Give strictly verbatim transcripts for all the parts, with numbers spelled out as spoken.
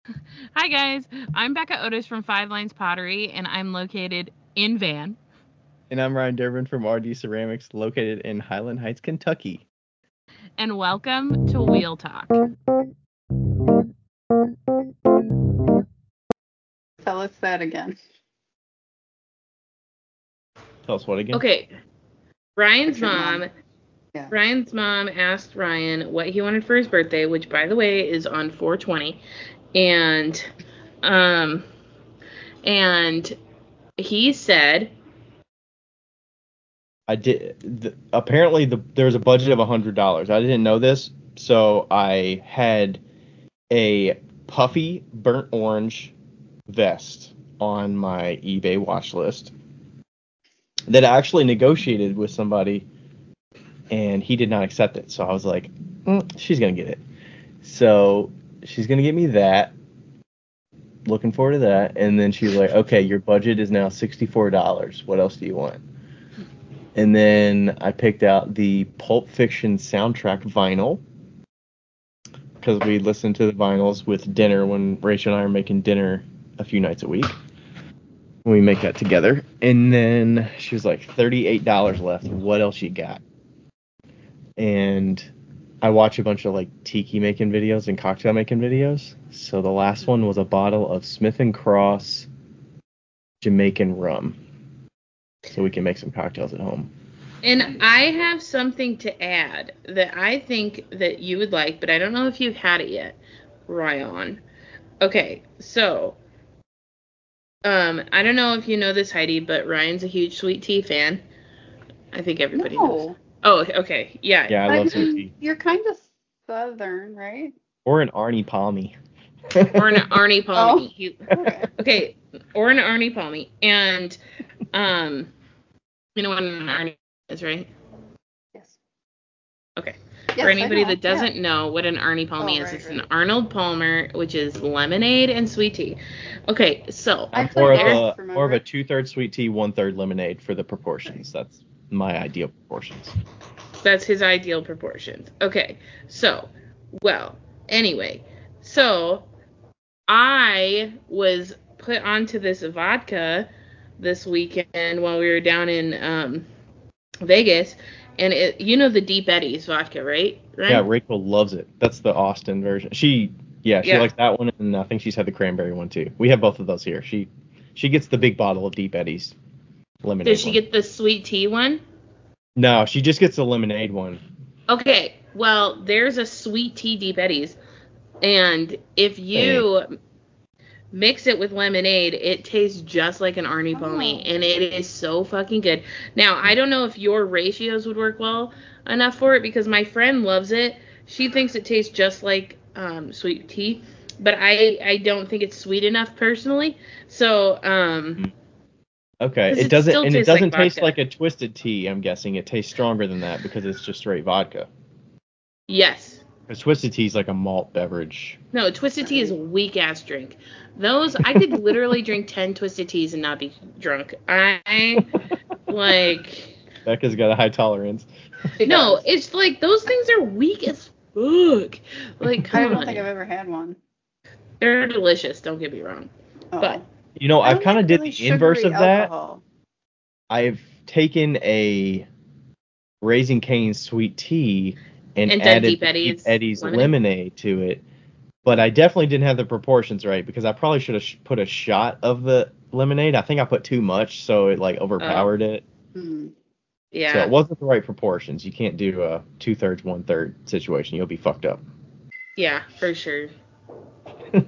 Hi guys, I'm Becca Otis from Five Lines Pottery, and I'm located in Van. And I'm Ryan Durbin from R D Ceramics, located in Highland Heights, Kentucky. And welcome to Wheel Talk. Tell us that again. Tell us what again? Okay, Ryan's What's your mom. mom? Yeah. Ryan's mom asked Ryan what he wanted for his birthday, which, by the way, is on four twenty, and um, and he said, I did. The, apparently, the there was a budget of a hundred dollars. I didn't know this, so I had a puffy burnt orange vest on my eBay watch list that I actually negotiated with somebody, and he did not accept it. So I was like, mm, she's gonna get it. So she's gonna get me that. Looking forward to that. And then she was like, okay, your budget is now sixty-four dollars. What else do you want? And then I picked out the Pulp Fiction soundtrack vinyl because we listen to the vinyls with dinner when Rachel and I are making dinner a few nights a week. We make that together. And then she was like, thirty-eight dollars left. What else you got? And I watch a bunch of like tiki making videos and cocktail making videos. So the last one was a bottle of Smith and Cross Jamaican rum. So we can make some cocktails at home. and I have something to add that I think that you would like, but I don't know if you've had it yet, Ryan. Okay, so um, I don't know if you know this, Heidi, but Ryan's a huge sweet tea fan. I think everybody knows. No. Oh, okay, yeah. Yeah, I I love sweet mean, tea. you're kind of southern, right? Or an Arnie Palmy. Or an Arnie Palmy. Oh, He- okay. okay, or an Arnie Palmy. And, um, you know what an Arnie is, right? Yes. Okay. Yes, For I anybody know, that doesn't yeah. know what an Arnie Palmy Oh, is, right, it's an right. Arnold Palmer, which is lemonade and sweet tea. Okay, so I I'm put more of both, a more of remember? a two thirds sweet tea, one third lemonade for the proportions. That's my ideal proportions. that's his ideal proportions. Okay, so, well, anyway, so I was put onto this vodka this weekend while we were down in um, Vegas, and it, you know the Deep Eddies vodka, right? Right? Yeah, Rachel loves it. That's the Austin version. She yeah, she Yeah. likes that one, and I think she's had the cranberry one too. We have both of those here. She she gets the big bottle of Deep Eddies lemonade. Does she one. get the sweet tea one? No, she just gets the lemonade one. Okay, well, there's a sweet tea Deep Eddies, and if you mix it with lemonade, it tastes just like an Arnie Palmy, Oh. and it is so fucking good. Now, I don't know if your ratios would work well enough for it, because my friend loves it. She thinks it tastes just like um, sweet tea, but I I don't think it's sweet enough personally. So, um, Okay, 'Cause it it doesn't still and it tastes like doesn't taste vodka. like a twisted tea. I'm guessing it tastes stronger than that because it's just straight vodka. yes. Because twisted tea is like a malt beverage. No, twisted tea is a weak ass drink. Those I could literally drink ten twisted teas and not be drunk. I like Becca's got a high tolerance. She no, does. it's like those things are weak as fuck. Like, I come don't think I've on, ever had one. they're delicious. Don't get me wrong. Oh. But You know, I I've don't kind of like did really the inverse sugary of that. alcohol. I've taken a Raising Cane's sweet tea and, And done added Deep the Eddies Deep Eddies lemonade? lemonade. to it. But I definitely didn't have the proportions right because I probably should have sh- put a shot of the lemonade. I think I put too much, so it like overpowered it. Hmm. So yeah, it wasn't the right proportions. You can't do a two thirds, one third situation. You'll be fucked up. yeah, for sure. Can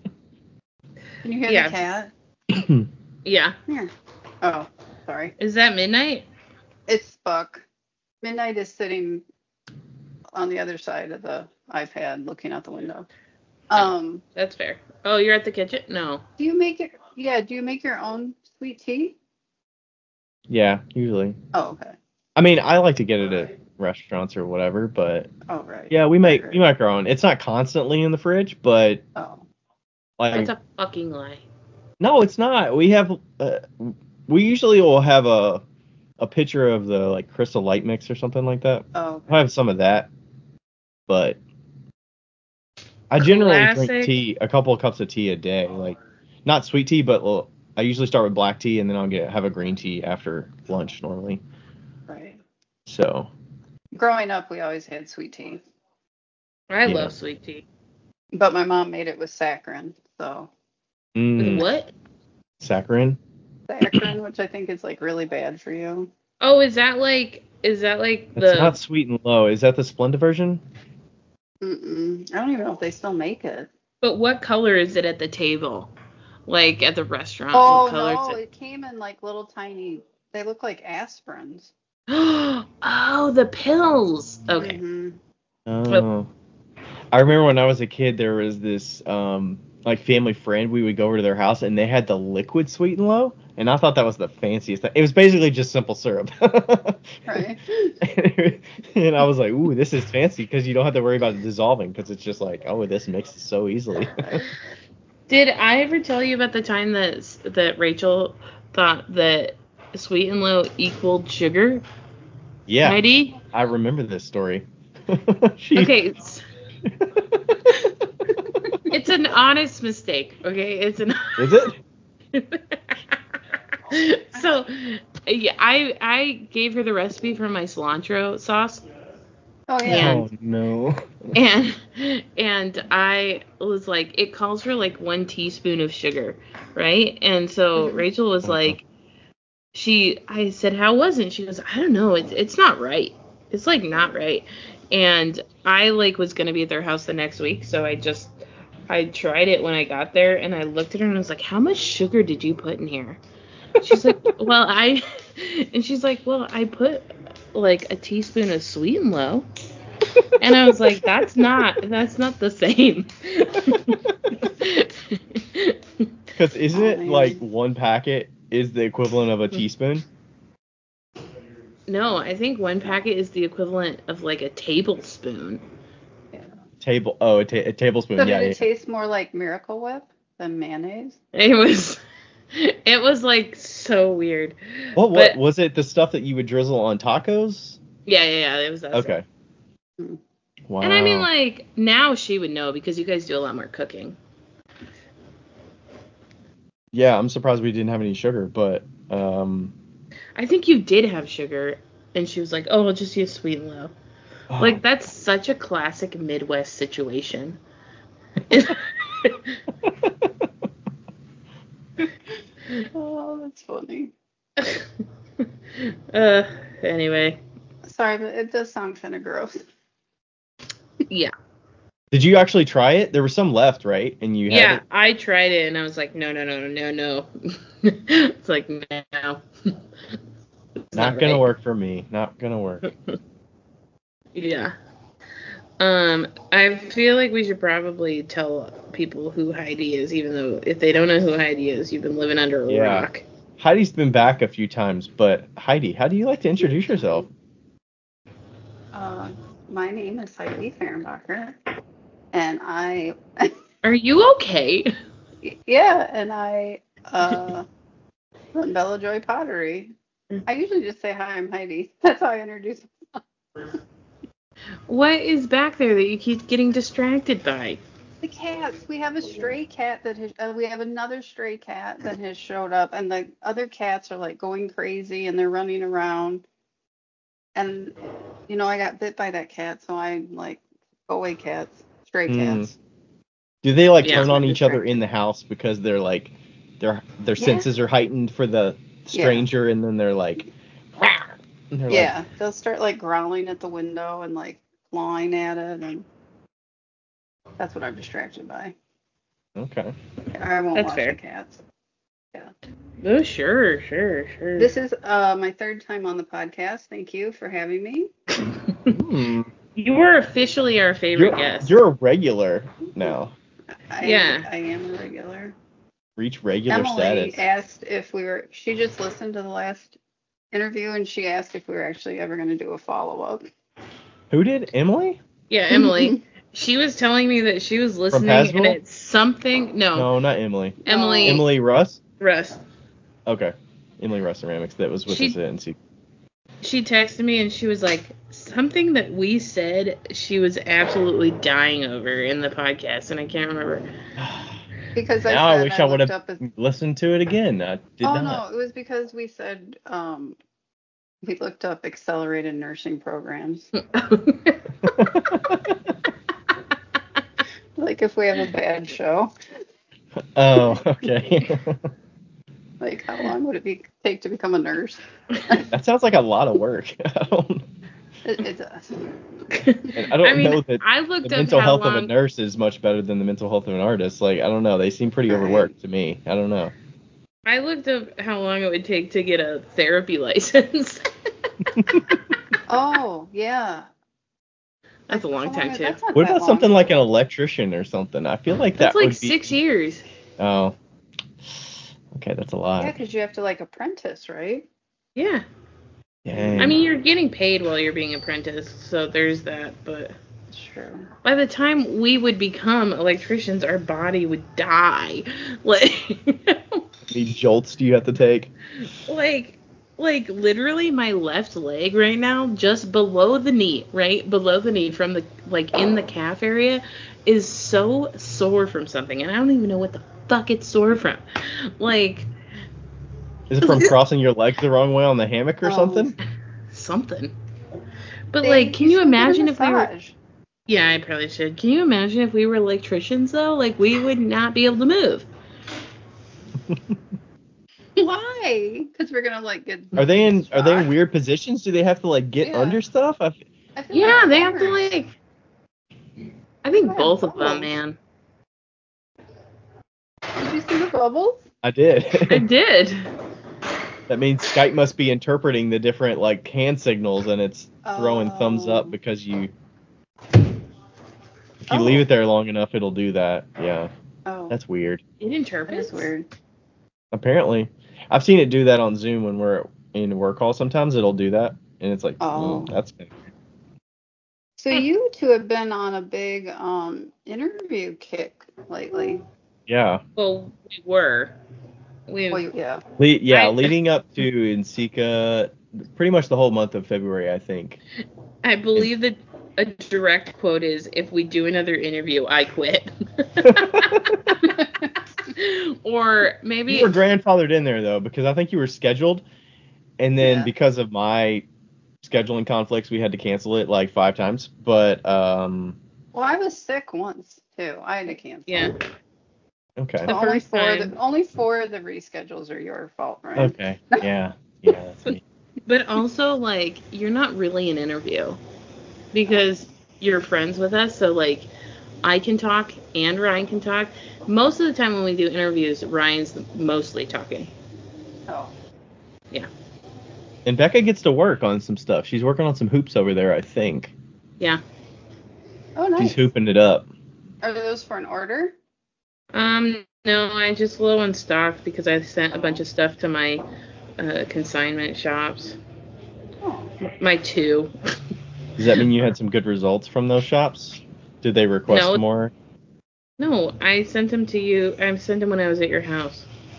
you hear Yeah. the cat? Yeah. Here. Oh, sorry. Is that midnight? It's Buck. Midnight is sitting on the other side of the iPad looking out the window. Um, That's fair. Oh, you're at the kitchen? No. do you make it? Yeah, do you make your own sweet tea? Yeah, usually. Oh, okay. I mean, I like to get it at restaurants or whatever, but Oh, right. yeah, we make Right, we make our own. It's not constantly in the fridge, but Oh, like That's a fucking lie. no, it's not. We have uh, we usually will have a a picture of the like Crystal Light mix or something like that. oh, I have some of that, but I generally classic. drink tea, a couple of cups of tea a day. Like, not sweet tea, but well, I usually start with black tea and then I'll get have a green tea after lunch normally. Right. So. Growing up, we always had sweet tea. I Yeah. love sweet tea. But my mom made it with saccharin, so. Mm, With what? saccharin? Saccharin, which I think is like really bad for you. Oh, is that like is that like It's the not sweet and low. Is that the Splenda version? Mm-mm. I don't even know if they still make it. But what color is it at the table? Like at the restaurant? Oh, what color no, is it? it came in like little tiny, they look like aspirins. Oh, the pills. Okay. Mhm. Oh. I remember when I was a kid, there was this um like family friend. We would go over to their house and they had the liquid sweet and low, and I thought that was the fanciest thing. It was basically just simple syrup. Right. And I was like, ooh, this is fancy because you don't have to worry about it dissolving because it's just like, oh, this mixes so easily. Did I ever tell you about the time that that Rachel thought that sweet and low equaled sugar? Yeah, Heidi? I remember this story. She- Okay, it's, it's an honest mistake. Okay, it's an. Is it? So, yeah, I I gave her the recipe for my cilantro sauce, Oh, yeah. And- Oh no. and and I was like, it calls for like one teaspoon of sugar, right? And so Mhm. Rachel was like, she, I said, how was it? And she goes, I don't know, it's it's not right. It's like not right. And I like was gonna be at their house the next week, so I just I tried it when I got there, and I looked at her and I was like, how much sugar did you put in here? She's like, well, I, and she's like, well, I put like a teaspoon of sweet and low. And I was like, that's not, that's not the same. Because isn't Oh, it man. like one packet is the equivalent of a teaspoon? No, I think one packet is the equivalent of like a tablespoon. Table. Oh, a, ta- a tablespoon. So yeah. did yeah. it taste more like Miracle Whip than mayonnaise? It was, it was like so weird. What? What But- was it? The stuff that you would drizzle on tacos? Yeah, yeah, yeah. It was that. Okay. Hmm. Wow. And I mean, like, now she would know because you guys do a lot more cooking. Yeah, I'm surprised we didn't have any sugar, but um. I think you did have sugar, and she was like, oh, I'll just use sweet and low. oh, Like, that's such a classic Midwest situation. Oh, that's funny. uh, anyway, Sorry, but it does sound kind of gross. yeah. Did you actually try it? There was some left, right? And you had Yeah, it? I tried it, and I was like, no, no, no, no, no. It's like, no. It's Not gonna right. work for me. Not gonna work. Yeah. Um, I feel like we should probably tell people who Heidi is, even though if they don't know who Heidi is, you've been living under a Yeah. rock. Heidi's been back a few times, but Heidi, how do you like to introduce yourself? Uh, my name is Heidi Fehrenbacher, and I, Are you okay? yeah, and I uh, run Bella Joy Pottery. I usually just say, hi, I'm Heidi. That's how I introduce myself. What is back there that you keep getting distracted by? The cats. We have a stray cat that has, uh, we have another stray cat that has showed up, and the other cats are like going crazy and they're running around. And, you know, I got bit by that cat, so I'm like, go away, cats. Stray Mm. cats. Do they like Yeah. turn on each other in the house because they're like their their Yeah. senses are heightened for the stranger, and then they're like, and they're Yeah, they'll start like growling at the window and like clawing at it, and that's what I'm distracted by. like, okay. I won't That's watch fair. the cats. Oh, sure, sure, sure. This is uh, my third time on the podcast. Thank you for having me. Hmm. You were officially our favorite You're, guest. you're a regular now. I, Yeah. I am a regular. Reach regular Emily status. asked if we were, she just listened to the last interview and she asked if we were actually ever going to do a follow up. Who did? Emily? Yeah, Emily. She was telling me that she was listening, and Pasville? it's something. No, No, not Emily. Emily Emily Russ? Russ. Okay. Emily Russ Ceramics. That was with She- us at N C. she texted me and she was like, something that we said she was absolutely dying over in the podcast, and I can't remember. Because I now said I wish I I would looked have up as, listened to it again. I did oh not. no, it was because we said um we looked up accelerated nursing programs. Like if we have a bad show, Oh, okay. like how long would it be take to become a nurse? That sounds like a lot of work. I don't, It, it does. and I don't I mean, know that I looked the up mental how health long. of a nurse is much better than the mental health of an artist. Like, I don't know. They seem pretty Right. overworked to me. I don't know. I looked up how long it would take to get a therapy license. Oh yeah. That's a long How time is- too. That's not What that about long. something like an electrician or something? I feel like that That's like would be. six years. Oh. Okay, that's a lot. Yeah, because you have to like apprentice, right? Yeah. Dang. I mean, you're getting paid while you're being apprentice, so there's that. But That's true. by the time we would become electricians, our body would die. Like, How many jolts do you have to take? like, like literally, my left leg right now, just below the knee, right below the knee, from the like in the calf area, is so sore from something, and I don't even know what the fuck it's sore from. Like. Is it from crossing your legs the wrong way on the hammock or Oh. something? Something. But They- like, can you should get a imagine if we were? massage. Yeah, I probably should. Can you imagine if we were electricians though? Like, we would not be able to move. Why? Because we're gonna like get. Are they in Are they in shocked. weird positions? Do they have to like get Yeah. under stuff? I, I feel Yeah, like they have to plumbers. like. I think Yeah, both of them, bubbles. man. Did you see the bubbles? I did. I did. That means Skype must be interpreting the different like hand signals, and it's throwing thumbs Oh. up because you. If you Oh. leave it there long enough, it'll do that. Yeah, Oh, that's weird. It that interprets. is weird. Apparently, I've seen it do that on Zoom when we're in a work call. Sometimes it'll do that, and it's like, Oh. mm, that's been So you two have been on a big um interview kick lately. yeah. Well, we were. We. Well, you- yeah. Le- yeah, I- leading up to Nsika, pretty much the whole month of February, I think. I believe that a direct quote is, "If we do another interview, I quit." Or maybe. You were grandfathered in there though, because I think you were scheduled, and then Yeah. because of my scheduling conflicts, we had to cancel it like five times. But um, Well, I was sick once too. I had to cancel. Yeah. okay, So The only first four. time. Of the, only four of the reschedules are your fault, right? okay, yeah, yeah, that's me. But also, like, you're not really an interview because you're friends with us. So, like, I can talk and Ryan can talk. Most of the time when we do interviews, Ryan's mostly talking. Oh. And Becca gets to work on some stuff. She's working on some hoops over there, I think. Yeah. Oh, nice. She's hooping it up. Are those for an order? Um, no, I just low on stock because I sent a bunch of stuff to my uh, consignment shops. Oh. My two. Does that mean you had some good results from those shops? Did they request No. more? No, I sent them to you. I sent them when I was at your house.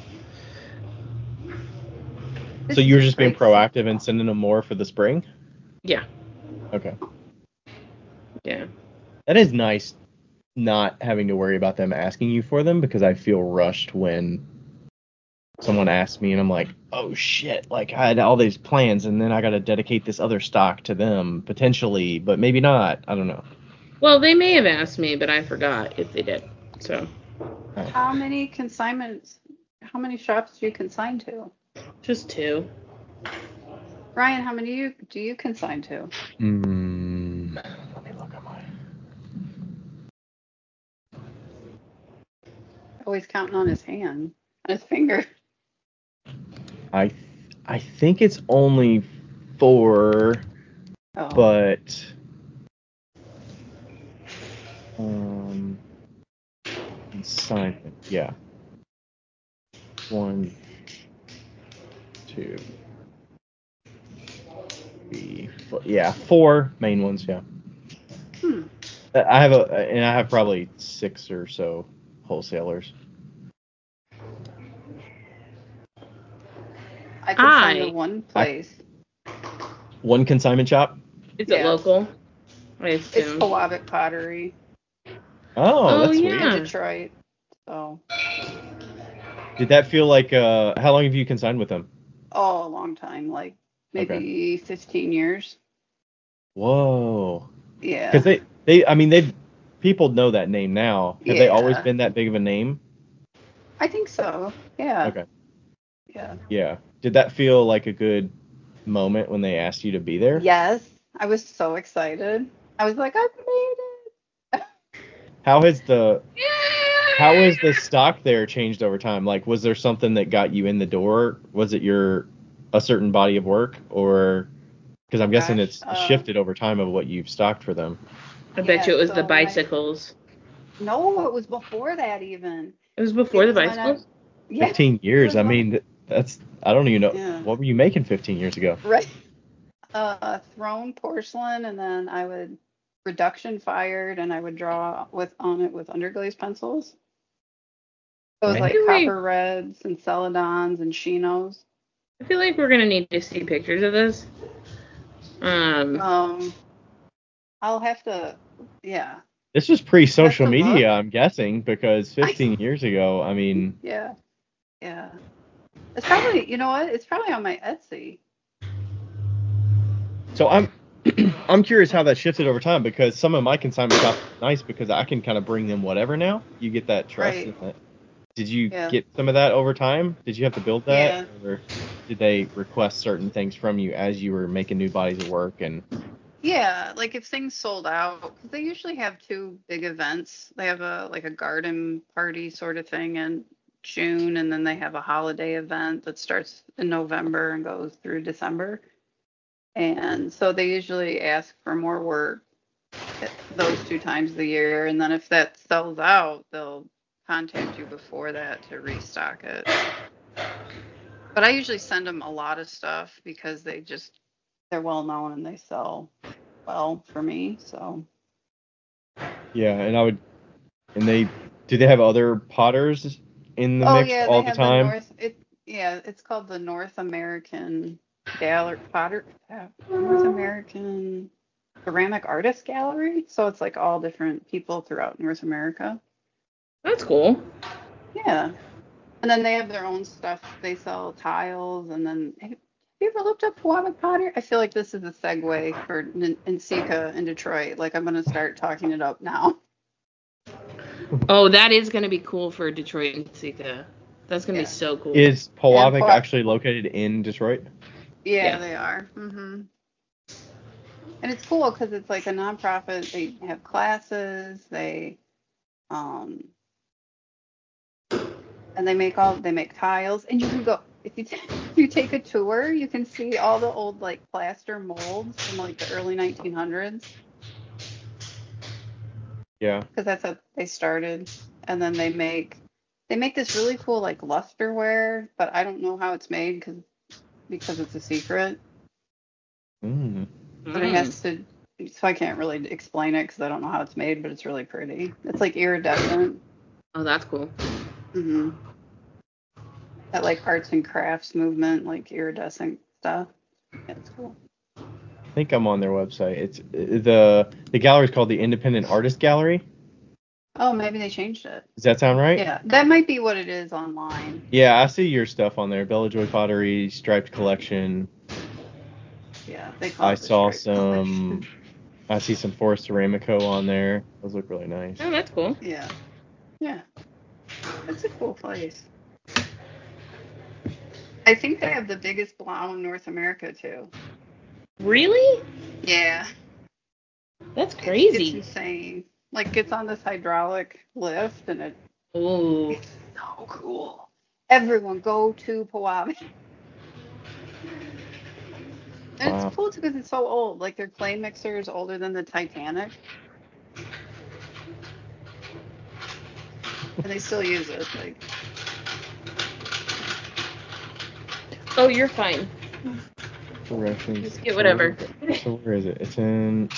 So you were just being Great. proactive and sending them more for the spring? Yeah. Okay. Yeah. That is nice not having to worry about them asking you for them, because I feel rushed when someone asks me and I'm like, oh shit, like I had all these plans and then I got to dedicate this other stock to them potentially, but maybe not. I don't know. Well, they may have asked me, but I forgot if they did. So, How many consignments? How many shops do you consign to? just two. Ryan, how many you do you consign to? Mm, let me look at my. Always counting on his hand, on his finger. I I think it's only four, Oh. but um, consignment, yeah. One, two, three, four, yeah, four main ones, yeah. Hmm. I have a, and I have probably six or so wholesalers. I consign I- to one place. One consignment shop? Is it Yes. local? I It's assume. Pewabic Pottery Oh, Oh, that's yeah. sweet. in Detroit. So, Did that feel like, uh, how long have you consigned with them? oh, a long time, like maybe fifteen years. Whoa. Yeah. Because they, they, I mean, they, people know that name now. Have they always Yeah. been that big of a name? I think so. Yeah. Okay. Yeah. Yeah. Did that feel like a good moment when they asked you to be there? Yes. I was so excited. I was like, I made it. How has the how has the stock there changed over time? Like, was there something that got you in the door? Was it your a certain body of work, or because I'm Oh, guessing gosh, it's uh, shifted over time of what you've stocked for them. I bet Yeah, you it was so the when I- bicycles. No, it was before that even. It was before It the was when I- bicycles? Yeah. Fifteen years. was I when- mean, that's I don't even know Yeah. what were you making fifteen years ago. Right. Uh, thrown porcelain, and then I would reduction fired, and I would draw with on it with underglaze pencils. So it was Right. like Really? copper reds and celadons and chinos. I feel like we're gonna need to see pictures of this. Um, Um, I'll have to, yeah, This was pre-social That's a media, look. I'm guessing, because fifteen years ago, I mean, yeah, yeah. It's probably, you know what? It's probably on my Etsy. so I'm I'm curious how that shifted over time because some of my consignment shops are nice because I can kind of bring them whatever now. You get that trust. Right. In that. Did you Yeah. get some of that over time? Did you have to build that, Yeah. or did they request certain things from you as you were making new bodies of work? And Yeah, like if things sold out, because they usually have two big events. They have a like a garden party sort of thing in June, and then they have a holiday event that starts in November and goes through December. And so they usually ask for more work at those two times of the year, and then if that sells out, they'll contact you before that to restock it. But I usually send them a lot of stuff because they just they're well known and they sell well for me. So yeah, and I would, and they do they have other potters in the oh mix yeah, all they the have time? the North. It yeah, it's called the North American Gallery Potter uh, North American Ceramic Artist Gallery. So it's like all different people throughout North America. that's cool. Yeah. And then they have their own stuff. They sell tiles, and then have you ever looked up Pewabic Potter? I feel like this is a segue for N- Nsika in Detroit. Like I'm gonna start talking it up now. Oh, that is gonna be cool for Detroit and Sika. That's gonna Yeah. be so cool. Is Pewabic Pewa- actually located in Detroit? Yeah, Yeah. they are. hmm And it's cool because it's like a nonprofit. They have classes. They, um, and they make all they make tiles, and you can go if you t- if you take a tour, you can see all the old like plaster molds from like the early nineteen hundreds Yeah. because that's how they started. And then they make they make this really cool like lusterware, but I don't know how it's made because because it's a secret. Mm. But it has to, so I can't really explain it because I don't know how it's made, but it's really pretty. It's like iridescent. Oh, that's cool. hmm That like arts and crafts movement, like iridescent stuff. Yeah, it's cool. I think I'm on their website. It's the the gallery is called the Independent Artist Gallery. Oh, maybe they changed it. Does that sound right? Yeah, that might be what it is online. Yeah, I see your stuff on there. Bella Joy Pottery, Striped Collection. Yeah, they call I it the saw Stripe some. Collection. I see some Forest Ceramico on there. Those look really nice. Oh, that's cool. Yeah, yeah, it's a cool place. I think they have the biggest blow in North America too. Really? Yeah. That's It's crazy. insane. Like it's on this hydraulic lift, and it, Ooh. it's so cool. Everyone go to Pewabic. And Wow. it's cool too because it's so old. Like their clay mixer is older than the Titanic, and they still use it. Like Oh, you're fine. Directions. Just get whatever. So where is it? It's in.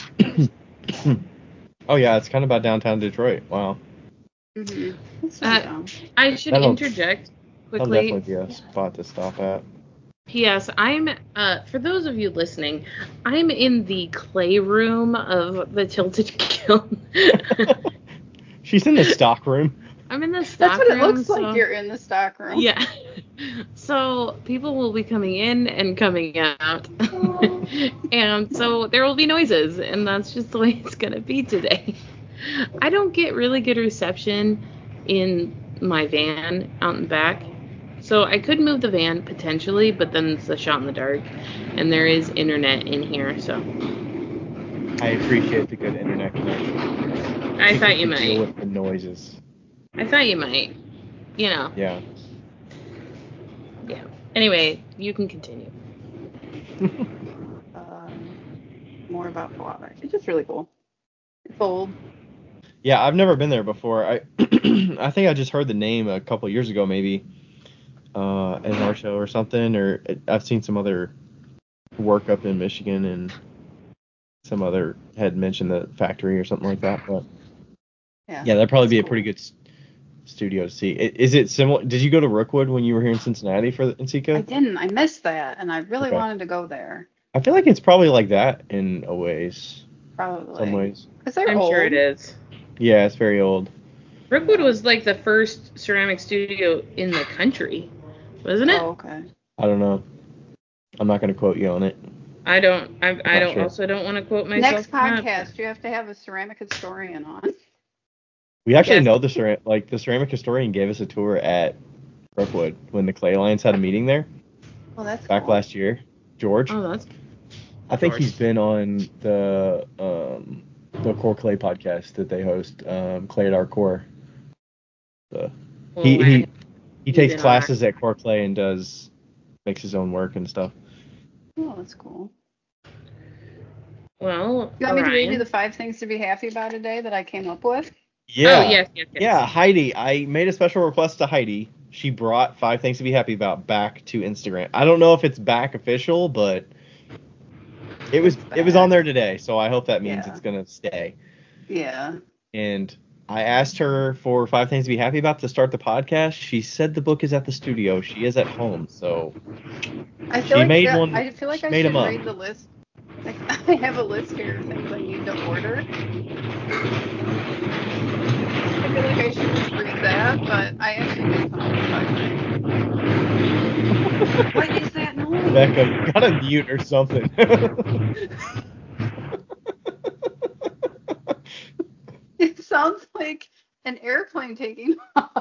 Oh yeah, it's kind of about downtown Detroit. Wow. mm-hmm. It's Uh, not dumb. I should That'll- interject That'll quickly. definitely be a spot to stop at. P S. I'm, uh, for those of you listening, I'm in the clay room of the Tilted Kiln. She's in the stock room. I'm in the stock That's what room. it looks so, like. You're in the stock room. Yeah. So people will be coming in and coming out. And so there will be noises, and that's just the way it's going to be today. I don't get really good reception in my van out in back. So I could move the van potentially, but then it's a shot in the dark, and there is internet in here, so. I appreciate the good internet connection. I thought you Deal might. with the noises. I thought you might. You know. Yeah. Yeah. Anyway, you can continue. Um, more about Hawaii. It's just really cool. It's old. Yeah, I've never been there before. I I think I just heard the name a couple years ago, maybe, uh, in our show or something. Or I've seen some other work up in Michigan, and some other had mentioned the factory or something like that. But Yeah. yeah, that'd probably it's be a cool. pretty good s- studio to see. I- Is it similar? Did you go to Rookwood when you were here in Cincinnati for the I Encika? didn't. I missed that, and I really Okay. wanted to go there. I feel like it's probably like that in a ways, Probably. some ways. Because they're I'm old. sure it is. Yeah, it's very old. Brookwood was like the first ceramic studio in the country, wasn't it? Oh, okay. I don't know. I'm not going to quote you on it. I don't. I, I not don't. sure. Also, don't want to quote myself. Next on that, podcast, you have to have a ceramic historian on. We actually Yes. know the ceramic, like the ceramic historian gave us a tour at Brookwood when the Clay Lions had a meeting there Well, that's back cool. last year. George, Oh, that's. I think George. he's been on the um the Core Clay podcast that they host, um, Clay at Our Core. The, Well, he I- he he takes been on classes at Core Clay and does makes his own work and stuff. Oh, that's cool. Well, You want me to read you Orion. the five things to be happy about today that I came up with? Yeah. Oh, yes, yes, yes. Yeah, Heidi. I made a special request to Heidi. She brought five things to be happy about back to Instagram. I don't know if it's back official, but it was it was on there today, so I hope that means Yeah. it's gonna stay. Yeah. And I asked her for five things to be happy about to start the podcast. She said the book is at the studio. She is at home, so I feel She like made that- one- I feel like she I made 'em should up. read the list. Like, I have a list here of things I need to order. I feel like I should just read that, but I actually did come up with five things. What is that noise? Becca, you gotta mute or something. It sounds like an airplane taking off.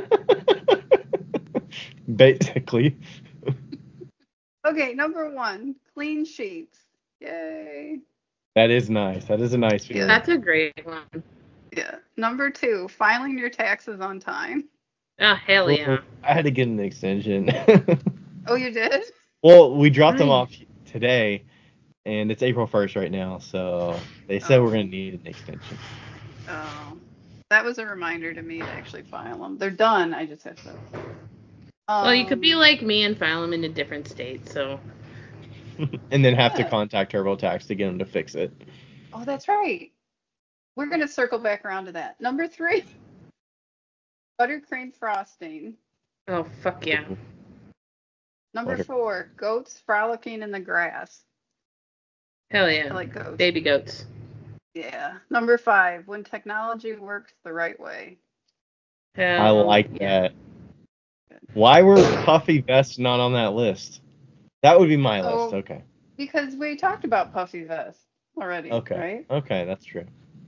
Basically. Okay, number one, clean sheets. Yay. That is nice. That is a nice feeling. That's a great one. Yeah. Number two, filing your taxes on time. Oh, hell yeah. I had to get an extension. Oh, you did? Well, we dropped them Nice. off today, and it's April first right now, so they said Oh. we're going to need an extension. Oh, that was a reminder to me to actually file them. They're done. I just have to. Um, Well, you could be like me and file them in a different state, so. And then have to Yeah. contact TurboTax to get them to fix it. Oh, that's right. We're gonna circle back around to that. Number three, buttercream frosting. Oh, fuck yeah. Number Butter- four, goats frolicking in the grass. Hell I yeah. like goats. Baby goats. Yeah. Number five, when technology works the right way. Hell I like yeah. that. Why were puffy vests not on that list? That would be my Oh. list. Okay. Because we talked about puffy vests already, Okay. right? Okay, that's true.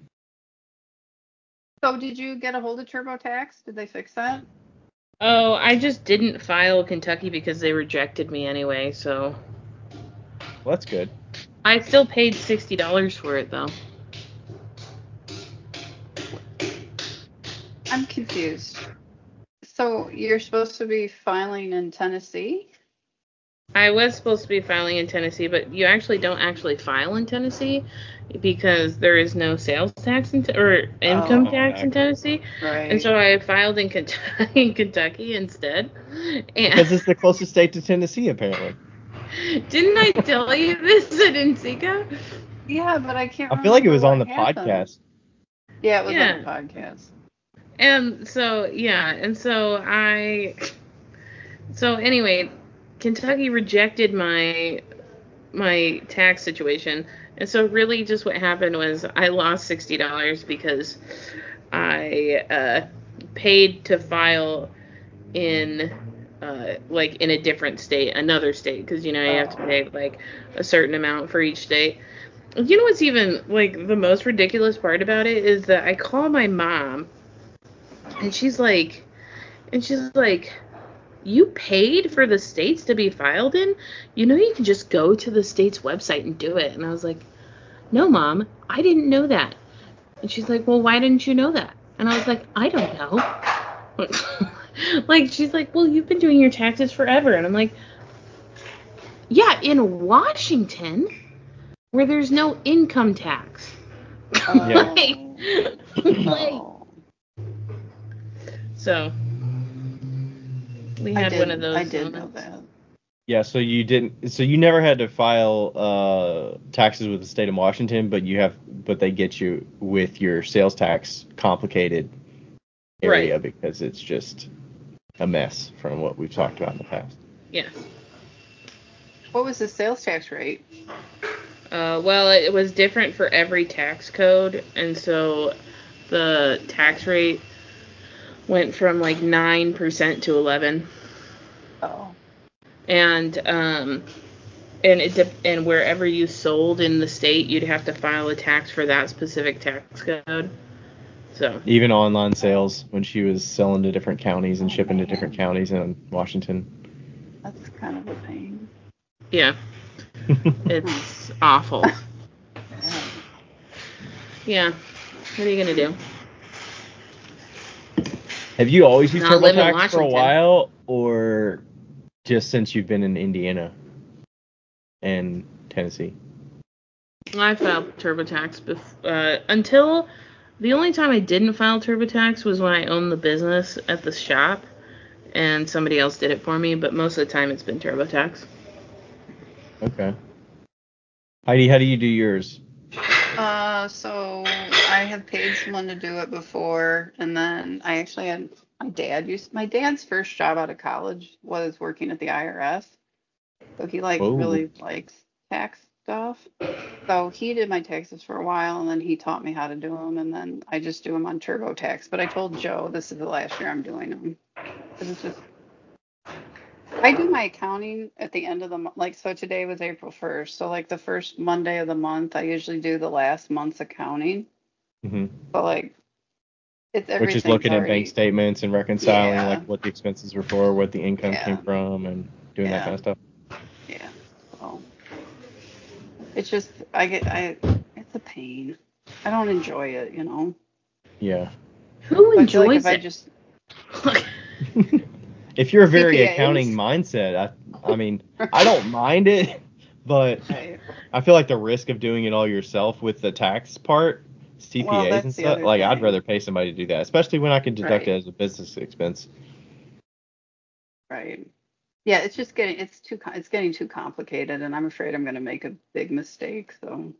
So did you get a hold of TurboTax? Did they fix that? Oh, I just didn't file Kentucky because they rejected me anyway, so. Well, that's good. I still paid sixty dollars for it, though. I'm confused. So you're supposed to be filing in Tennessee? I was supposed to be filing in Tennessee, but you actually don't actually file in Tennessee because there is no sales tax in te- or income Oh, tax in okay. Tennessee. Right. And so I filed in Kentucky, in Kentucky instead. Because And it's the closest state to Tennessee, apparently. didn't I tell you this at Encika? Yeah, but I can't I feel like it remember was on the what happened. podcast. Yeah, it was Yeah. on the podcast. And so, yeah, and so I, so anyway, Kentucky rejected my my tax situation. And so really just what happened was I lost sixty dollars because I uh, paid to file in uh, like in a different state, another state, because, you know, you have to pay like a certain amount for each state. You know what's even like the most ridiculous part about it is that I call my mom and she's like, and she's like, you paid for the states to be filed in? You know, you can just go to the state's website and do it. And I was like, no, Mom, I didn't know that. And she's like, well, why didn't you know that? And I was like, I don't know. Like, she's like, well, you've been doing your taxes forever. And I'm like, yeah, in Washington, where there's no income tax. Oh. like, like, so... We had did, one of those. I did moments. know that. Yeah, so you didn't. So you never had to file uh, taxes with the state of Washington, but you have, but they get you with your sales tax complicated area Right. because it's just a mess from what we've talked about in the past. Yeah. What was the sales tax rate? Uh, well, it was different for every tax code, and so the tax rate went from like nine percent to eleven. Oh. And um and it de- and wherever you sold in the state, you'd have to file a tax for that specific tax code. So Even online sales, when she was selling to different counties and shipping to different counties in Washington. That's kind of a pain. yeah, it's awful. Yeah. What are you gonna do? Have you always used Not live in TurboTax for a Washington. while, or just since you've been in Indiana and Tennessee? I filed TurboTax bef- uh, until the only time I didn't file TurboTax was when I owned the business at the shop, and somebody else did it for me. But most of the time, it's been TurboTax. Okay. Heidi, how do you do yours? Uh, so I have paid someone to do it before, and then I actually had my dad used my dad's first job out of college was working at the I R S. So he like Whoa. really likes tax stuff. So he did my taxes for a while, and then he taught me how to do them, and then I just do them on TurboTax. But I told Joe this is the last year I'm doing them because it's just. I do my accounting at the end of the month. Like, so today was April first. So, like, the first Monday of the month, I usually do the last month's accounting. hmm But, like, it's Which everything's is looking at already, bank statements and reconciling Yeah. like what the expenses were for, what the income Yeah. came from, and doing that Yeah. kind of stuff. Yeah. So, it's just, I get, I, it's a pain. I don't enjoy it, you know? Yeah. Who I feel like enjoys if I it? just, If you're a very C P As. accounting mindset, I, I mean, I don't mind it, but I, I feel like the risk of doing it all yourself with the tax part, C P As Well, that's and the stuff, other like I'd thing. rather pay somebody to do that, especially when I can deduct Right. it as a business expense. right. Yeah, it's just getting, it's too, co- it's getting too complicated, and I'm afraid I'm going to make a big mistake, so.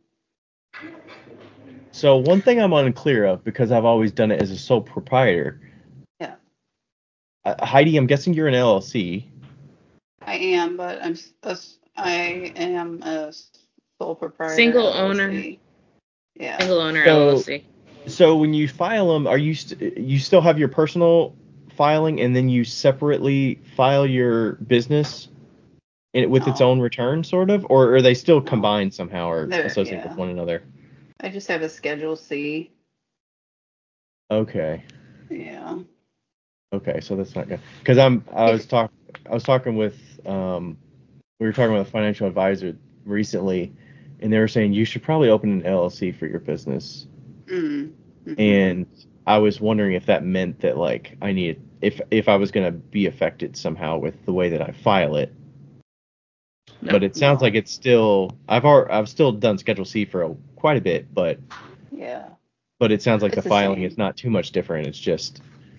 So one thing I'm unclear of, because I've always done it as a sole proprietor. Yeah. Uh, Heidi, I'm guessing you're an L L C. I am, but I'm s- a s- I am a sole proprietor. Single L L C. owner. Yeah. Single owner So- L L C. So when you file them, are you st- you still have your personal filing, and then you separately file your business in, with its No. own return, sort of, or are they still No. combined somehow or They're- associated yeah. with one another? I just have a Schedule C. Okay. Yeah. Okay, so that's not good. Because I'm I was talk I was talking with um we were talking with a financial advisor recently, and they were saying you should probably open an L L C for your business. Mm. Mhm. And I was wondering if that meant that like I needed if if I was gonna be affected somehow with the way that I file it. No. But it sounds No. like it's still I've already, I've still done Schedule C for a, quite a bit, but Yeah. but it sounds like It's the the filing same. is not too much different. It's just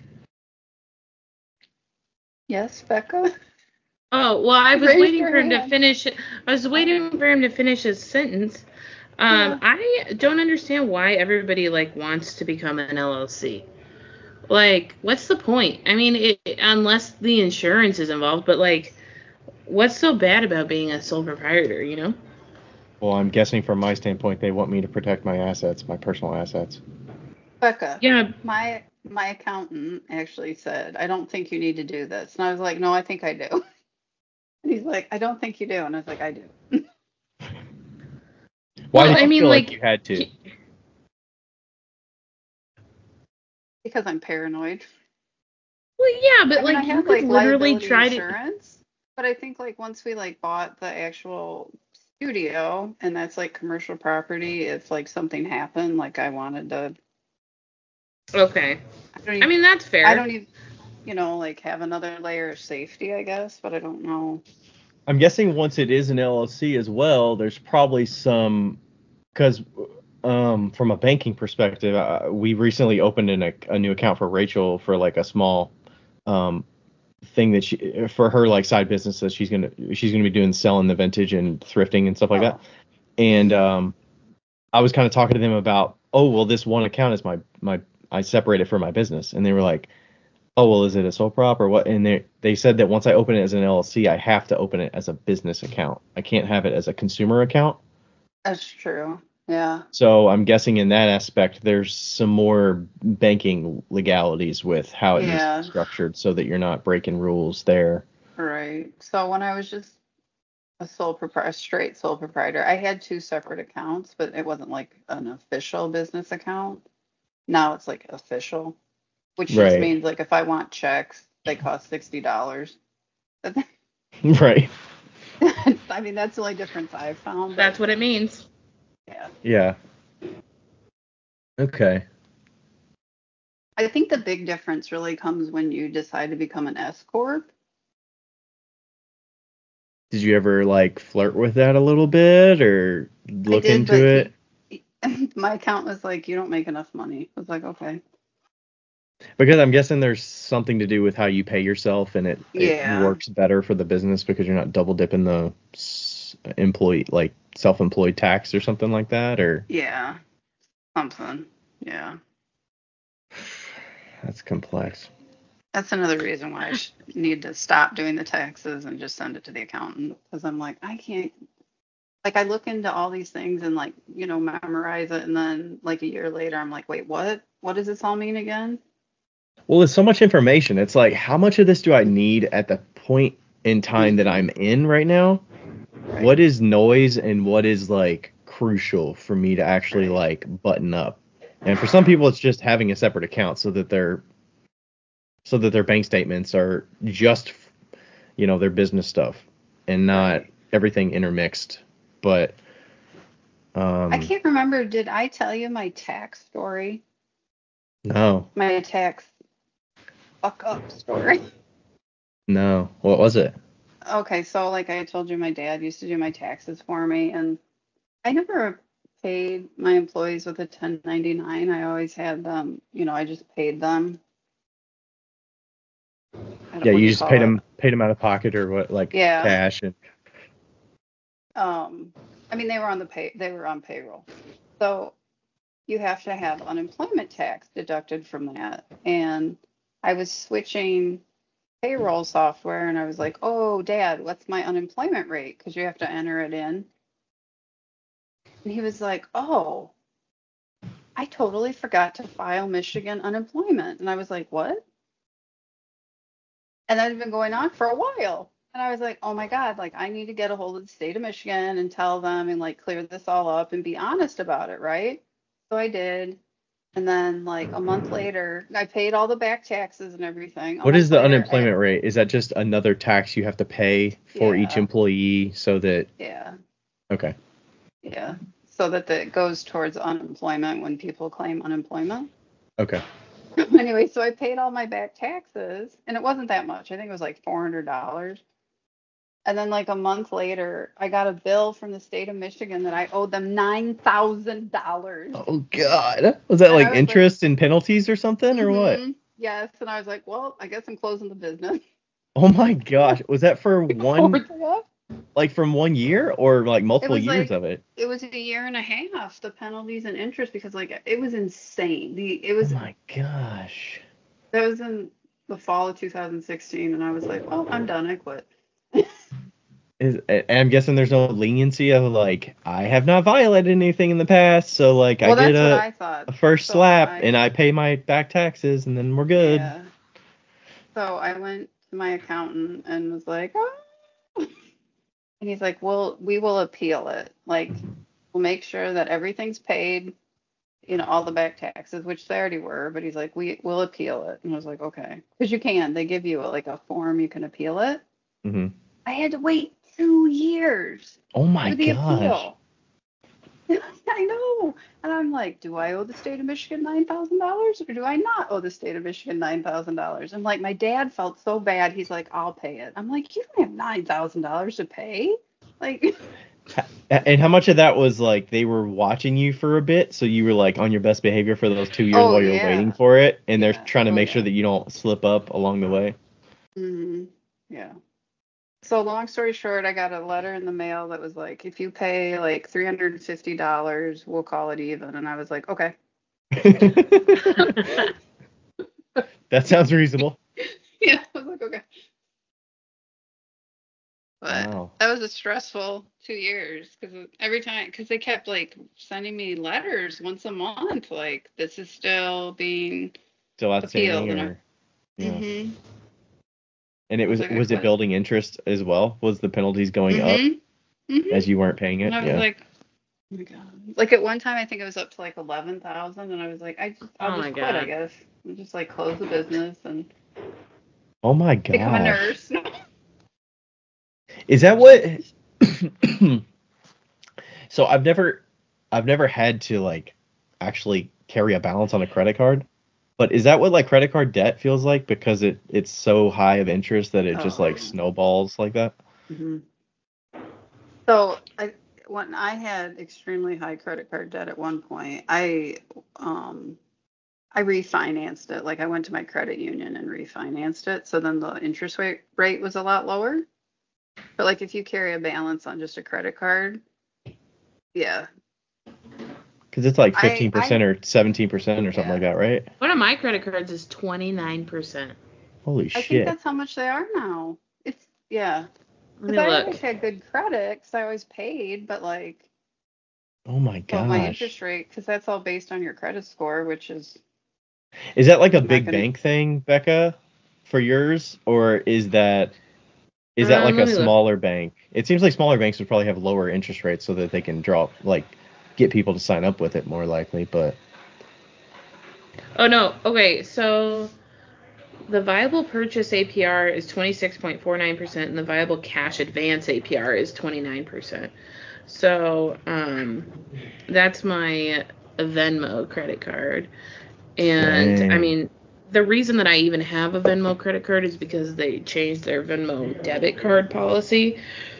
Yes, Becca. Oh, well, I was Raise waiting your for him to hand. finish. I was waiting for him to finish his sentence. Um, Yeah. I don't understand why everybody like wants to become an L L C. Like, what's the point? I mean, it, unless the insurance is involved, but like, what's so bad about being a sole proprietor, you know? Well, I'm guessing from my standpoint, they want me to protect my assets, my personal assets. Becca, Yeah. my my accountant actually said, I don't think you need to do this. And I was like, no, I think I do. And he's like, I don't think you do. And I was like, I do. Why Well, did you I mean, feel like, like, you had to? he- Because I'm paranoid. Well, yeah, but I mean, I like you have could like literally liability try to. insurance, but I think like once we like bought the actual studio and that's like commercial property, if like something happened, like I wanted to, Okay. I don't I even, mean, that's fair. I don't even, you know, like have another layer of safety, I guess, but I don't know. I'm guessing once it is an L L C as well, there's probably some, because um, from a banking perspective, uh, we recently opened an, a, a new account for Rachel for like a small um, thing that she, for her like side business that she's gonna she's gonna be doing, selling the vintage and thrifting and stuff like Oh. that. And um, I was kind of talking to them about, oh well, this one account is my my I separate it from my business, and they were like, oh well, is it a sole prop or what? And they they said that once I open it as an L L C, I have to open it as a business account. I can't have it as a consumer account. That's true. Yeah. So I'm guessing in that aspect, there's some more banking legalities with how it Yeah. needs to be structured, so that you're not breaking rules there. Right. So when I was just a sole proprietor, a straight sole proprietor, I had two separate accounts, but it wasn't like an official business account. Now it's like official, which just Right. means like if I want checks, they cost sixty dollars. Right. I mean, that's the only difference I've found. but That's what it means. yeah. Yeah. Okay. I think the big difference really comes when you decide to become an S corp. Did you ever like flirt with that a little bit or look I did, into but it? he, my account was like, you don't make enough money. I was like, okay. Because I'm guessing there's something to do with how you pay yourself, and it, it Yeah. works better for the business because you're not double dipping the s- employee, like self-employed tax or something like that, or Yeah. Something. Yeah. that's complex. That's another reason why I sh- need to stop doing the taxes and just send it to the accountant, because I'm like, I can't. Like I look into all these things and like, you know, memorize it, and then like a year later, I'm like, wait, what? What does this all mean again? Well, there's so much information. It's like, how much of this do I need at the point in time that I'm in right now? Right. What is noise and what is like crucial for me to actually Right. like button up? And for some people, it's just having a separate account so that their so that their bank statements are just, you know, their business stuff and not Right. everything intermixed. But um, I can't remember. Did I tell you my tax story? no, My tax fuck up story. no. What was it? Okay, so like I told you, my dad used to do my taxes for me, and I never paid my employees with a ten ninety-nine. I always had them, you know, I just paid them. I don't, Yeah, what do you you just call paid it? them paid them out of pocket or what, like Yeah. cash and Um, I mean, they were on the pay, they were on payroll. So you have to have unemployment tax deducted from that. And I was switching payroll software and I was like, oh, Dad, what's my unemployment rate? Because you have to enter it in. And he was like, oh, I totally forgot to file Michigan unemployment. And I was like, what? And that had been going on for a while. And I was like, oh my God, like I need to get a hold of the state of Michigan and tell them and like clear this all up and be honest about it, right? So I did. And then like a month later, I paid all the back taxes and everything. A what month is the later, I- unemployment rate? Is that just another tax you have to pay for each Yeah. employee so that Yeah, okay. yeah. So that the, it goes towards unemployment when people claim unemployment. Okay. Anyway, so I paid all my back taxes and it wasn't that much. I think it was like four hundred dollars. And then like a month later, I got a bill from the state of Michigan that I owed them nine thousand dollars. Oh God. Was that And I like was like, interest and penalties or something or what? "Mhm, yes." And I was like, well, I guess I'm closing the business. Oh my gosh. Was that for one Yeah. like from one year or like It multiple was years like, of it? it was a year and a half, the penalties and interest, because like it was insane. The it Oh was my gosh. that was in the fall of two thousand sixteen, and I was like, well, I'm done. I quit. Is, and I'm guessing there's no leniency of like I have not violated anything in the past, so like Well, I get that's what a, I thought. a first So slap I, and I pay my back taxes and then we're good. yeah. So I went to my accountant and was like, oh. And he's like, well, we will appeal it. Like, we'll make sure that everything's paid, you know, all the back taxes, which they already were. But he's like, we will appeal it. And I was like, okay, because you can. They give you a, like a form you can appeal it. hmm I had to wait two years Oh my for the gosh. appeal. I know. And I'm like, do I owe the state of Michigan nine thousand dollars or do I not owe the state of Michigan nine thousand dollars? And like, my dad felt so bad. He's like, I'll pay it. I'm like, you don't have nine thousand dollars to pay. Like, And how much of that was like they were watching you for a bit, so you were like on your best behavior for those two years oh, while you're yeah. waiting for it, and they're Yeah. trying to Oh, make yeah. sure that you don't slip up along the way? hmm Yeah. So long story short, I got a letter in the mail that was like, if you pay like three hundred fifty dollars, we'll call it even. And I was like, okay. That sounds reasonable. Yeah, I was like, okay. But Wow. that was a stressful two years because every time, because they kept like sending me letters once a month, like this is still being Still appealed. outstanding, And or yeah. mm-hmm. And it was Like, I was it quit. building interest as well? Was the penalties going up Mm-hmm. Mm-hmm. as you weren't paying it? And I was Yeah. like, oh my God. Like at one time, I think it was up to like eleven thousand, and I was like, I just, I'll Oh just my quit, I God. guess. I'll just like close the business and Oh my become a gosh. nurse. Is that what? So I've never, I've never had to like actually carry a balance on a credit card. But is that what like credit card debt feels like? Because it it's so high of interest that it just Oh. like snowballs like that. hmm So I, when I had extremely high credit card debt at one point, I, um, I refinanced it. Like I went to my credit union and refinanced it. So then the interest rate rate was a lot lower. But like if you carry a balance on just a credit card, yeah. Because it's like I, fifteen percent I, or seventeen percent or something yeah. like that, right? One of my credit cards is twenty-nine percent. Holy I think shit. that's how much they are now. It's, yeah. Let Because me I look. always had good credit because I always paid, but like, Oh my so my gosh. interest rate, because that's all based on your credit score, which is Is that like a not big gonna, bank thing, Becca, for yours? Or is that is that Um, like let a me look. smaller bank? It seems like smaller banks would probably have lower interest rates so that they can draw like get people to sign up with it more likely, but Oh no. Okay, so the viable purchase A P R is twenty-six point four nine percent and the viable cash advance A P R is twenty-nine percent. So, um that's my Venmo credit card. And I dang. mean, the reason that I even have a Venmo credit card is because they changed their Venmo debit card policy.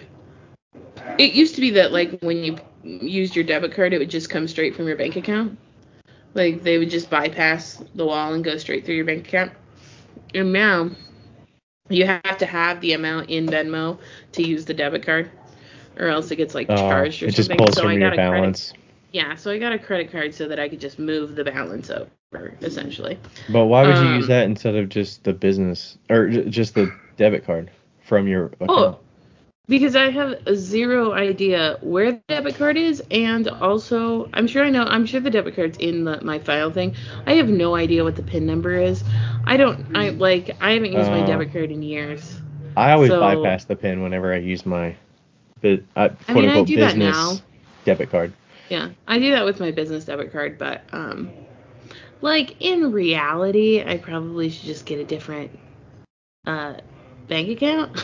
It used to be that like when you used your debit card, it would just come straight from your bank account. Like they would just bypass the wall and go straight through your bank account. And now you have to have the amount in Venmo to use the debit card, or else it gets like Oh, charged or it just something. pulls So from I your got a credit. balance. Yeah, so I got a credit card so that I could just move the balance over, essentially. But why would you use Um, that instead of just the business or j- just the debit card from your account? Oh, because I have zero idea where the debit card is, and also I'm sure I know. I'm sure the debit card's in the, my file thing. I have no idea what the PIN number is. I don't. I like. I haven't used my Uh, debit card in years. I always So- bypass the PIN whenever I use my bu- uh, I quote mean, I unquote do that business now. debit card. Yeah, I do that with my business debit card, but um, like in reality, I probably should just get a different uh bank account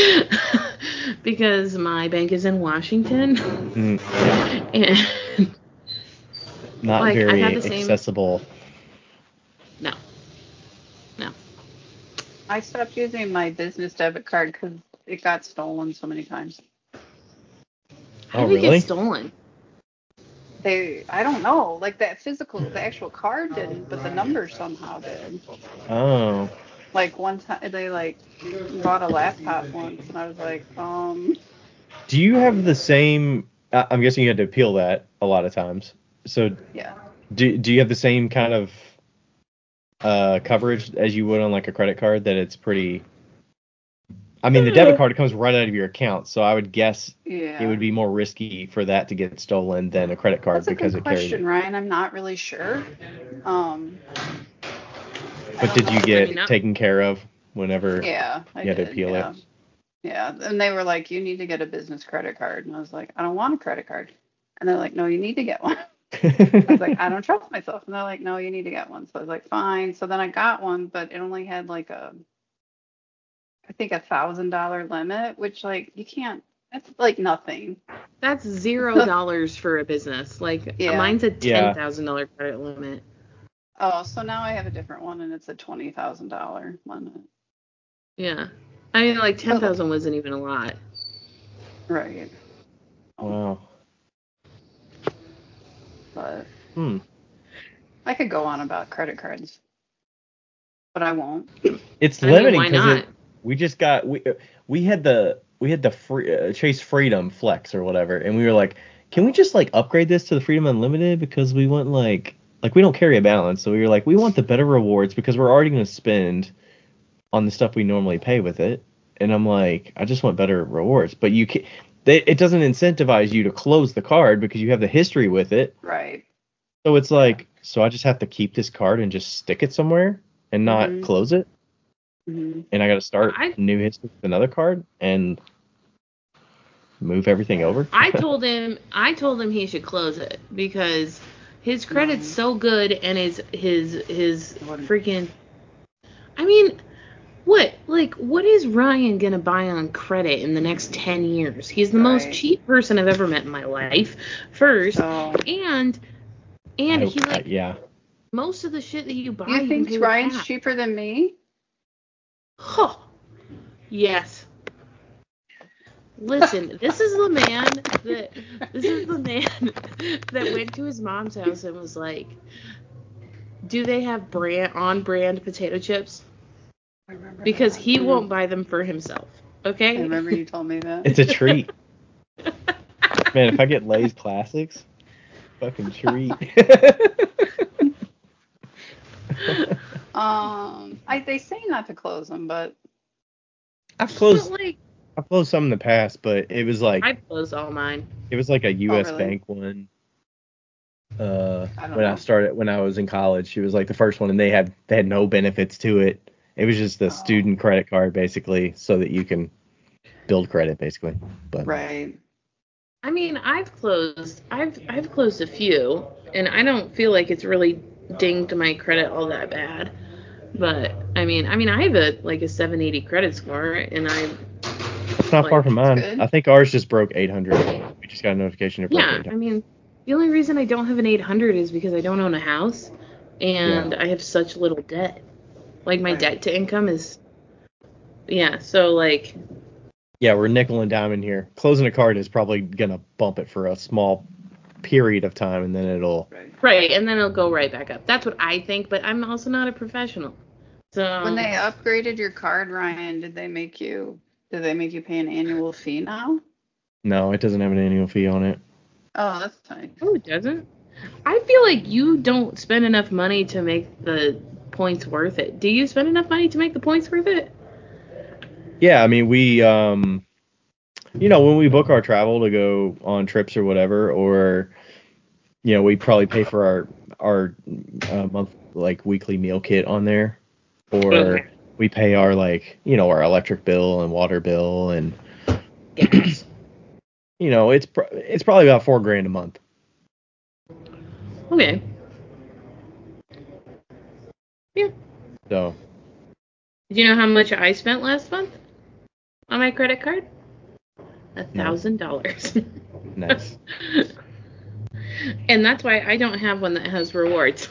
because my bank is in Washington. Mm, yeah. And Not Like, I very had the same- accessible. no, no. I stopped using my business debit card because it got stolen so many times. How Oh, did it really? get stolen? They, I don't know, like that physical, the actual card didn't, but the number somehow did. Oh. Like one time, they like bought a laptop once, and I was like, um, Do you have the same? I- I'm guessing you had to appeal that a lot of times. So yeah. do do you have the same kind of uh, coverage as you would on like a credit card, that it's pretty I mean, the debit card comes right out of your account, so I would guess Yeah. it would be more risky for that to get stolen than a credit card That's a because good it carries question, it. Ryan. I'm not really sure. Um, I But don't did you know. get mean, not- taken care of whenever Yeah, I you had to did. appeal Yeah. it? Yeah. And they were like, you need to get a business credit card. And I was like, I don't want a credit card. And they're like, no, you need to get one. I was like, I don't trust myself. And they're like, no, you need to get one. So I was like, fine. So then I got one, but it only had like a, I think a thousand dollar limit, which like you can't, that's like nothing. That's zero dollars for a business. Like Yeah. mine's a Yeah. ten thousand dollar credit limit. Oh, so now I have a different one and it's a twenty thousand dollar limit. Yeah. I mean, like ten thousand wasn't even a lot. Right. Wow. But Hmm. I could go on about credit cards, but I won't. It's I mean, limiting why because not? we just got we we had the we had the free uh, Chase Freedom Flex or whatever, and we were like, can we just like upgrade this to the Freedom Unlimited because we want like like we don't carry a balance, so we were like, we want the better rewards because we're already going to spend on the stuff we normally pay with it, and I'm like, I just want better rewards, but you can they, it doesn't incentivize you to close the card because you have the history with it. Right. So it's like, so I just have to keep this card and just stick it somewhere and not Mhm. close it, hmm and I got to start I- new history with another card and move everything over. I told him I told him he should close it because his credit's No. so good and his his his Wouldn't. freaking I mean, what like what is Ryan gonna buy on credit in the next ten years? He's the most Right. cheap person I've ever met in my life. First, So and and I- he like I- yeah. most of the shit that you buy you you can think pay with Ryan's cash. cheaper than me? Huh. Yes. Listen, this is the man that this is the man that went to his mom's house and was like, "Do they have brand on brand potato chips?" I remember Because that. he I won't buy them for himself. Okay? I remember you told me that. It's a treat. Man, if I get Lay's Classics, fucking treat. Um, I they say not to close them, but I've closed But, like, I've closed some in the past, but it was like I closed all mine. it was like a U S Oh, really? Bank one. Uh, I don't when I know. started when I was in college, she was like the first one, and they had they had no benefits to it. It was just the Oh. student credit card basically, so that you can build credit basically. But right. I mean, I've closed I've I've closed a few and I don't feel like it's really dinged my credit all that bad. But I mean, I mean I have a like a seven eighty credit score and I it's not far like, from that's mine. good. I think ours just broke eight hundred. We just got a notification it broke yeah, eight I hundred. mean, the only reason I don't have an eight hundred is because I don't own a house and I have such little debt. Like my Right. debt to income is yeah, so like Yeah, we're nickel and diamond here. Closing a card is probably gonna bump it for a small period of time, and then it'll. Right. right, and then it'll go right back up. That's what I think, but I'm also not a professional. So When they upgraded your card, Ryan, did they make you did they make you pay an annual fee now? No, it doesn't have an annual fee on it. Oh, that's nice. Oh, it doesn't? I feel like you don't spend enough money to make the points worth it. Do you spend enough money to make the points worth it? Yeah, I mean we um, you know, when we book our travel to go on trips or whatever, or you know, we probably pay for our our uh, month like weekly meal kit on there, or Okay. we pay our like you know our electric bill and water bill, and Yes. you know it's pr- it's probably about four grand a month. Okay. Yeah. So Do you know how much I spent last month on my credit card? A No. thousand dollars. nice. And that's why I don't have one that has rewards.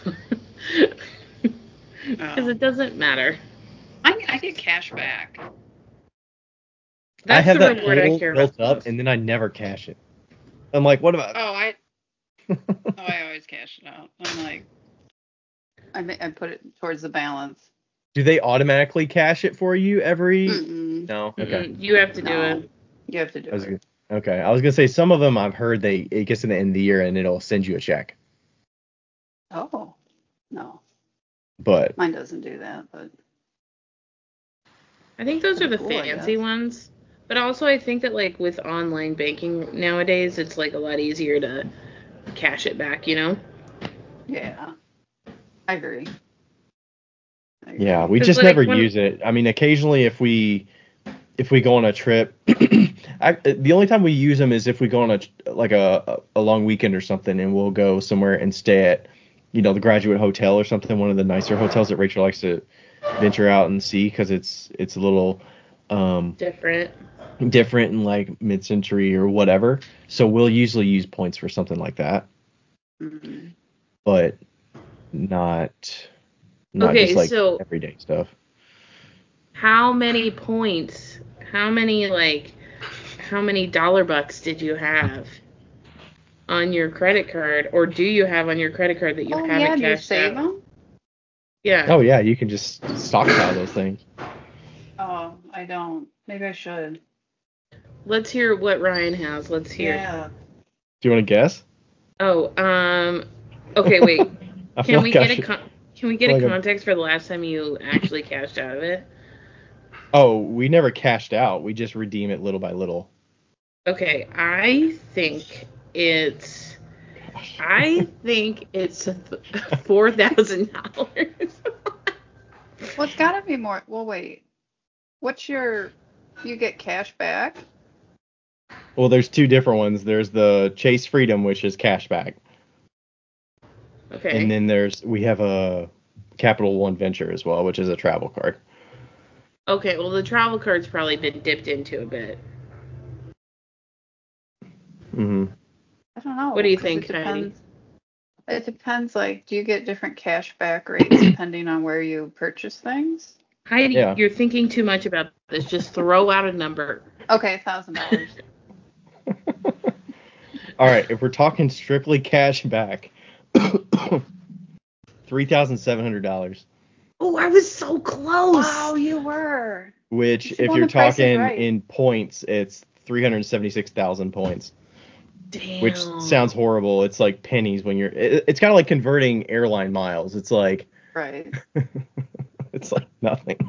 Because Oh. it doesn't matter. I, I get cash back. That's I have the that reward I total care built about. up, and then I never cash it. I'm like, what about? Oh, I oh I always cash it out. I'm like I ma- I put it towards the balance. Do they automatically cash it for you every? Mm-mm. No. Okay. Mm-mm, you have to do No. it. You have to do I was it. gonna, okay. I was gonna say some of them I've heard they it gets to the end of the year and it'll send you a check, Oh, no. but Mine doesn't do that, but I think those are the Cool, I fancy guess. ones. But also I think that like with online banking nowadays, it's like a lot easier to cash it back, you know? Yeah. I agree. I agree. Yeah, we 'Cause, just like, never when- use it. I mean, occasionally if we if we go on a trip, I, the only time we use them is if we go on a like a a long weekend or something, and we'll go somewhere and stay at, you know, the Graduate Hotel or something, one of the nicer hotels that Rachel likes to venture out and see because it's it's a little um, Different. different and like mid-century or whatever. So we'll usually use points for something like that, Mhm. but not not Okay, just like so- everyday stuff. How many points? How many like how many dollar bucks did you have on your credit card, or do you have on your credit card that you Oh, haven't yeah, do you cashed save out? them? Yeah. Oh yeah, you can just stockpile those things. Oh, I don't. Maybe I should. Let's hear what Ryan has. Let's hear. Yeah. Do you want to guess? Oh, um. Okay, wait. I feel Can we like I get a should- con- Can we get like a a- context for the last time you actually cashed out of it? Oh, we never cashed out. We just redeem it little by little. Okay, I think it's. I think it's four thousand dollars. Well, it's got to be more. Well, wait. What's your. You get cash back? Well, there's two different ones. There's the Chase Freedom, which is cash back, Okay. and then there's we have a Capital One Venture as well, which is a travel card. Okay, well the travel card's probably been dipped into a bit. hmm I don't know. What do you 'cause think, it Heidi? depends. It depends. Like, do you get different cash back rates depending on where you purchase things? Heidi, Yeah. you're thinking too much about this. Just throw out a number. Okay, a thousand dollars. All right, if we're talking strictly cash back, three thousand seven hundred dollars. Oh, I was so close. Wow, you were. Which, It's if on you're the Price is talking Right. in points, it's three hundred seventy-six thousand points. Damn. Which sounds horrible. It's like pennies when you're. It, it's kind of like converting airline miles. It's like. Right. It's like nothing.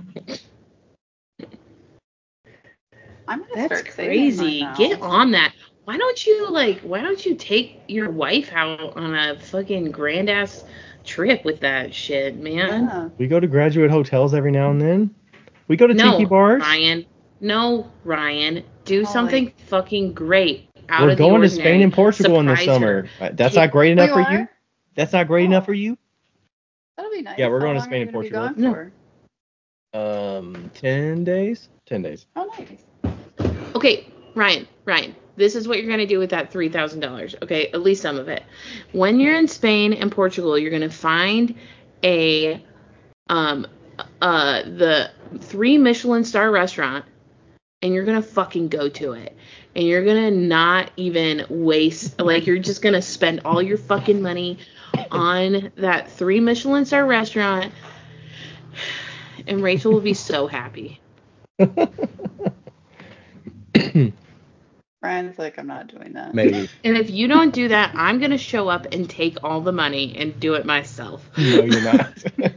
I'm gonna That's start saving crazy. mine now. Get on that. Why don't you like? Why don't you take your wife out on a fucking grand ass trip with that shit, man? Yeah. We go to graduate hotels every now and then. We go to No, tiki bars. Ryan. No, Ryan. Do Oh, something like- fucking great. Out We're of the going to ordinary. Spain and Portugal in the Surprise summer. her. Uh, That's Take- not great enough We for you. are? That's not great Oh. enough for you. That'll be nice. Yeah, we're How going to long Spain are and you gonna be Portugal. gone No. for? Um, ten days. Ten days. Oh, nice. Okay, Ryan, Ryan, this is what you're going to do with that three thousand dollars, okay? At least some of it. When you're in Spain and Portugal, you're going to find a, um, uh, the three Michelin star restaurant, and you're going to fucking go to it. And you're going to not even waste, like, you're just going to spend all your fucking money on that three Michelin star restaurant, and Rachel will be so happy. Brian's like, I'm not doing that. Maybe. And if you don't do that, I'm going to show up and take all the money and do it myself. No, you're not.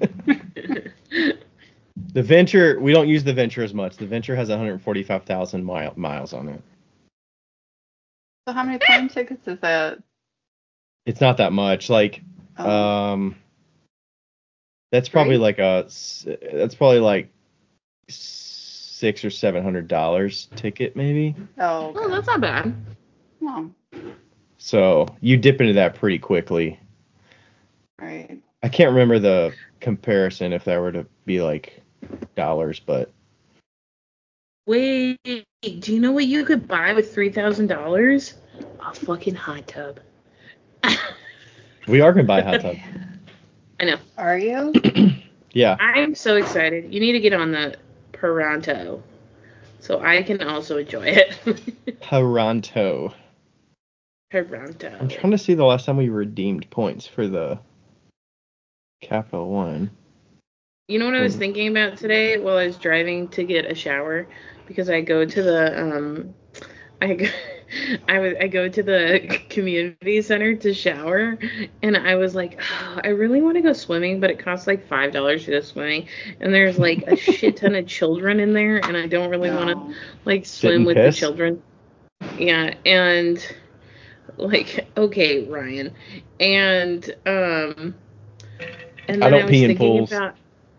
The Venture, we don't use the Venture as much. The Venture has one hundred forty-five thousand mile, miles on it. So how many plane tickets is that? It's not that much. Like, Oh, um, that's probably Three? like a, s- that's probably like six or seven hundred dollars ticket, maybe. oh, okay. Oh, that's not bad. Oh, So you dip into that pretty quickly. right. I can't remember the comparison if that were to be like dollars, but Wait, do you know what you could buy with three thousand dollars? A fucking hot tub. we are gonna buy a hot tub. I know. Are you? Yeah. I'm so excited. You need to get on the Peranto so I can also enjoy it. Toronto. I'm Peranto. trying to see the last time we redeemed points for the Capital One. You know what I was Hmm. thinking about today while I was driving to get a shower? Because I go to the, um, I go, I was I go to the community center to shower, and I was like, oh, I really want to go swimming, but it costs like five dollars to go swimming, and there's like a shit ton of children in there, and I don't really want No. to like Sit swim and with piss? the children. Yeah, and like, okay, Ryan, and um, and then I I, don't was pee in thinking pools. about.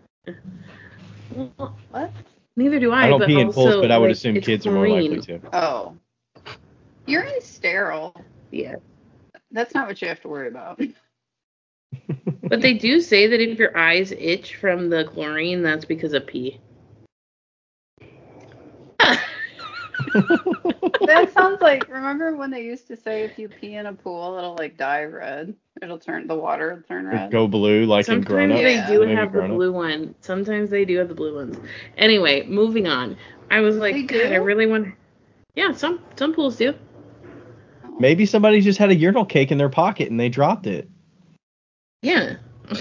Well, What? neither do I. I don't but pee in also, pools, but I would like, assume it's kids are more likely chlorine. to. Oh. Urine sterile. Yeah. That's not what you have to worry about. But they do say that if your eyes itch from the chlorine, that's because of pee. That sounds like, remember when they used to say if you pee in a pool, it'll like dye red? It'll turn, the water will turn red. Go blue like in Grown Sometimes Ups. they Yeah. do Movie have the Grown Ups. blue one. Sometimes they do have the blue ones. Anyway, moving on. I was like, They God, I do? really want. Yeah, some some pools do. Oh. Maybe somebody just had a urinal cake in their pocket and they dropped it. Yeah.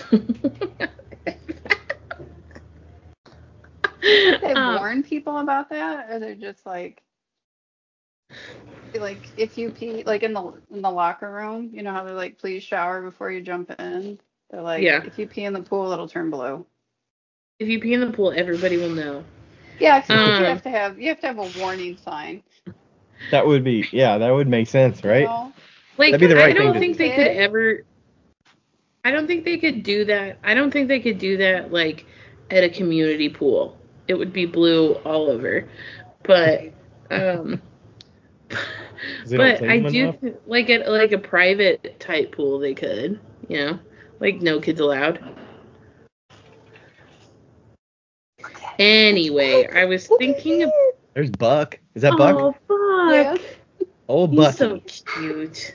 They Um, warn people about that, or they're just like, like if you pee, like in the in the locker room, you know how they're like, please shower before you jump in. They're like, Yeah. if you pee in the pool, it'll turn blue. if you pee in the pool, everybody will know. Yeah, I feel like you Um, have to have you have to have a warning sign. That would be, yeah, that would make sense, right? You know? Like, That'd be the right I don't thing to think do. they could ever. I don't think they could do that. I don't think they could do that like at a community pool. It would be blue all over. But um They don't but clean I them do enough? th- like at like a private type pool they could, you know, like no kids allowed. Anyway, I was thinking of There's Buck. Is that Buck? oh fuck. Yeah. Old He's Bucky. so cute.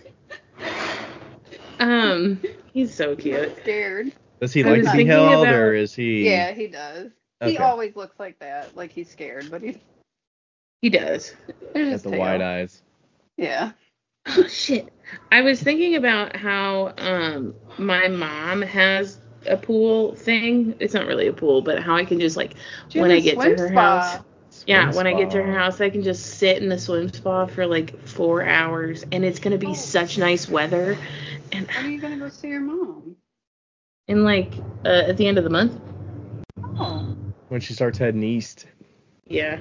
Um, he's so cute. Scared. Does he I like was to be thinking held, about- or is he? Yeah, he does. He Okay. always looks like that, like he's scared, but he's He does. there's Got his the tail. wide eyes. Yeah. Oh shit. I was thinking about how um my mom has a pool thing. It's not really a pool, but how I can just like She when has I a get to swim her spa. house. Yeah, Swim when I get to her spa. house, I can just sit in the swim spa for like four hours, and it's gonna be Oh. such nice weather. And When are you gonna go see your mom? in like uh, at the end of the month. Oh. When she starts heading east. Yeah.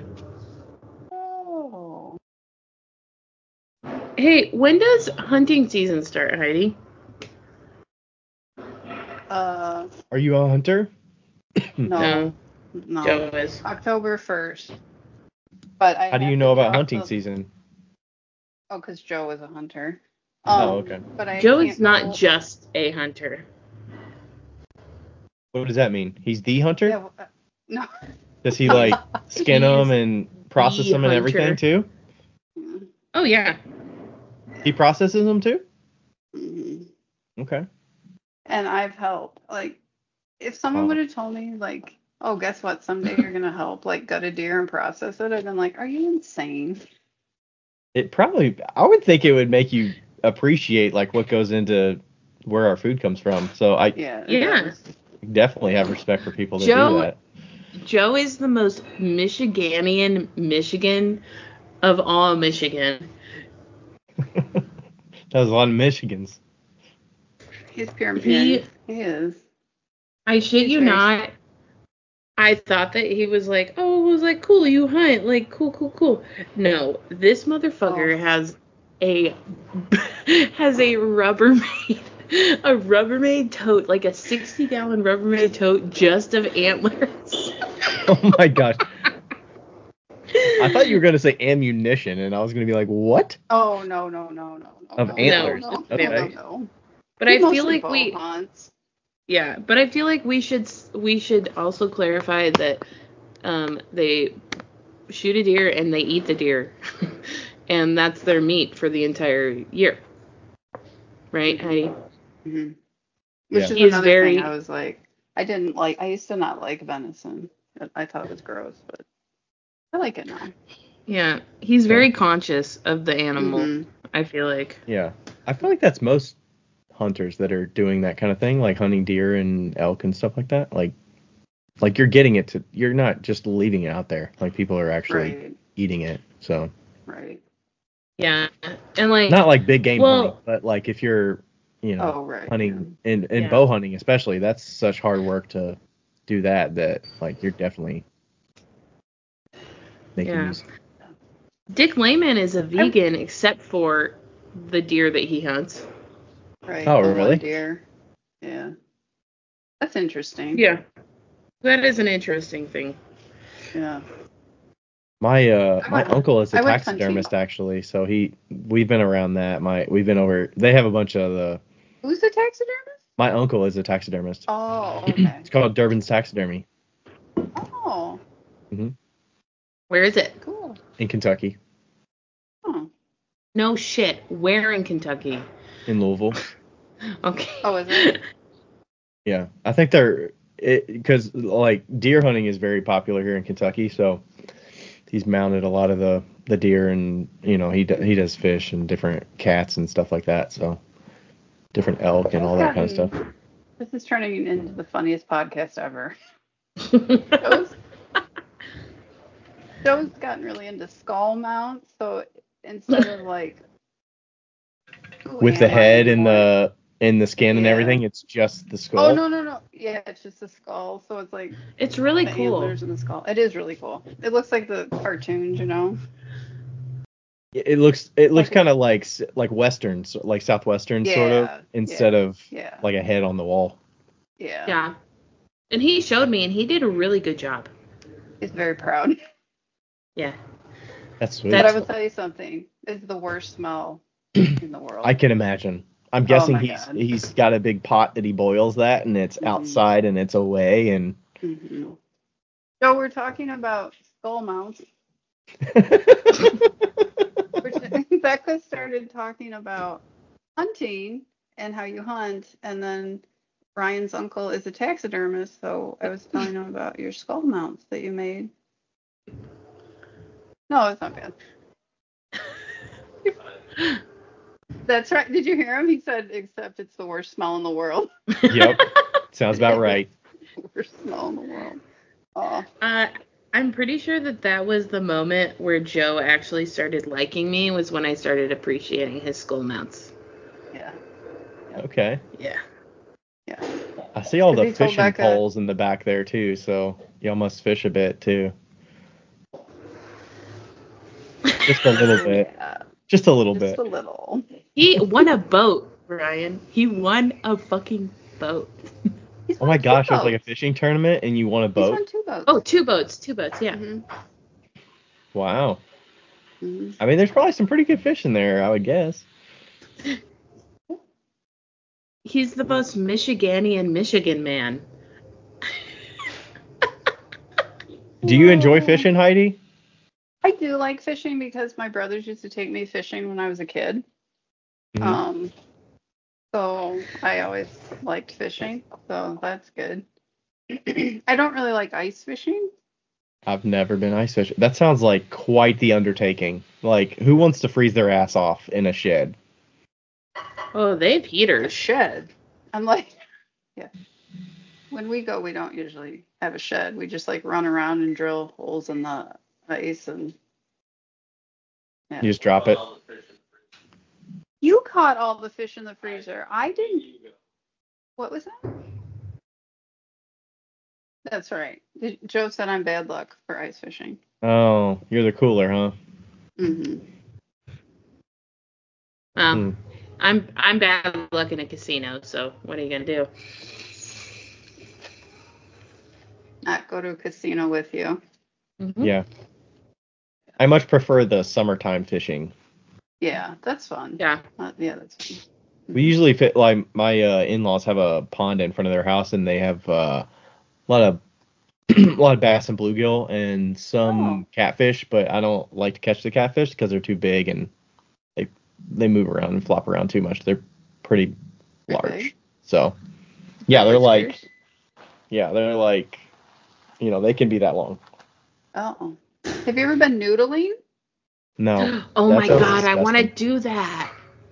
Oh. Hey, when does hunting season start, Heidi? Uh, Are you a hunter? no, No, no. Joe is. October first. But I How do have you to know about drop hunting the- season? Oh, because Joe is a hunter. Oh, Um, okay. But I Joe can't is not go- just a hunter. What does that mean? He's the hunter? Yeah, uh, no. Does he like skin He them is and process the them and everything hunter. too? Oh yeah. He processes them too? Mhm. Okay. And I've helped. Like, if someone Oh. would have told me, like, oh, guess what? Someday you're gonna help, like, gut a deer and process it, I'd been like, are you insane? It probably, I would think it would make you appreciate like what goes into where our food comes from. So I Yeah. it Yeah. does. definitely have respect for people that Joe- do that. Joe is the most Michiganian Michigan of all Michigan. That was a lot of Michigans. He's pure and He- pure. He is. I shit He's you very- not. I thought that he was like, oh, it was like, cool, you hunt, like, cool, cool, cool. No, this motherfucker Oh. has a has a Rubbermaid, a Rubbermaid tote, like a sixty gallon Rubbermaid tote just of antlers. Oh my gosh. I thought you were going to say ammunition, and I was going to be like, what? Oh, no, no, no, no. no Of no, antlers. No, no, Okay. no, no. But He I feel mostly like bow we, hunts. yeah, but I feel like we should we should also clarify that um, they shoot a deer and they eat the deer, and that's their meat for the entire year, right, Heidi? Mm-hmm. Which Yeah. is He is another very- thing I was like, I didn't like, I used to not like venison. I thought it was gross, but I like it now. Yeah, he's very conscious of the animal. Mhm. I feel like. Yeah. I feel like that's most hunters that are doing that kind of thing, like hunting deer and elk and stuff like that. Like, like you're getting it to, you're not just leaving it out there. Like people are actually Right, eating it. So right. Yeah. And like Not like big game well, hunting, but like if you're, you know, Oh, right. hunting and, and Yeah. bow hunting especially, that's such hard work to do that that like you're definitely making Yeah. use. Dick Lehman is a vegan except for the deer that he hunts. Right. Oh, the really? One deer. Yeah. That's interesting. Yeah. That is an interesting thing. Yeah. My uh I my went- uncle is a I went taxidermist hunting. actually, so he we've been around that. My we've been over. They have a bunch of the. Who's the taxidermist? My uncle is a taxidermist. Oh, okay. It's called Durbin's Taxidermy Oh, Where is it? cool. in Kentucky, Oh. No shit. Where in Kentucky? in Louisville. Okay. Oh, is it? Yeah, I think they're because like deer hunting is very popular here in Kentucky, so he's mounted a lot of the the deer, and you know he do, he does fish and different cats and stuff like that, so different elk and all that kind of stuff. This is turning into the funniest podcast ever. Joe's, Joe's gotten really into skull mounts, so instead of like With the head and more- the and the skin and Yeah. everything, it's just the skull. Oh no no no! Yeah, it's just a skull, so it's like It's really the cool. antlers and the skull. It is really cool. It looks like the cartoons, you know. It looks it looks Like a- kind of like s- like western, so- like southwestern sort of, Yeah, instead yeah, of Yeah. like a head on the wall. Yeah. Yeah. And he showed me, and he did a really good job. He's very proud. Yeah. That's sweet. But I That's- will tell you something. It's the worst smell in the world. I can imagine. I'm Oh guessing my he's God. he's got a big pot that he boils that, and it's Mhm. outside and it's away, and hmm So we're talking about skull mounts. Which Becca started talking about hunting and how you hunt, and then Ryan's uncle is a taxidermist, so I was telling him about your skull mounts that you made. No, it's not bad. That's right. Did you hear him? He said, except it's the worst smell in the world. Yep, sounds about right. Worst smell in the world. Oh, Uh, I'm pretty sure that that was the moment where Joe actually started liking me, was when I started appreciating his skull mounts. yeah. Okay, Yeah. Yeah. I see all 'Cause the he told fishing Becca- poles in the back there too, so y'all must fish a bit too. Just a little bit. Yeah, Just a little just bit. a little. He won a boat, Ryan. He won a fucking boat. He's Oh my won two gosh, it was like a boats. fishing tournament and you won a He's boat? won two boats. Oh, two boats. Two boats, yeah. Mhm. Wow. Mhm. I mean, there's probably some pretty good fish in there, I would guess. He's the most Michiganian Michigan man. Do you enjoy Whoa. fishing, Heidi? I do like fishing because my brothers used to take me fishing when I was a kid. Mhm. Um, so I always liked fishing, so that's good. I don't really like ice fishing. I've never been ice fishing. That sounds like quite the undertaking. Like, who wants to freeze their ass off in a shed? Oh, they have A heaters. shed. I'm like, yeah. When we go, we don't usually have a shed. We just like run around and drill holes in the ice and. Yeah. You just drop it. You caught all the fish in the freezer. I didn't. What was that? That's right. Did- Joe said I'm bad luck for ice fishing. Oh, you're the cooler, huh? hmm Um, Hmm. I'm I'm bad luck in a casino, so what are you gonna do? Not go to a casino with you. Mhm. Yeah. I much prefer the summertime fishing. Yeah, that's fun. Yeah. Uh, yeah, that's fun. We usually fit like my uh, in-laws have a pond in front of their house, and they have uh, a lot of a lot of bass and bluegill and some Oh. catfish, but I don't like to catch the catfish because they're too big and they they move around and flop around too much. They're pretty They're large. big? So yeah, they're like Oysters? yeah, they're like you know, they can be that long. Oh. Have you ever been noodling? No. Oh that my sounds god, I want to disgusting. do that.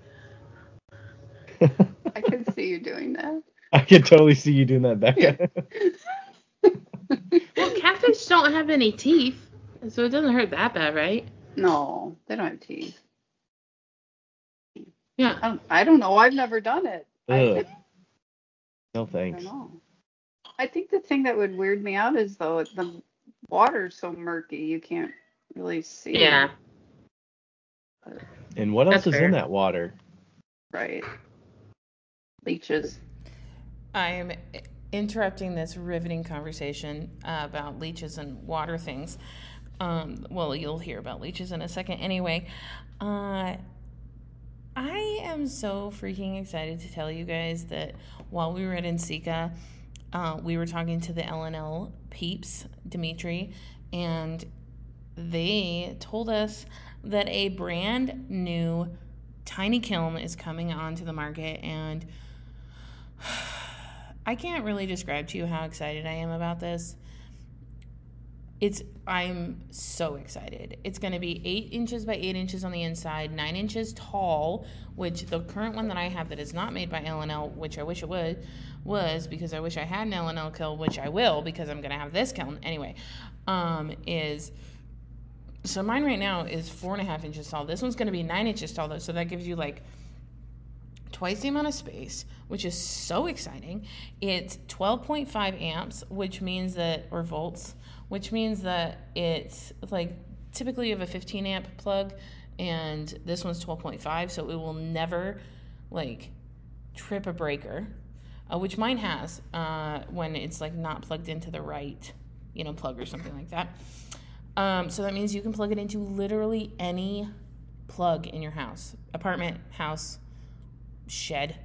I can see you doing that. I can totally see you doing that, Becca. Well, catfish don't have any teeth, so it doesn't hurt that bad, right? No, they don't have teeth. Yeah. I don't, I don't know. I've never done it. I, Ugh. No I thanks. don't know. I think the thing that would weird me out is though the water's so murky you can't really see. Yeah. And what else That's is fair. in that water? Right. Leeches. I am interrupting this riveting conversation uh, about leeches and water things. Um, well, you'll hear about leeches in a second anyway. Uh, I am so freaking excited to tell you guys that while we were at NSECA, uh, we were talking to the L N L peeps, Dimitri, and they told us that a brand new tiny kiln is coming onto the market, and I can't really describe to you how excited I am about this. It's I'm so excited. It's going to be eight inches by eight inches on the inside, nine inches tall, which the current one that I have that is not made by L N L, which I wish it would, was because I wish I had an L N L kiln, which I will because I'm going to have this kiln anyway, um, is... So mine right now is four and a half inches tall. This one's going to be nine inches tall, though, so that gives you like twice the amount of space, which is so exciting. It's twelve point five amps, which means that, or volts, which means that it's like typically you have a fifteen amp plug, and this one's twelve point five, so it will never like trip a breaker, uh, which mine has uh, when it's like not plugged into the right, you know, plug or something like that. Um, so that means you can plug it into literally any plug in your house, apartment, house, shed.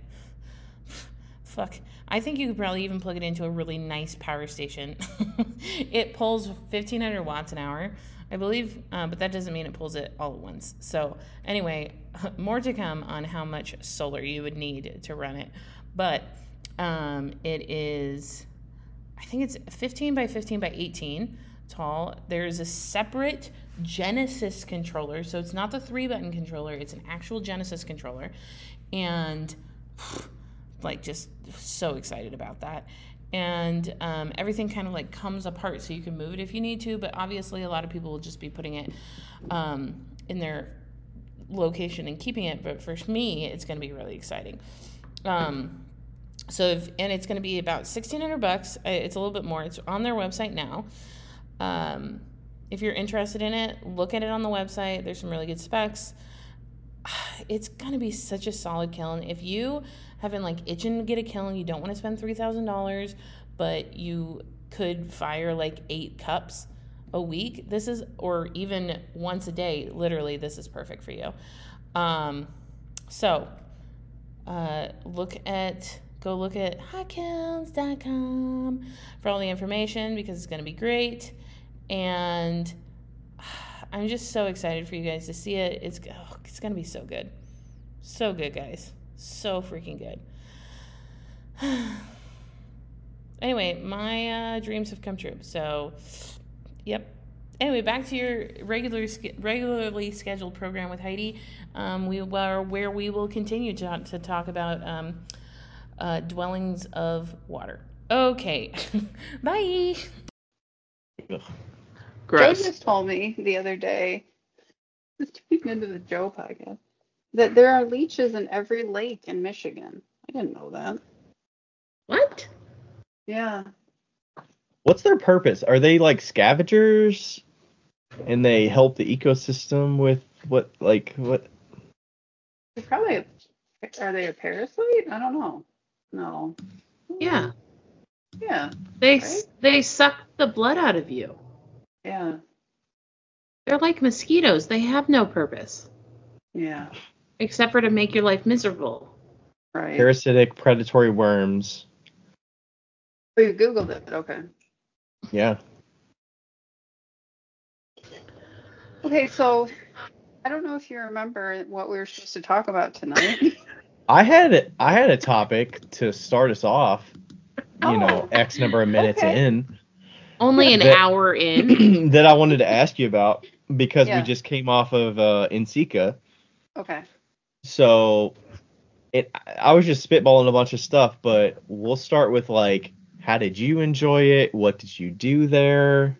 Fuck. I think you could probably even plug it into a really nice power station. It pulls fifteen hundred watts an hour, I believe, uh, but that doesn't mean it pulls it all at once. So anyway, more to come on how much solar you would need to run it. But um, it is, I think it's fifteen by fifteen by eighteen. Tall. There's a separate Genesis controller, so it's not the three button controller, it's an actual Genesis controller, and like just so excited about that. And um, everything kind of like comes apart so you can move it if you need to, but obviously a lot of people will just be putting it um, in their location and keeping it, but for me it's going to be really exciting. Um, so if, and it's going to be about sixteen hundred bucks. It's a little bit more. It's on their website now. Um, if you're interested in it, look at it on the website. There's some really good specs. It's going to be such a solid kiln. If you have been like itching to get a kiln, you don't want to spend three thousand dollars, but you could fire like eight cups a week. This is, or even once a day, literally, this is perfect for you. Um, so, uh, look at, go look at hot kilns dot com for all the information because it's going to be great. And I'm just so excited for you guys to see it. It's oh, it's going to be so good. So good, guys. So freaking good. Anyway, my uh, dreams have come true. So, yep. Anyway, back to your regular, regularly scheduled program with Heidi, um, we were where we will continue to, to talk about um, uh, dwellings of water. Okay. Bye. Ugh. Joe Gross. just told me the other day, just speaking into the Joe podcast, that there are leeches in every lake in Michigan. I didn't know that. What? Yeah. What's their purpose? Are they like scavengers? And they help the ecosystem with what, like, what? They're probably, a, are they a parasite? I don't know. No. Yeah. Yeah. They Right? they suck the blood out of you. Yeah. They're like mosquitoes. They have no purpose Yeah. except for to make your life miserable. Right. Parasitic predatory worms. Oh, you Googled it. Okay. Yeah. Okay, so I don't know if you remember what we were supposed to talk about tonight. I had I had a topic to start us off. You know, Oh, X number of minutes okay. in. Only an That- hour in. that I wanted to ask you about because Yeah. we just came off of uh, NSECA. Okay. So it I was just spitballing a bunch of stuff, but we'll start with like, how did you enjoy it? What did you do there?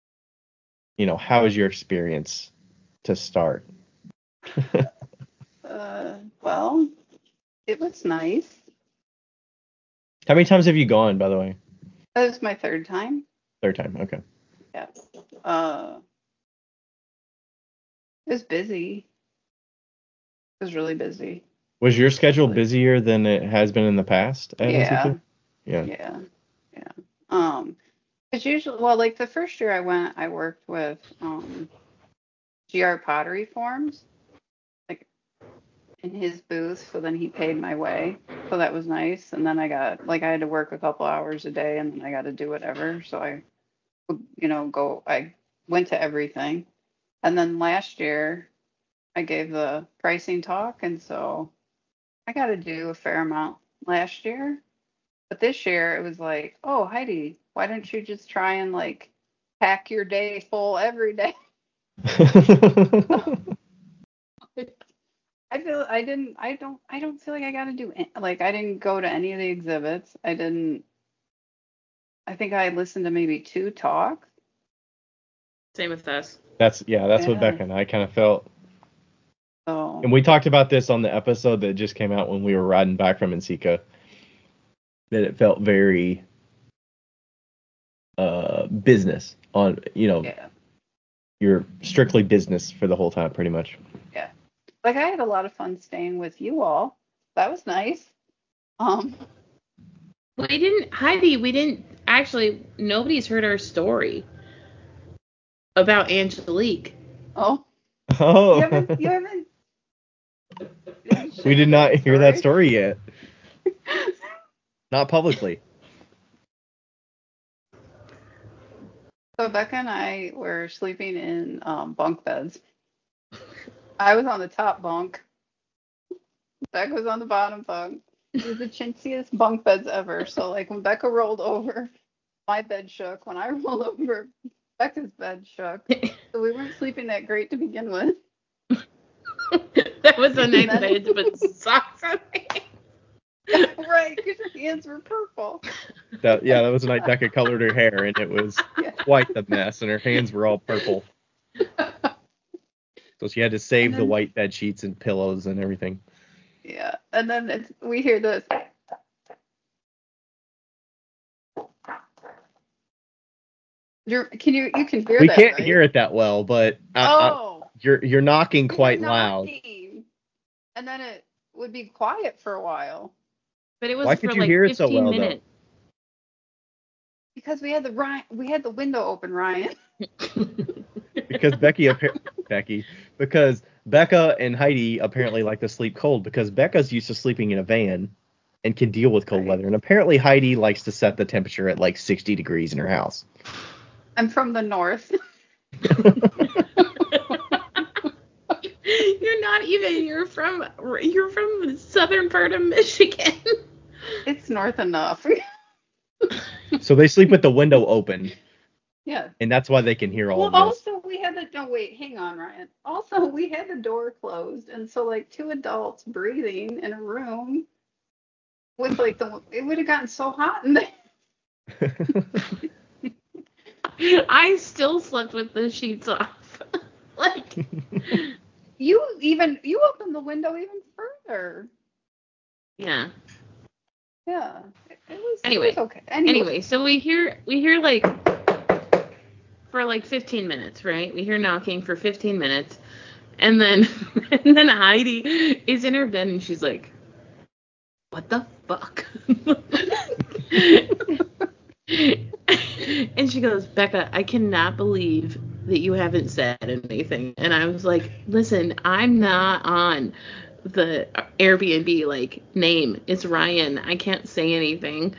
You know, how was your experience to start? Uh, well, it was nice. How many times have you gone, by the way? That was my third time. Third time, okay. Yeah. Uh, it was busy. It was really busy. Was your schedule busier than it has been in the past at Yeah. N C Q? Yeah. Yeah. Yeah. Um, it's usually, well, like the first year I went, I worked with um G R Pottery Forms, like in his booth. So then he paid my way. So that was nice. And then I got, like, I had to work a couple hours a day and then I got to do whatever. So I would, you know, go, I went to everything. And then last year I gave the pricing talk. And so I got to do a fair amount last year. But this year it was like, oh, Heidi, why don't you just try and like pack your day full every day? I feel I didn't I don't I don't feel like I got to do an- like I didn't go to any of the exhibits. I didn't I think I listened to maybe two talks. Same with us. That's yeah, that's what Yeah. Becca and I kind of felt. So And we talked about this on the episode that just came out when we were riding back from N C Q. That it felt very uh business on, you know, yeah. you're strictly business for the whole time pretty much. Like I had a lot of fun staying with you all. That was nice. Um We didn't, Heidi, we didn't, actually, nobody's heard our story about Angelique. oh, Oh. you haven't you haven't We did not hear that story yet. Not publicly. So Becca and I were sleeping in um, bunk beds. I was on the top bunk. Becca was on the bottom bunk. It was the chintziest bunk beds ever. So like when Becca rolled over, my bed shook. When I rolled over, Becca's bed shook. So we weren't sleeping that great to begin with. That was the night that I had to put socks on my hands. Right, because your hands were purple. That yeah, that was the night Becca colored her hair and it was Yeah. quite the mess and her hands were all purple. So she had to save And the then- white bed sheets and pillows and everything. Yeah, and then it's, we hear this. You're, can you you can hear We that? can't right? hear it that well, but I, I, Oh, you're you're knocking it's quite loud. knocking. And then it would be quiet for a while But it was Why for could you like hear it so fifteen well, though? minutes. because we had the Ryan, we had the window open, Ryan. Because Becky appa- Becky because Becca and Heidi apparently like to sleep cold because Becca's used to sleeping in a van and can deal with cold Right. weather, and apparently Heidi likes to set the temperature at like sixty degrees in her house. I'm from the north. You're not even. You're from. You're from the southern part of Michigan. It's north enough. So they sleep with the window open, Yeah. and that's why they can hear all Well, of this. also we had the no wait, hang on, Ryan. Also, we had the door closed, and so like two adults breathing in a room with like the it would have gotten so hot in there. I still slept with the sheets off. Like, You even you opened the window even further. yeah. Yeah. It, it was Anyway. It was okay. Anyway. Anyway, so we hear we hear like for like fifteen minutes, right? We hear knocking for fifteen minutes, and then and then Heidi is in her bed and she's like, "What the fuck?" And she goes, "Becca, I cannot believe that you haven't said anything." And I was like, "Listen, I'm not on the Airbnb like name. It's Ryan. I can't say anything."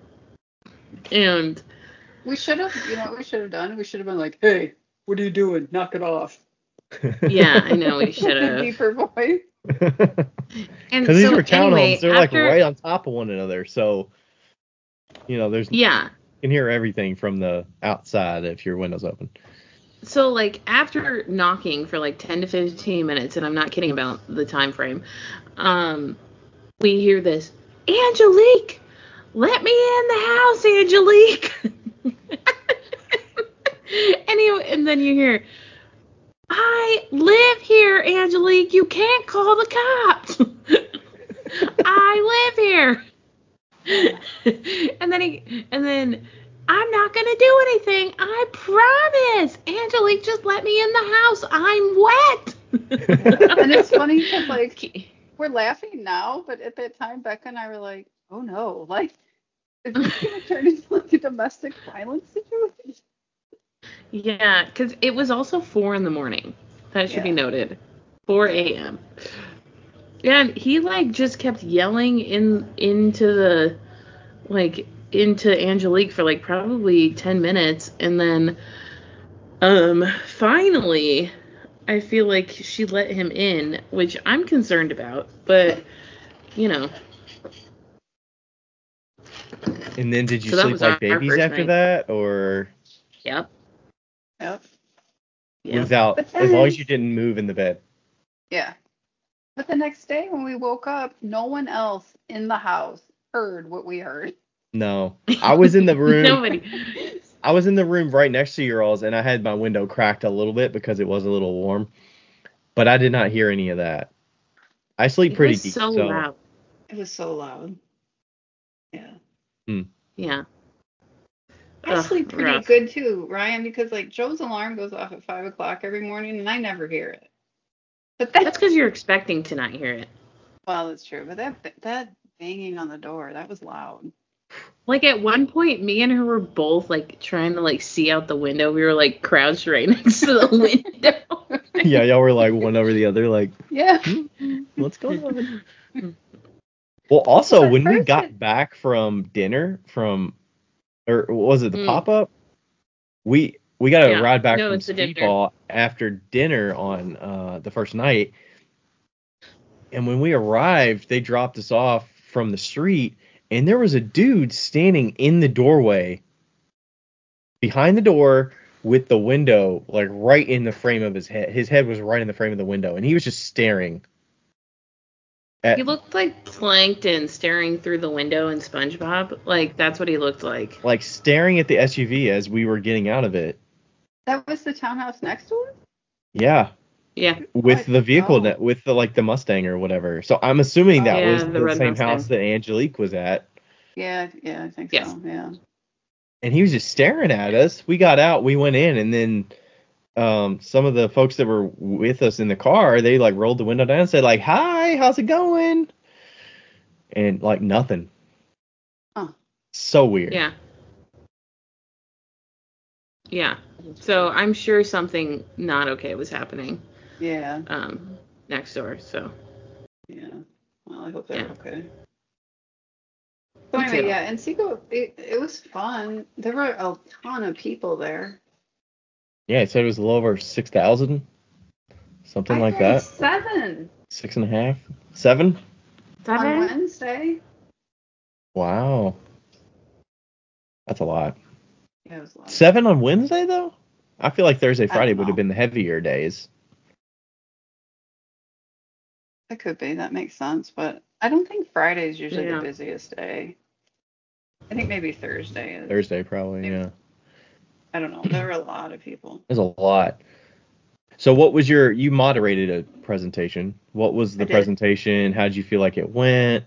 And We should have, you know what we should have done? We should have been like, hey, what are you doing? Knock it off. yeah, I know we should With a have. deeper voice. And Because these so were townhomes, anyway, they're like after- right on top of one another, so you know there's Yeah. you can hear everything from the outside if your window's open. So like after knocking for like ten to fifteen minutes, and I'm not kidding about the time frame, um, we hear this, "Angelique, let me in the house, Angelique." Anyway, and then you hear, I live here, Angelique. You can't call the cops. I live here. and then he, and then I'm not gonna do anything. I promise. Angelique, just let me in the house. I'm wet. And it's funny because like we're laughing now, but at that time Becca and I were like, oh no, like is this gonna turn into like a domestic violence situation? Yeah, because it was also four in the morning. That should Yeah. be noted. four a.m. Yeah, and he like just kept yelling in into the like into Angelique for like probably ten minutes, and then um finally I feel like she let him in, which I'm concerned about, but you know. And then did you So that sleep was like our- our babies first after night. that, or Yep. Yep. Yep. without? But As long then- as you didn't move in the bed. Yeah. But the next day when we woke up, no one else in the house heard what we heard. No, I was in the room. Nobody. I was in the room right next to your all's, and I had my window cracked a little bit because it was a little warm. But I did not hear any of that. I sleep It pretty was deep, so so loud. It was so loud. Yeah. Yeah. I Ugh, sleep pretty rough. good too, Ryan, because like Joe's alarm goes off at five o'clock every morning and I never hear it. But That's that's because you're expecting to not hear it. well, that's true. But that that banging on the door, that was loud. Like at one point, me and her were both like trying to like see out the window. We were like crouched right next to the window. yeah, y'all were like one over the other, like, Yeah. what's going on? Well, also, Well, at when we first got it- back from dinner, from, or was it the Mm. pop-up? We we got a Yeah. ride back No, from it's the dinner. Speedball after dinner on uh, the first night. And when we arrived, they dropped us off from the street, and there was a dude standing in the doorway behind the door with the window like right in the frame of his head. His head was right in the frame of the window, and he was just staring at He looked like Plankton staring through the window in SpongeBob. Like that's what he looked like. like staring at the S U V as we were getting out of it. That was the townhouse next to us? Yeah, Yeah. with What? the vehicle Oh. net, with the like the Mustang or whatever. So I'm assuming that Yeah, was the the, red same Mustang. house that Angelique was at. Yeah, yeah, I think Yes. so. Yeah. And he was just staring at us. We got out, we went in, and then um, some of the folks that were with us in the car, they like rolled the window down and said like, "Hi, how's it going?" And like nothing. Oh. So weird. Yeah. Yeah. So I'm sure something not okay was happening Yeah. um, next door. So Yeah. Well, I hope they're Yeah. okay. So Me anyway, too. yeah, and Seago, it, it was fun. There were a ton of people there. Yeah, it said it was a little over six thousand, something I like heard that. seven Six and a half, seven. on seven. Wednesday. Wow, that's a lot. Yeah, it was a lot. Seven on Wednesday though. I feel like Thursday, I don't Friday would have know. been the heavier days. It could be. That makes sense. But I don't think Friday is usually Yeah. the busiest day. I think maybe Thursday is. Thursday probably, Maybe. yeah. I don't know. There were a lot of people. There's a lot. So what was your, you moderated a presentation. What was the I did. presentation? How did you feel like it went?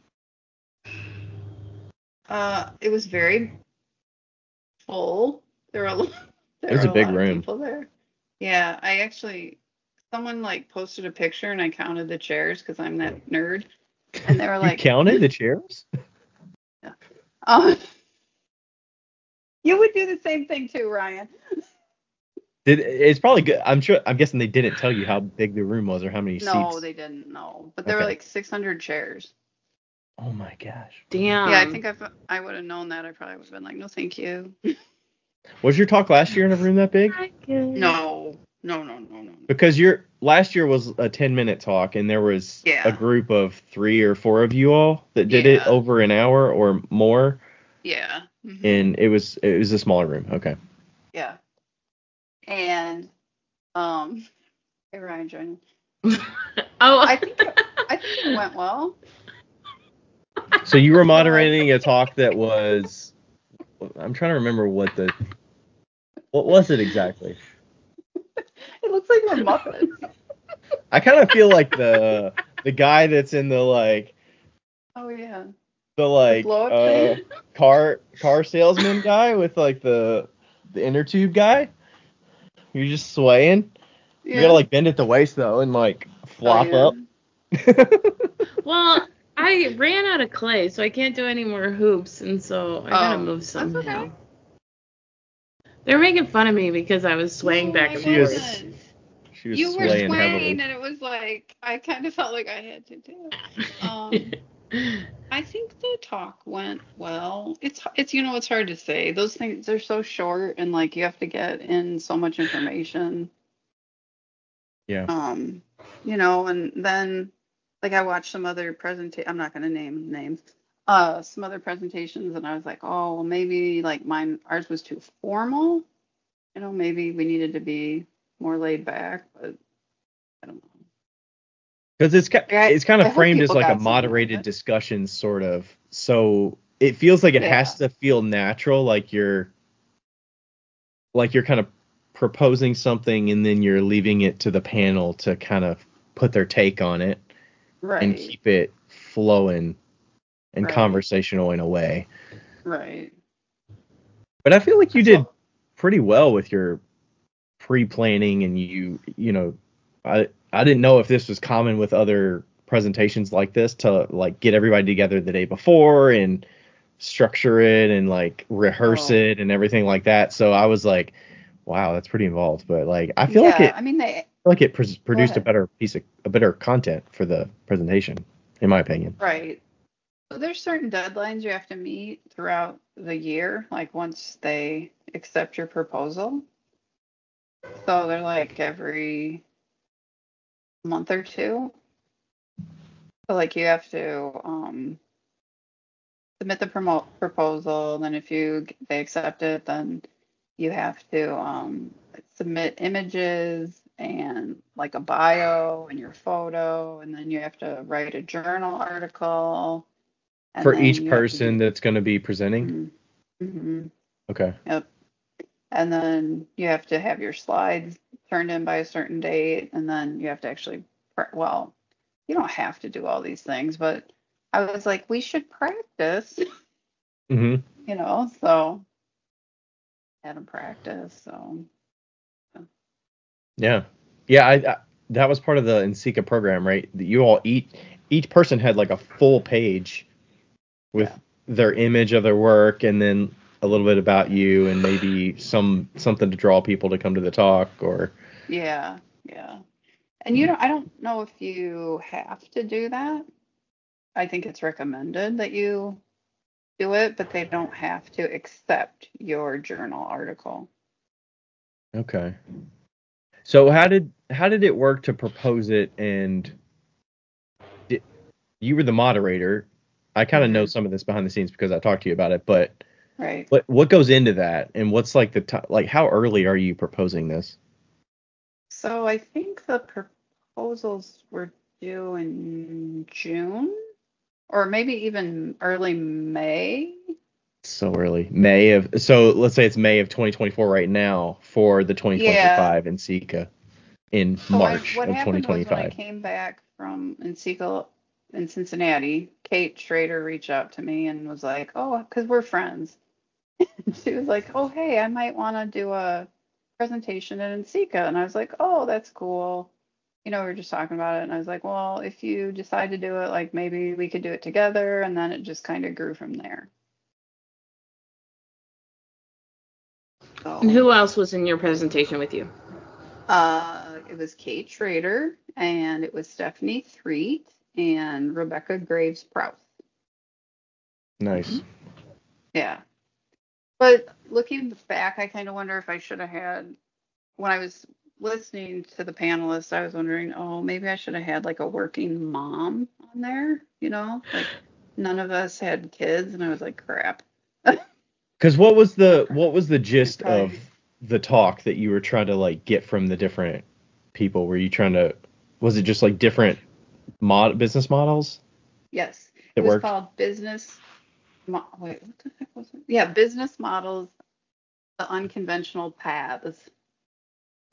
Uh, it was very full. There were a, lo- there It was were a big lot room. of people there. Yeah, I actually, someone like posted a picture and I counted the chairs because I'm that nerd. And they were You like, counted the chairs? oh, you would do the same thing too, Ryan. Did, it's probably good. I'm sure, I'm guessing they didn't tell you how big the room was or how many No, seats. they didn't know. But there were Okay. like six hundred chairs. Oh my gosh. Damn. yeah, I think if I would have known that, I probably would have been like, no, thank you. Was your talk last year in a room that big? No, no, no, no, no. no. Because your last year was a ten minute talk and there was Yeah. a group of three or four of you all that did it Yeah. over an hour or more, Yeah. mhm. and it was it was a smaller room. Okay. Yeah. And um hey Ryan joining. oh, I think it, I think it went well. So you were moderating a talk that was, I'm trying to remember what the, what was it exactly? It looks like the Muppets. I kind of feel like the the guy that's in the like Oh yeah. the like blow up uh, thing? car car salesman guy with like the the inner tube guy. You're just swaying. Yeah. You gotta like bend at the waist though and like flop Oh, yeah. up. Well, I ran out of clay, so I can't do any more hoops, and so I gotta Oh, move that's somehow. okay. They're making fun of me because I was swaying No, back I and She was- forth. wasn't. She was You were swaying swaying, heavily. and it was like I kind of felt like I had to do it. Um, I think the talk went well. It's it's you know it's hard to say. Those things they're so short, and like you have to get in so much information. Yeah. Um, you know, and then like I watched some other presentation. I'm not going to name names. Uh, some other presentations, and I was like, oh, well, maybe like mine, ours was too formal. You know, maybe we needed to be more laid back, but I don't know. Because it's ki- I- it's kind I of hope framed as people like a got something out of moderated it. discussion, sort of. So it feels like it has Yeah. to feel natural, like you're like you're kind of proposing something and then you're leaving it to the panel to kind of put their take on it Right. and keep it flowing and Right. conversational in a way. Right. But I feel like you So- did pretty well with your pre-planning, and you you know I I didn't know if this was common with other presentations like this, to like get everybody together the day before and structure it and like rehearse Oh. it and everything like that. So I was like, wow, that's pretty involved. But like I feel yeah, like it I mean, they. I feel like it pr- produced a ahead. better piece of a better content for the presentation, in my opinion. Right. So there's certain deadlines you have to meet throughout the year, like once they accept your proposal. So they're like every month or two. So like you have to um, submit the promo- proposal, then if you they accept it, then you have to um, submit images and like a bio and your photo, and then you have to write a journal article. And For then each you have to person do- that's going to be presenting. Mhm. Okay. Yep. And then you have to have your slides turned in by a certain date, and then you have to actually, pre- well, you don't have to do all these things, but I was like, we should practice, hmm you know, so had them practice. So Yeah. Yeah, I, I that was part of the Ensika program, right? That you all each each person had like a full page with Yeah. their image of their work, and then a little bit about you, and maybe some something to draw people to come to the talk. Or yeah, yeah. And you don't, I don't know if you have to do that. I think it's recommended that you do it, but they don't have to accept your journal article. okay. So how did how did it work to propose it? And did, you were the moderator. I kind of know Mhm. some of this behind the scenes because I talked to you about it, but Right. what what goes into that, and what's like the t- like how early are you proposing this? So I think the proposals were due in June or maybe even early May. So early, May of so let's say it's May of twenty twenty-four right now for the twenty twenty-five in Sika in So I, March what of happened was when I twenty twenty-five. came back from Encikal in Cincinnati, Kate Schrader reached out to me and was like, "Oh, because we're friends." She was like, "Oh, hey, I might want to do a presentation at Encika," and I was like, "Oh, that's cool." You know, we were just talking about it, and I was like, "Well, if you decide to do it, like maybe we could do it together," and then it just kind of grew from there. So, And who else was in your presentation with you? uh, it was Kate Schrader, and it was Stephanie Threet, and Rebecca Graves Prouse. Nice. Yeah. But looking back, I kind of wonder if I should have had, when I was listening to the panelists, I was wondering, oh, maybe I should have had like a working mom on there, you know? Like none of us had kids, and I was like, crap. Because what was the what was the gist Probably- of the talk that you were trying to like get from the different people? Were you trying to was it just like different mod business models? Yes. It It was worked? called business, mo- wait, what the heck was it? Yeah, business models, the unconventional paths.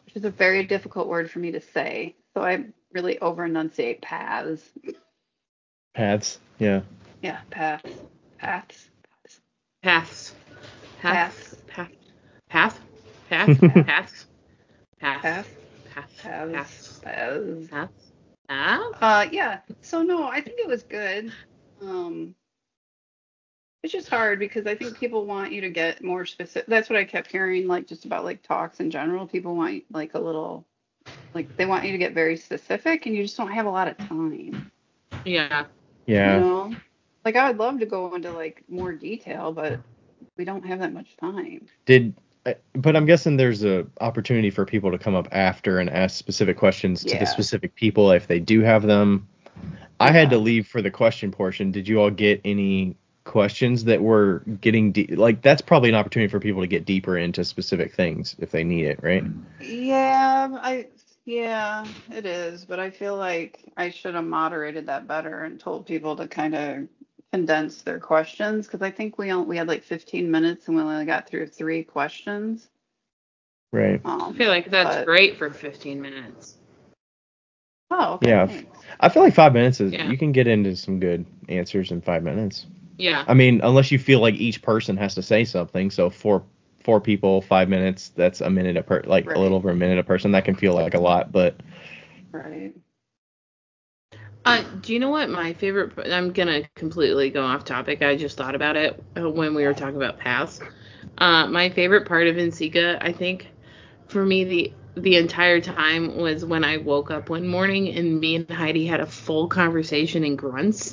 which is a very difficult word for me to say. So I really over enunciate paths. Paths. Yeah. Yeah, paths. Paths. Paths. Paths. Path. Path. Path. Path. Paths. Path. Paths. Path. Paths. Paths. Paths. Paths. Paths. Uh, yeah. So no, I think it was good. Um, it's just hard because I think people want you to get more specific. That's what I kept hearing, like just about like talks in general. People want like a little, like they want you to get very specific, and you just don't have a lot of time. Yeah. Yeah. You know, like I would love to go into like more detail, but we don't have that much time. Did I- but I'm guessing there's a opportunity for people to come up after and ask specific questions to Yeah. the specific people if they do have them. I had to Yeah. leave for the question portion. Did you all get any questions that were getting de- like that's probably an opportunity for people to get deeper into specific things if they need it, right? Yeah, I yeah, it is, but I feel like I should have moderated that better and told people to kind of condense their questions because I think we only, we had like fifteen minutes and we only got through three questions. Right. I Um, feel like that's but- great for fifteen minutes. Oh, okay. Yeah. Thanks. I feel like five minutes is Yeah. you can get into some good answers in five minutes. Yeah. I mean, unless you feel like each person has to say something. So four four people, five minutes, that's a minute a per like Right. a little over a minute a person. That can feel like a lot, but Right. Uh, do you know what my favorite? I'm gonna completely go off topic. I just thought about it uh, when we were talking about paths. Uh, my favorite part of Nsika, I think, for me the the entire time was when I woke up one morning and me and Heidi had a full conversation in grunts.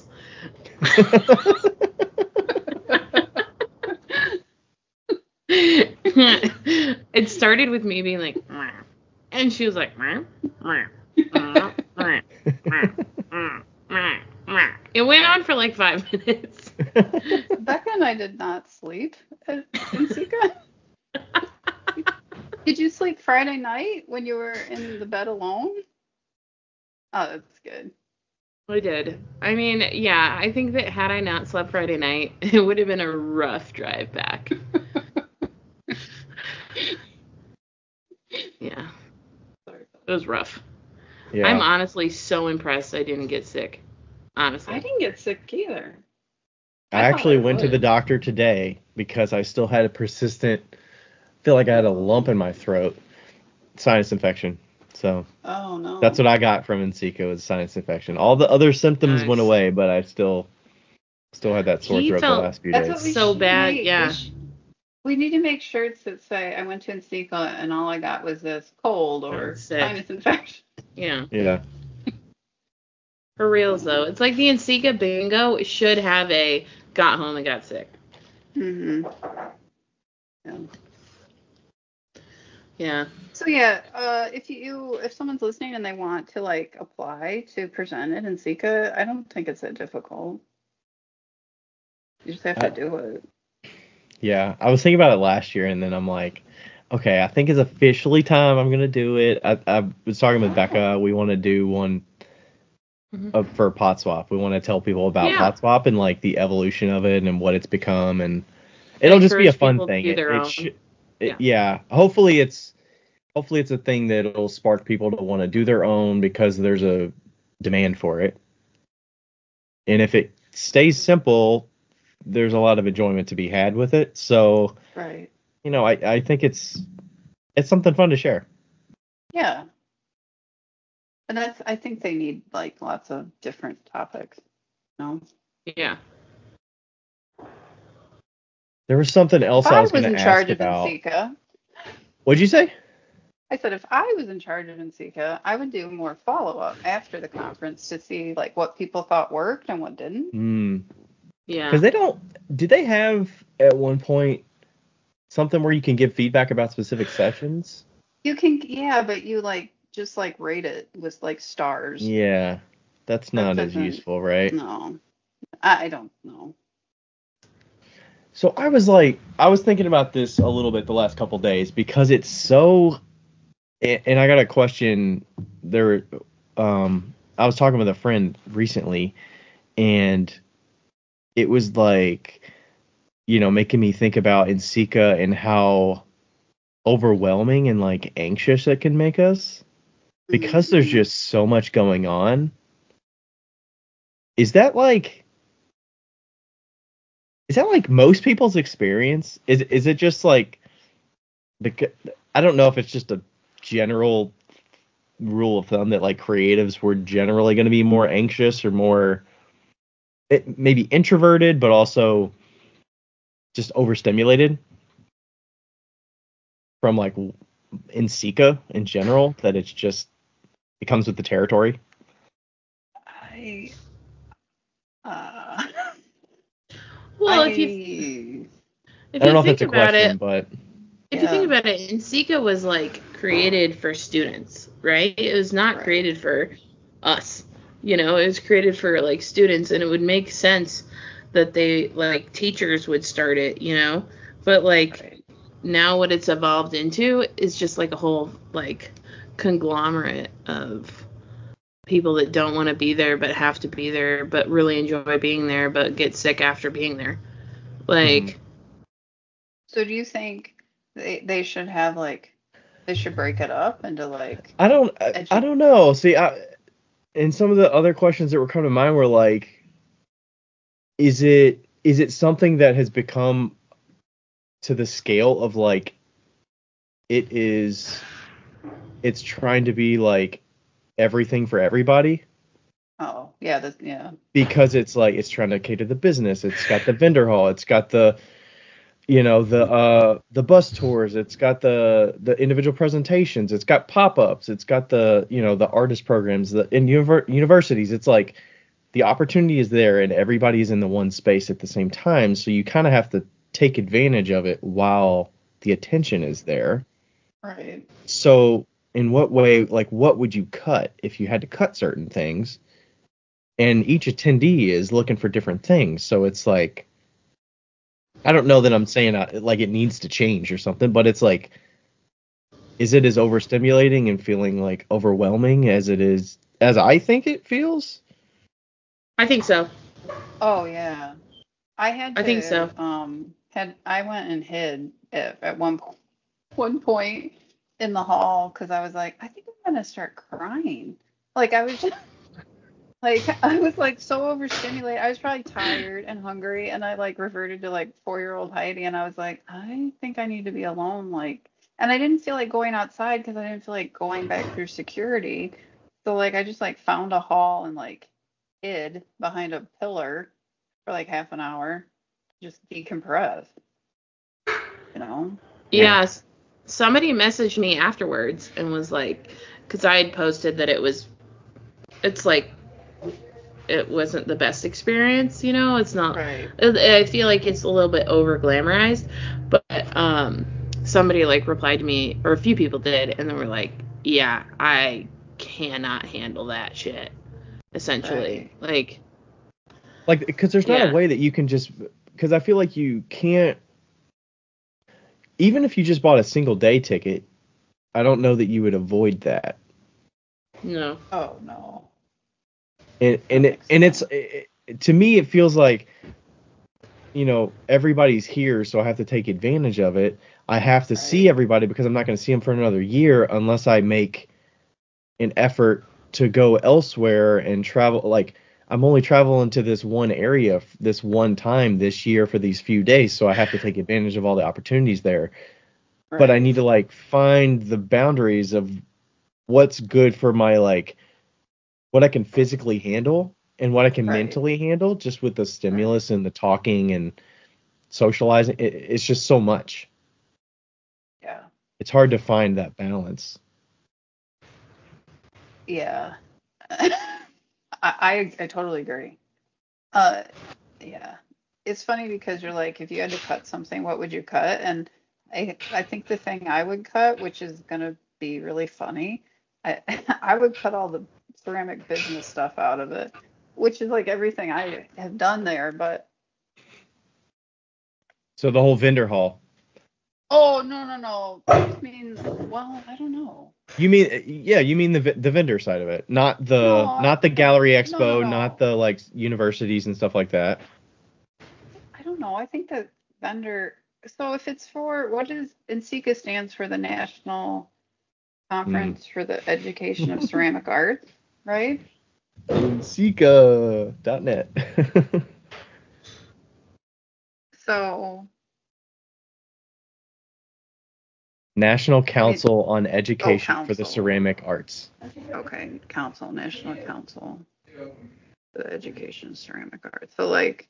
It started with me being like, "Meow," and she was like, "Meow, meow, meow, meow, meow, meow, meow, meow." It went on for like five minutes. Becca and I did not sleep at Nsika. Did you sleep Friday night when you were in the bed alone? Oh, that's good. I did. I mean, yeah, I think that had I not slept Friday night, it would have been a rough drive back. Yeah, Sorry. it was rough. yeah. I'm honestly so impressed I didn't get sick. Honestly. I didn't get sick either. I I thought actually I went to would. the doctor today because I still had a persistent feel like I had a lump in my throat, sinus infection. So Oh no. that's what I got from Nsika was sinus infection. All the other symptoms Nice. went away, but I still still had that sore He throat felt- the last few That's days. what we So should bad, make. yeah. We, sh- we need to make shirts that say I went to Nsika and all I got was this cold or I'm sick. sinus infection. Yeah. Yeah. For reals though, it's like the Nsika bingo should have a got home and got sick. Mm-hmm. Yeah. Yeah. So yeah, uh, if you if someone's listening and they want to like apply to present it in Sika, I don't think it's that difficult. You just have to I- do it. Yeah. I was thinking about it last year and then I'm like, okay, I think it's officially time I'm gonna do it. I, I was talking with Becca, we want to do one Mhm. of, for Pot Swap. We want to tell people about Yeah. Pot Swap and like the evolution of it and what it's become, and it'll just be a Encourage fun people to thing. do It, their it own. sh- it- Yeah. yeah. Hopefully it's hopefully it's a thing that'll spark people to want to do their own because there's a demand for it. And if it stays simple, there's a lot of enjoyment to be had with it. So, Right. you know, I, I think it's it's something fun to share. Yeah. And that's I think they need like lots of different topics. No. Yeah. There was something else If I I was was going in to charge ask of about. Nsika, What'd you say? I said if I was in charge of Nsika, I would do more follow up after the conference to see like what people thought worked and what didn't. Hmm. Yeah. Because they don't. Did they have at one point something where you can give feedback about specific sessions? You can, yeah, but you like just like rate it with like stars. Yeah, that's not as doesn't- useful, right? No, I, I don't know. So I was like, I was thinking about this a little bit the last couple days because it's so. a- And I got a question. There, um, I was talking with a friend recently, and it was like, you know, making me think about Nsika and how overwhelming and like anxious it can make us because there's Mm-hmm. just so much going on. Is that like is that like most people's experience? Is is it just like because I don't know if it's just a general rule of thumb that like creatives were generally going to be more anxious or more it, maybe introverted, but also just overstimulated from like in Sika in general, that it's just it comes with the territory. I, uh, Well, I, if you if I don't you know if think that's a about question, it, but if you think Yeah. about it, Nsika was like created for students, right? It was not Right. created for us. You know, it was created for like students, and it would make sense that they like teachers would start it, you know. But like right. now what it's evolved into is just like a whole like conglomerate of people that don't want to be there but have to be there but really enjoy being there but get sick after being there. Like So do you think they they should have like they should break it up into like I don't I, edu- I don't know. See, I, and some of the other questions that were coming to mind were like, is it is it something that has become to the scale of like it is it's trying to be like everything for everybody oh yeah that yeah because it's like it's trying to cater to the business. It's got the vendor hall, it's got the you know the uh the bus tours, it's got the the individual presentations, it's got pop-ups, it's got the you know the artist programs, the in univer- universities. It's like the opportunity is there and everybody's in the one space at the same time, so you kind of have to take advantage of it while the attention is there. right So in what way, like what would you cut if you had to cut certain things? And each attendee is looking for different things, so it's like I don't know that I'm saying uh, like it needs to change or something, but it's like, is it as overstimulating and feeling like overwhelming as it is as I think it feels? I think so. oh yeah I had I to think so. um had I went and hid at, at one po- one point in the hall because I was like I think I'm gonna start crying like I was just like I was like so overstimulated. I was probably tired and hungry, and I like reverted to like four year old Heidi, and I was like, I think I need to be alone. Like, and I didn't feel like going outside because I didn't feel like going back through security. So like I just like found a hall and like hid behind a pillar for like half an hour, just decompress. You know? Yes. Somebody messaged me afterwards and was like, because I had posted that it was, it's like, it wasn't the best experience, you know? It's not, Right. I feel like it's a little bit over glamorized, but um, somebody like replied to me, or a few people did, and they were like, yeah, I cannot handle that shit, essentially. Like, Like, because there's not Yeah. a way that you can just, because I feel like you can't, even if you just bought a single day ticket, I don't know that you would avoid that. no. Oh no. And and That it, makes and it's sense. it, to me it feels like, you know, everybody's here, so I have to take advantage of it. I have to Right. see everybody because I'm not going to see them for another year unless I make an effort to go elsewhere and travel. Like, I'm only traveling to this one area f- this one time this year for these few days, so I have to take advantage of all the opportunities there. But I Right. need to like find the boundaries of what's good for my like what I can physically handle and what I can Right. mentally handle just with the stimulus and the talking and socializing. It, it's just so much. Yeah. It's hard to find that balance. Yeah. I, I I totally agree. Uh, yeah. It's funny because you're like, if you had to cut something, what would you cut? And I I think the thing I would cut, which is gonna be really funny, I I would cut all the ceramic business stuff out of it, which is like everything I have done there. But So the whole vendor hall. oh no no no, I mean, well, I don't know. You mean yeah, you mean the v- the vendor side of it, not the No, not the gallery no no expo, not no. the like universities and stuff like that. I don't know. I think that vendor. So if it's for, what is, NCECA stands for the National Conference for the Education of Ceramic Arts, right? Sika dot net. So, National Council on Education oh, for the council. Ceramic Arts. Okay, Council, National Council, the Education of Ceramic Arts. So like,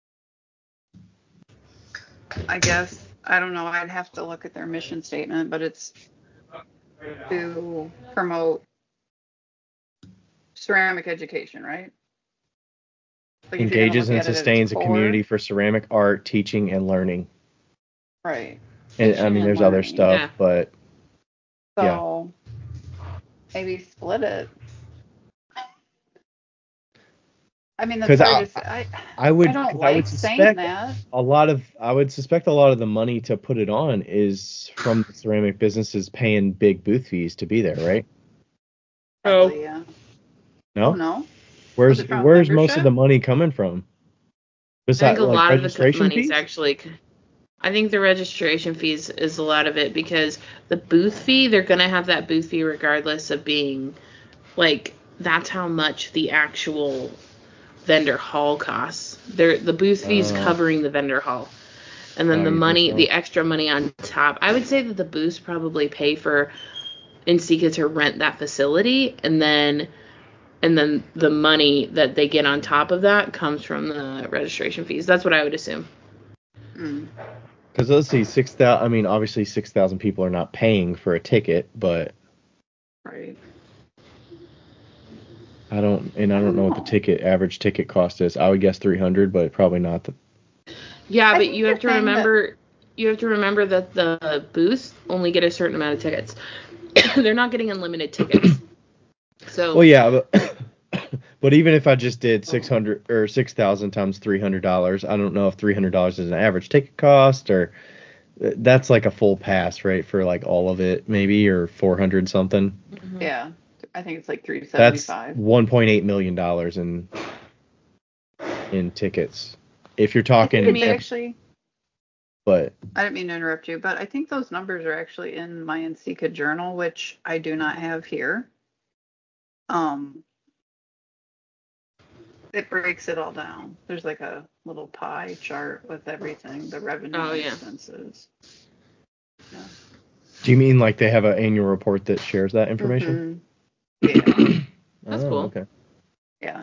I guess, I don't know, I'd have to look at their mission statement, but it's to promote ceramic education, right? Like if you're gonna Engages look and at it at its sustains a core- community for ceramic art, teaching, and learning. Right. And I Teaching mean, and there's other learning. stuff, Yeah. but So maybe split it. I mean, that's 'Cause hard I- to say. I, I would, I don't 'cause I would like saying suspect that. a lot of, I would suspect a lot of the money to put it on is from the ceramic businesses paying big booth fees to be there, right? Oh. Probably, yeah. No? Oh, no. Where's Was it from where's most of membership? the money coming from? I Besides, think a like lot of the registration money fees? is actually. I think the registration fees is a lot of it because the booth fee, they're gonna have that booth fee regardless of being, like, that's how much the actual vendor hall costs. They're, the booth fee is Oh. covering the vendor hall, and then Oh, the you think money, so? the extra money on top. I would say that the booths probably pay for NCECA to rent that facility, and then. And then the money that they get on top of that comes from the registration fees. That's what I would assume. Mm. Because let's see, six thousand. I mean, obviously, six thousand people are not paying for a ticket, but Right. I don't, and I don't know what the ticket average ticket cost is. I would guess three hundred, but probably not. The, Yeah, I but think you the have to thing that- remember you have to remember that the booths only get a certain amount of tickets. They're not getting unlimited tickets. So well, yeah, but but even if I just did six hundred or six thousand times three hundred dollars, I don't know if three hundred dollars is an average ticket cost or that's like a full pass, right? For like all of it, maybe, or four hundred something. Mhm. Yeah. I think it's like three That's seventy-five. one point eight million dollars in in tickets. If you're talking, It's actually, but I didn't mean to interrupt you, but I think those numbers are actually in my NCECA journal, which I do not have here. Um, it breaks it all down. There's like a little pie chart with everything, the revenue Oh, and yeah. expenses. Yeah. do you mean like they have an annual report that shares that information? Mhm. Yeah, That's Oh, cool. Okay. yeah.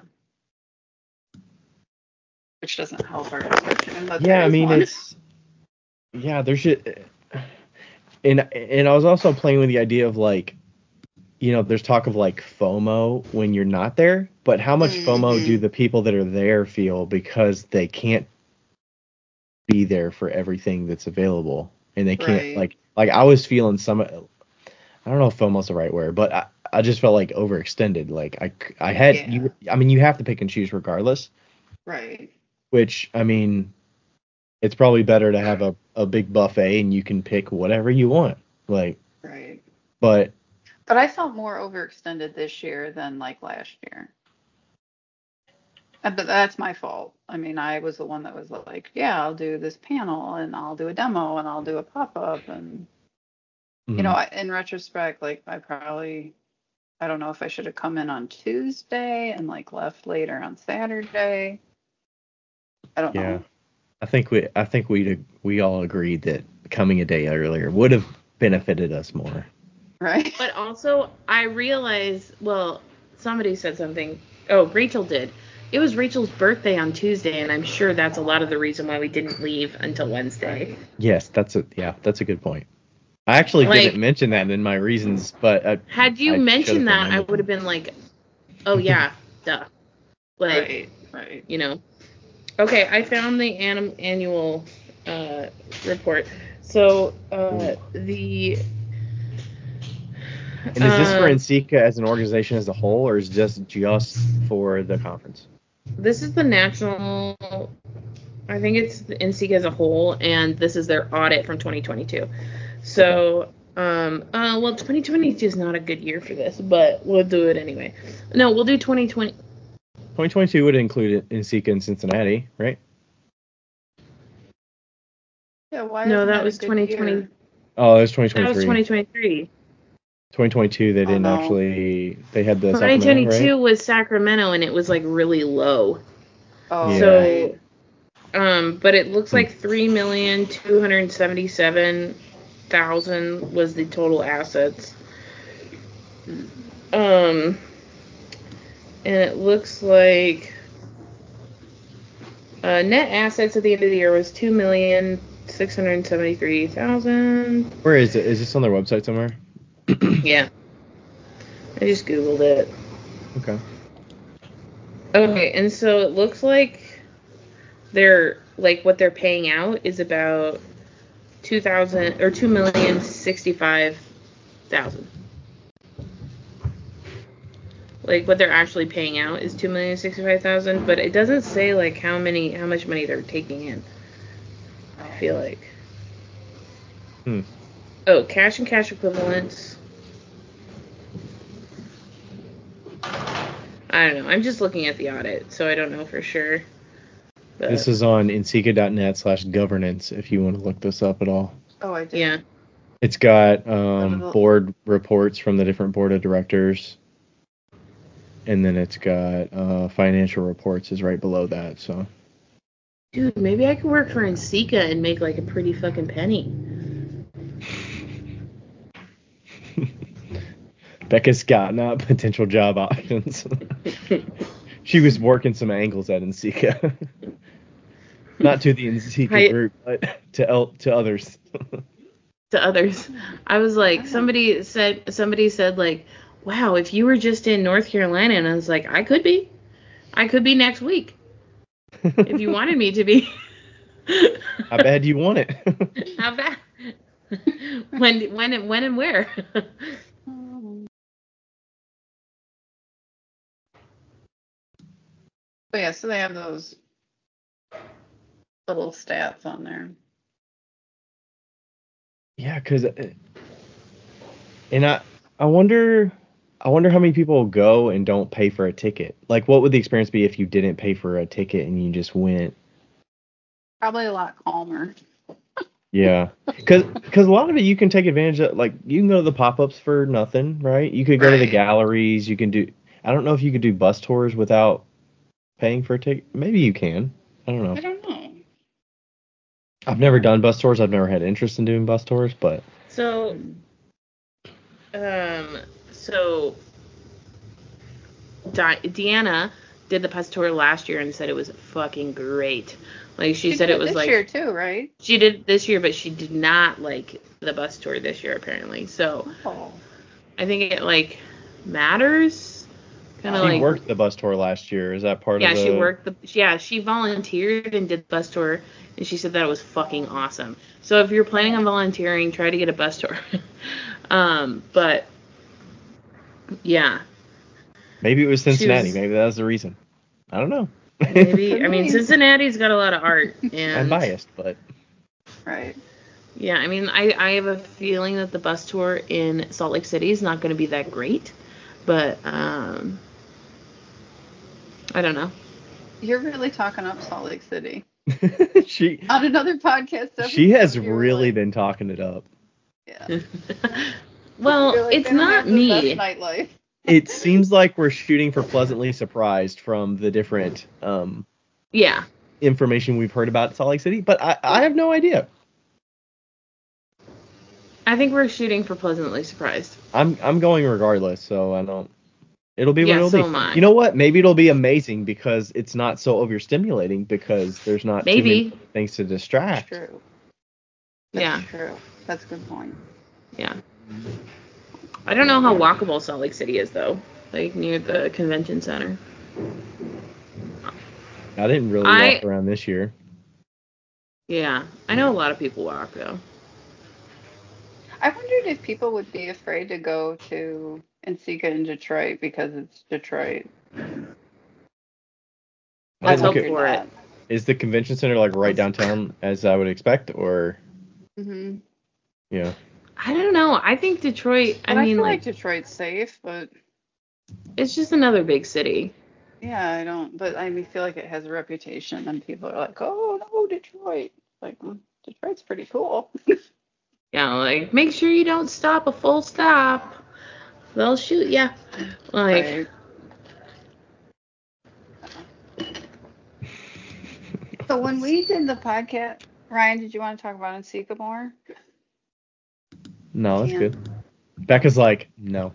Which doesn't help our discussion, but Yeah, there I is mean one. it's yeah, there should and and I was also playing with the idea of like, you know, there's talk of like FOMO when you're not there, but how much FOMO do Mhm. the people that are there feel because they can't be there for everything that's available and they can't Right. like like I was feeling some I don't know if FOMO's the right word, but I, I just felt like overextended. Like I c- I had Yeah. you I mean you have to pick and choose regardless, Right. which I mean it's probably better to have a, a big buffet and you can pick whatever you want. Like, Right. but But I felt more overextended this year than like last year. And- But that's my fault. I mean, I was the one that was like, yeah, I'll do this panel and I'll do a demo and I'll do a pop-up. And, you know, I, in retrospect, like I probably, I don't know if I should have come in on Tuesday and like left later on Saturday. I don't yeah, know. I think we I think we we all agreed that coming a day earlier would have benefited us more. Right? But also, I realized, well, somebody said something. Oh, Rachel did. It was Rachel's birthday on Tuesday, and I'm sure that's a lot of the reason why we didn't leave until Wednesday. Yes, that's a yeah, that's a good point. I actually Like- didn't mention that in my reasons, but I, Had you I should've mentioned that, I remembered. would have been like, oh, yeah, duh. Like, Right. Right. you know. Okay, I found the anim- annual uh, report. So, uh, the... And is this for um, NCECA as an organization as a whole, or is just just for the conference? This is the national, I think it's the NCECA as a whole, and this is their audit from twenty twenty-two. So, um, uh, well, twenty twenty-two is not a good year for this, but we'll do it anyway. No, we'll do twenty twenty. twenty twenty-two would include NCECA in Cincinnati, right? Yeah, why No, isn't that a was good twenty twenty. year? Oh, it was twenty That was twenty-three. twenty twenty-three. twenty twenty-two, they Oh, didn't no. actually. They had the Sacramento, twenty twenty-two right? was Sacramento, and it was like really low. Oh, Yeah. So, right. um, but it looks Hmm. like three million two hundred seventy-seven thousand was the total assets. Um, and it looks like uh, net assets at the end of the year was two million six hundred seventy-three thousand. Where is it? Is this on their website somewhere? Yeah, I just googled it. Okay. Okay, and so it looks like they're like what they're paying out is about two thousand or two million sixty-five thousand. Like what they're actually paying out is two million sixty-five thousand, but it doesn't say like how many how much money they're taking in. I feel like. Hmm. Oh, cash and cash equivalents. I don't know. I'm just looking at the audit, so I don't know for sure. But, This is on insika.net slash governance if you want to look this up at all. Oh, I did. yeah. It's got um, Little- board reports from the different board of directors. And then it's got uh, financial reports is right below that. So Dude, maybe I could work for Insika and make like a pretty fucking penny. Becca Scott, not potential job options. She was working some angles at Insika. Not to the Insika I- group, but to el- to others. To others. I was like, somebody said, somebody said like, wow, if you were just in North Carolina, and I was like, I could be. I could be next week. If you wanted me to be. How bad do you want it? How bad? when, when, when and where? But yeah, so they have those little stats on there. Yeah, because, and I, I wonder, I wonder how many people go and don't pay for a ticket. Like, what would the experience be if you didn't pay for a ticket and you just went? Probably a lot calmer. Yeah, because because a lot of it you can take advantage of. Like, you can go to the pop-ups for nothing, right? You could go to the Right. galleries. You can do. I don't know if you could do bus tours without paying for a ticket. Maybe you can. I don't know. I don't know. I've never done bus tours. I've never had interest in doing bus tours, but So, um, so Di- Deanna did the bus tour last year and said it was fucking great. Like she, said did it was this like year too, right? she did it this year, but she did not like the bus tour this year apparently. So Oh. I think it like matters. Kind she of like worked the bus tour last year. Is that part yeah, of the? she worked the yeah she volunteered and did the bus tour, and she said that it was fucking awesome. So if you're planning on volunteering, try to get a bus tour. um, but yeah. Maybe it was Cincinnati. was- Maybe that was the reason. I don't know. Maybe I mean Cincinnati's got a lot of art, and I'm biased, but Right. yeah, I mean I I have a feeling that the bus tour in Salt Lake City is not going to be that great, but um, I don't know. You're really talking up Salt Lake City. she On another podcast. she has episode, you were really like, been talking it up. Yeah. Well, You're like, it's they don't not have the me. best nightlife. It seems like we're shooting for pleasantly surprised from the different um, Yeah. information we've heard about Salt Lake City, but I, I have no idea. I think we're shooting for pleasantly surprised. I'm I'm going regardless, so I don't. It'll be what Yeah, it'll so be. am I. You know what? Maybe it'll be amazing because it's not so overstimulating because there's not Maybe. too many things to That's distract. true. That's Yeah. true. That's a good point. Yeah. I don't know how walkable Salt Lake City is though. Like near the convention center. I didn't really I- walk around this year. Yeah. I know a lot of people walk though. I wondered if people would be afraid to go to Insika in Detroit because it's Detroit. I Let's didn't hope look at- for it. Is the convention center like right downtown as I would expect, or Mm-hmm. yeah? I don't know. I think Detroit, I And I, mean feel like, like Detroit's safe, but it's just another big city. yeah, I don't. But I mean, feel like it has a reputation, and people are like, "Oh no, Detroit!" Like, mm. Detroit's pretty cool. Yeah, like make sure you don't stop a full stop. They'll shoot ya. Like, Right. So when we did the podcast, Ryan, did you want to talk about Ensika more? No, that's Yeah. good. Becca's like, no.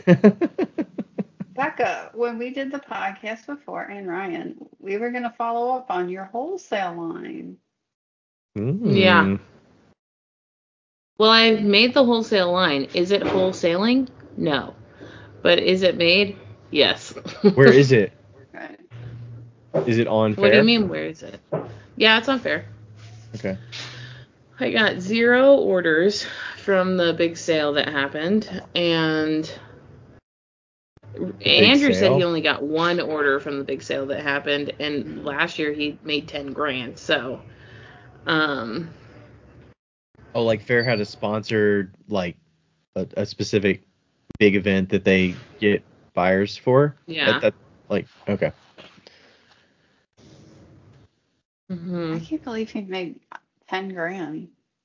Becca, when we did the podcast before, and Ryan, we were going to follow up on your wholesale line. Mm. yeah. Well, I've made the wholesale line. Is it wholesaling? No. But is it made? Yes. Where is it? Right. Is it on fair? What do you mean, where is it? Yeah, it's on fair. Okay. I got zero orders from the big sale that happened, and Andrew said sale? he only got one order from the big sale that happened, and last year he made ten grand. So, um, Oh, like fair had a sponsored like a, a specific big event that they get buyers for. yeah. That, that like okay. hmm I can't believe he made ten grand.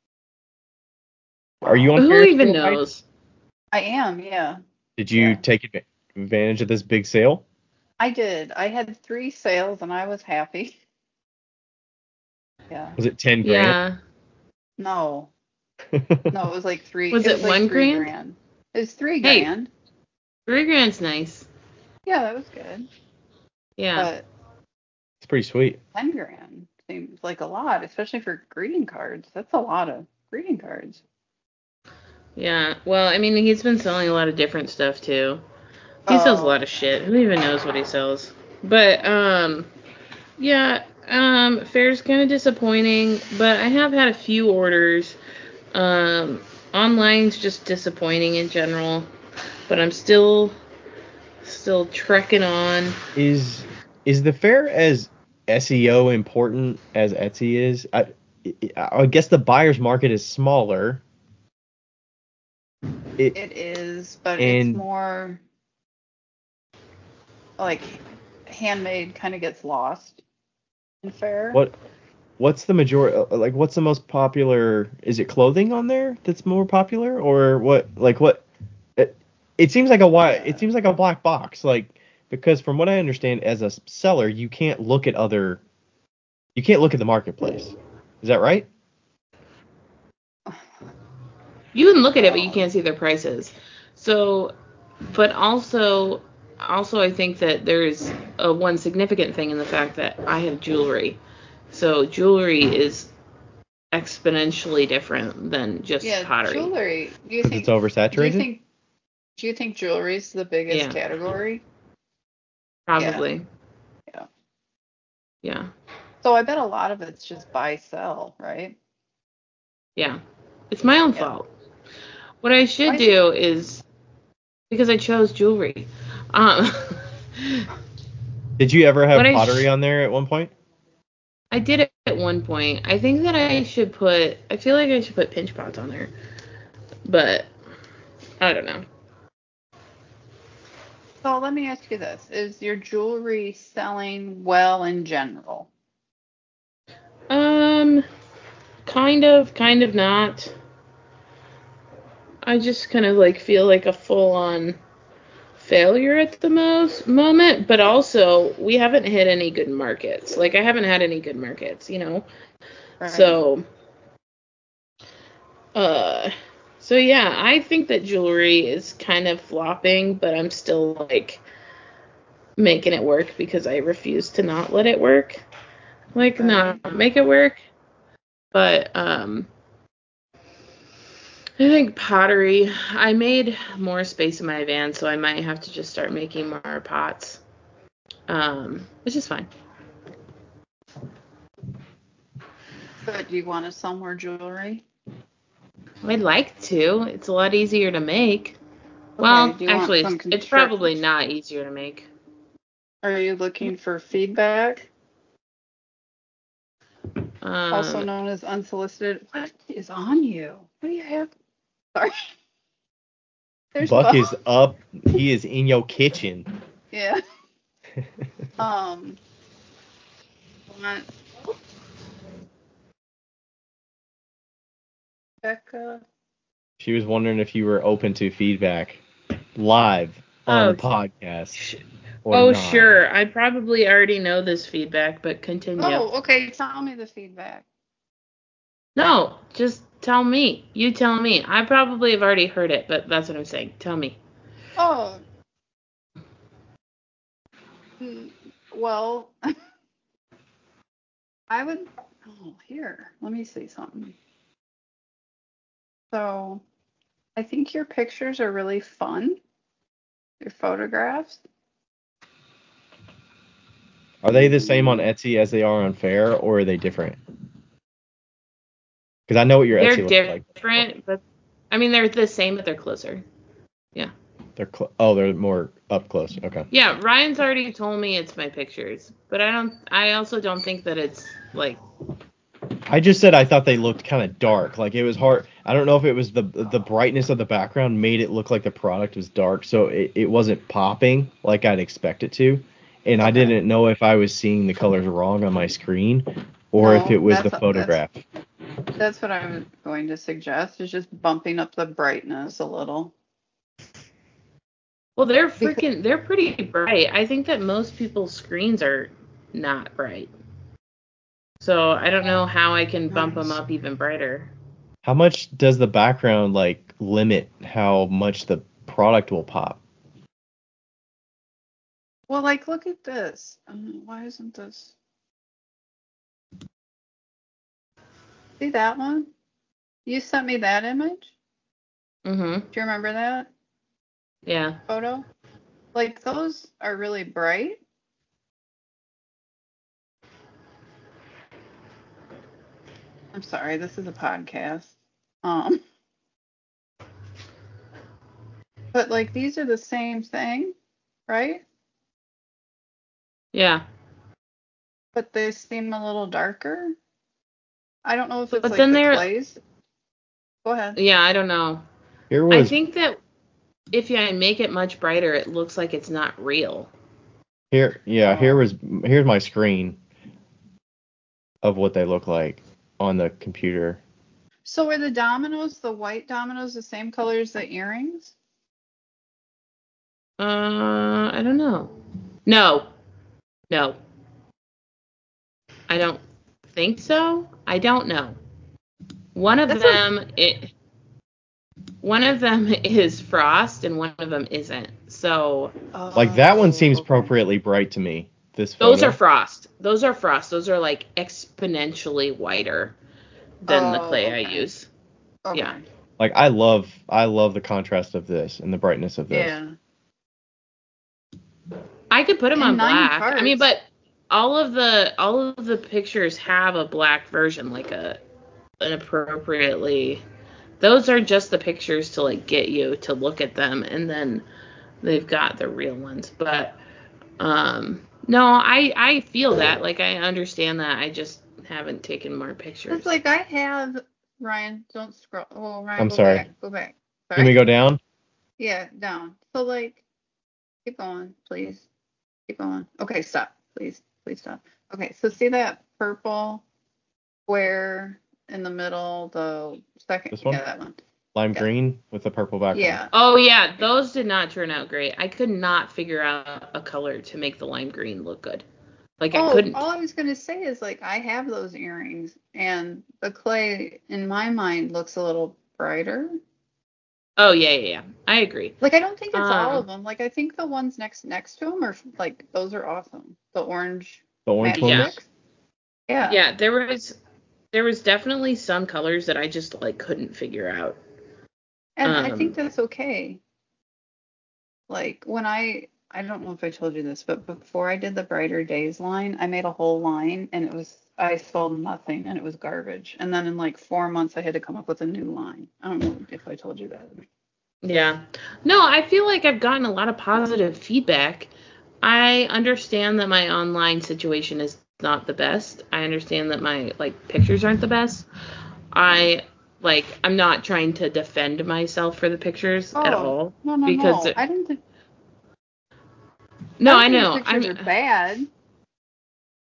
Are you on Who fair even still, Mike? knows? I am, yeah. Did you Yeah. take adva- advantage of this big sale? I did. I had three sales and I was happy. Yeah. Was it ten grand? Yeah. No. No, it was like three. Was it like one three grand? grand. It was three Hey. grand. Three grand's nice. Yeah, that was good. Yeah. But It's pretty sweet. ten grand seems like a lot, especially for greeting cards. That's a lot of greeting cards. Yeah. Well, I mean, he's been selling a lot of different stuff too. He sells a Oh. lot of shit. Who even knows what he sells? But um, yeah. Um, fair's kind of disappointing, but I have had a few orders. Um, online's just disappointing in general, but I'm still still trekking on. Is is the fair as S E O important as Etsy is? I I guess the buyer's market is smaller. It, It is, but And- it's more like handmade kind of gets lost in fair. what what's the majority like what's the most popular, is it clothing on there that's more popular, or what, like what it, it seems like a why it seems like a black box, like, because from what I understand as a seller you can't look at other you can't look at the marketplace. Is that right? You can look at it, but you can't see their prices. So, but also, also I think that there's a one significant thing in the fact that I have jewelry. So jewelry is exponentially different than just Yeah, pottery. jewelry. Do you 'Cause think? it's Do you oversaturated. think? Do you think jewelry is the biggest Yeah. category? Probably. Yeah. Yeah. So I bet a lot of it's just buy sell, right? Yeah. It's my own Yeah. fault. What I should Why- do is, because I chose jewelry. Um, Did you ever have What I sh- pottery on there at one point? I did it at one point. I think that I should put, I feel like I should put pinch pots on there. But, I don't know. So let me ask you this: is your jewelry selling well in general? Um, kind of, kind of not. I just kind of like feel like a full-on failure at the most moment, but also we haven't hit any good markets. Like I haven't had any good markets, you know. Right. So, uh, so yeah, I think that jewelry is kind of flopping, but I'm still like making it work because I refuse to not let it work. Like Right. not make it work. But um I think pottery, I made more space in my van, so I might have to just start making more pots. Um, which is fine. But do you want to sell more jewelry? I'd like to. It's a lot easier to make. Well, do you want actually, some it's, it's construct- probably not easier to make. Are you looking for feedback, Um, also known as unsolicited? What is on you? What do you have? Sorry. There's Buck Buck. is up. He is in your kitchen. Yeah. Um. Want Becca? She was wondering if you were open to feedback live on Oh, the podcast sh- or oh, not. sure. I probably already know this feedback, but continue. Oh, okay. Tell me the feedback. No, just tell me. You tell me. I probably have already heard it, but that's what I'm saying. Tell me. Oh. Mm, Well, I would. Oh, here. Let me see something. So, I think your pictures are really fun. Your photographs. Are they the same on Etsy as they are on Fair, or are they different? Because I know what your They're Etsy looks like. different, but I mean they're the same, but they're closer. Yeah. They're cl- oh, they're more up close. Okay. Yeah, Ryan's already told me it's my pictures, but I don't. I also don't think that it's like. I just said I thought they looked kind of dark. Like it was hard. I don't know if it was the the brightness of the background made it look like the product was dark, so it, it wasn't popping like I'd expect it to. And I Okay. didn't know if I was seeing the colors wrong on my screen or if No, it was the that's- photograph. That's what I was going to suggest, is just bumping up the brightness a little. Well, they're Because- freaking. They're pretty bright. I think that most people's screens are not bright. So I don't know how I can bump them Nice. up even brighter. How much does the background like limit how much the product will pop? Well, like, look at this. Um, why isn't this? See that one? You sent me that image? Mm-hmm. Do you remember that Yeah. photo? Like, those are really bright. I'm sorry, this is a podcast. Um, but like, these are the same thing, right? Yeah. But they seem a little darker. I don't know if it's But like then the they're- clays. Go ahead. Yeah. I don't know. Here I was think that if I make it much brighter, it looks like it's not real. here yeah, here Oh. was here's my screen of what they look like on the computer. So are the dominoes, the white dominoes, the same color as the earrings? Uh, I don't know. No. No. I don't think so. I don't know. One of That's them it one of them is frost and one of them isn't. So Like that one seems Oh, okay. appropriately bright to me. This photo. those are frost. Those are frost. Those are like exponentially whiter than the Oh, clay I okay. use. Okay. Yeah. Like I love I love the contrast of this and the brightness of this. Yeah. I could put them And on nine black. I mean, parts. but all of the all of the pictures have a black version, like a an appropriately. Those are just the pictures to like get you to look at them, and then they've got the real ones. But um, no, I I feel that. Like I understand that. I just haven't taken more pictures. It's like I have Ryan. Don't scroll. Oh, Ryan. I'm go sorry. Back, go back. Can we Sorry. go down? Yeah, down. So like, keep going, please. Keep going. Okay, stop. Please, please stop. Okay, so see that purple square in the middle, the second. This one? Yeah, that one. Lime Yeah. green with the purple background. Yeah. Oh yeah, those did not turn out great. I could not figure out a color to make the lime green look good. Like I Oh, couldn't. all I was gonna say is like I have those earrings, and the clay in my mind looks a little brighter. Oh yeah, yeah, yeah. I agree. Like I don't think it's all Um, of them. Like I think the ones next next to them are like those are awesome. The orange. The orange matte Yeah. ones. sticks. Yeah. Yeah, there was there was definitely some colors that I just like couldn't figure out. And I Um, think that's okay. Like when I, I don't know if I told you this, but before I did the Brighter Days line, I made a whole line and it was, I sold nothing and it was garbage. And then in like four months, I had to come up with a new line. I don't know if I told you that. Yeah. No, I feel like I've gotten a lot of positive feedback. I understand that my online situation is not the best. I understand that my like pictures aren't the best. I like I'm not trying to defend myself for the pictures at Oh, all. No, no, Because no. it- I didn't think, No, I don't think know. the pictures I'm are bad.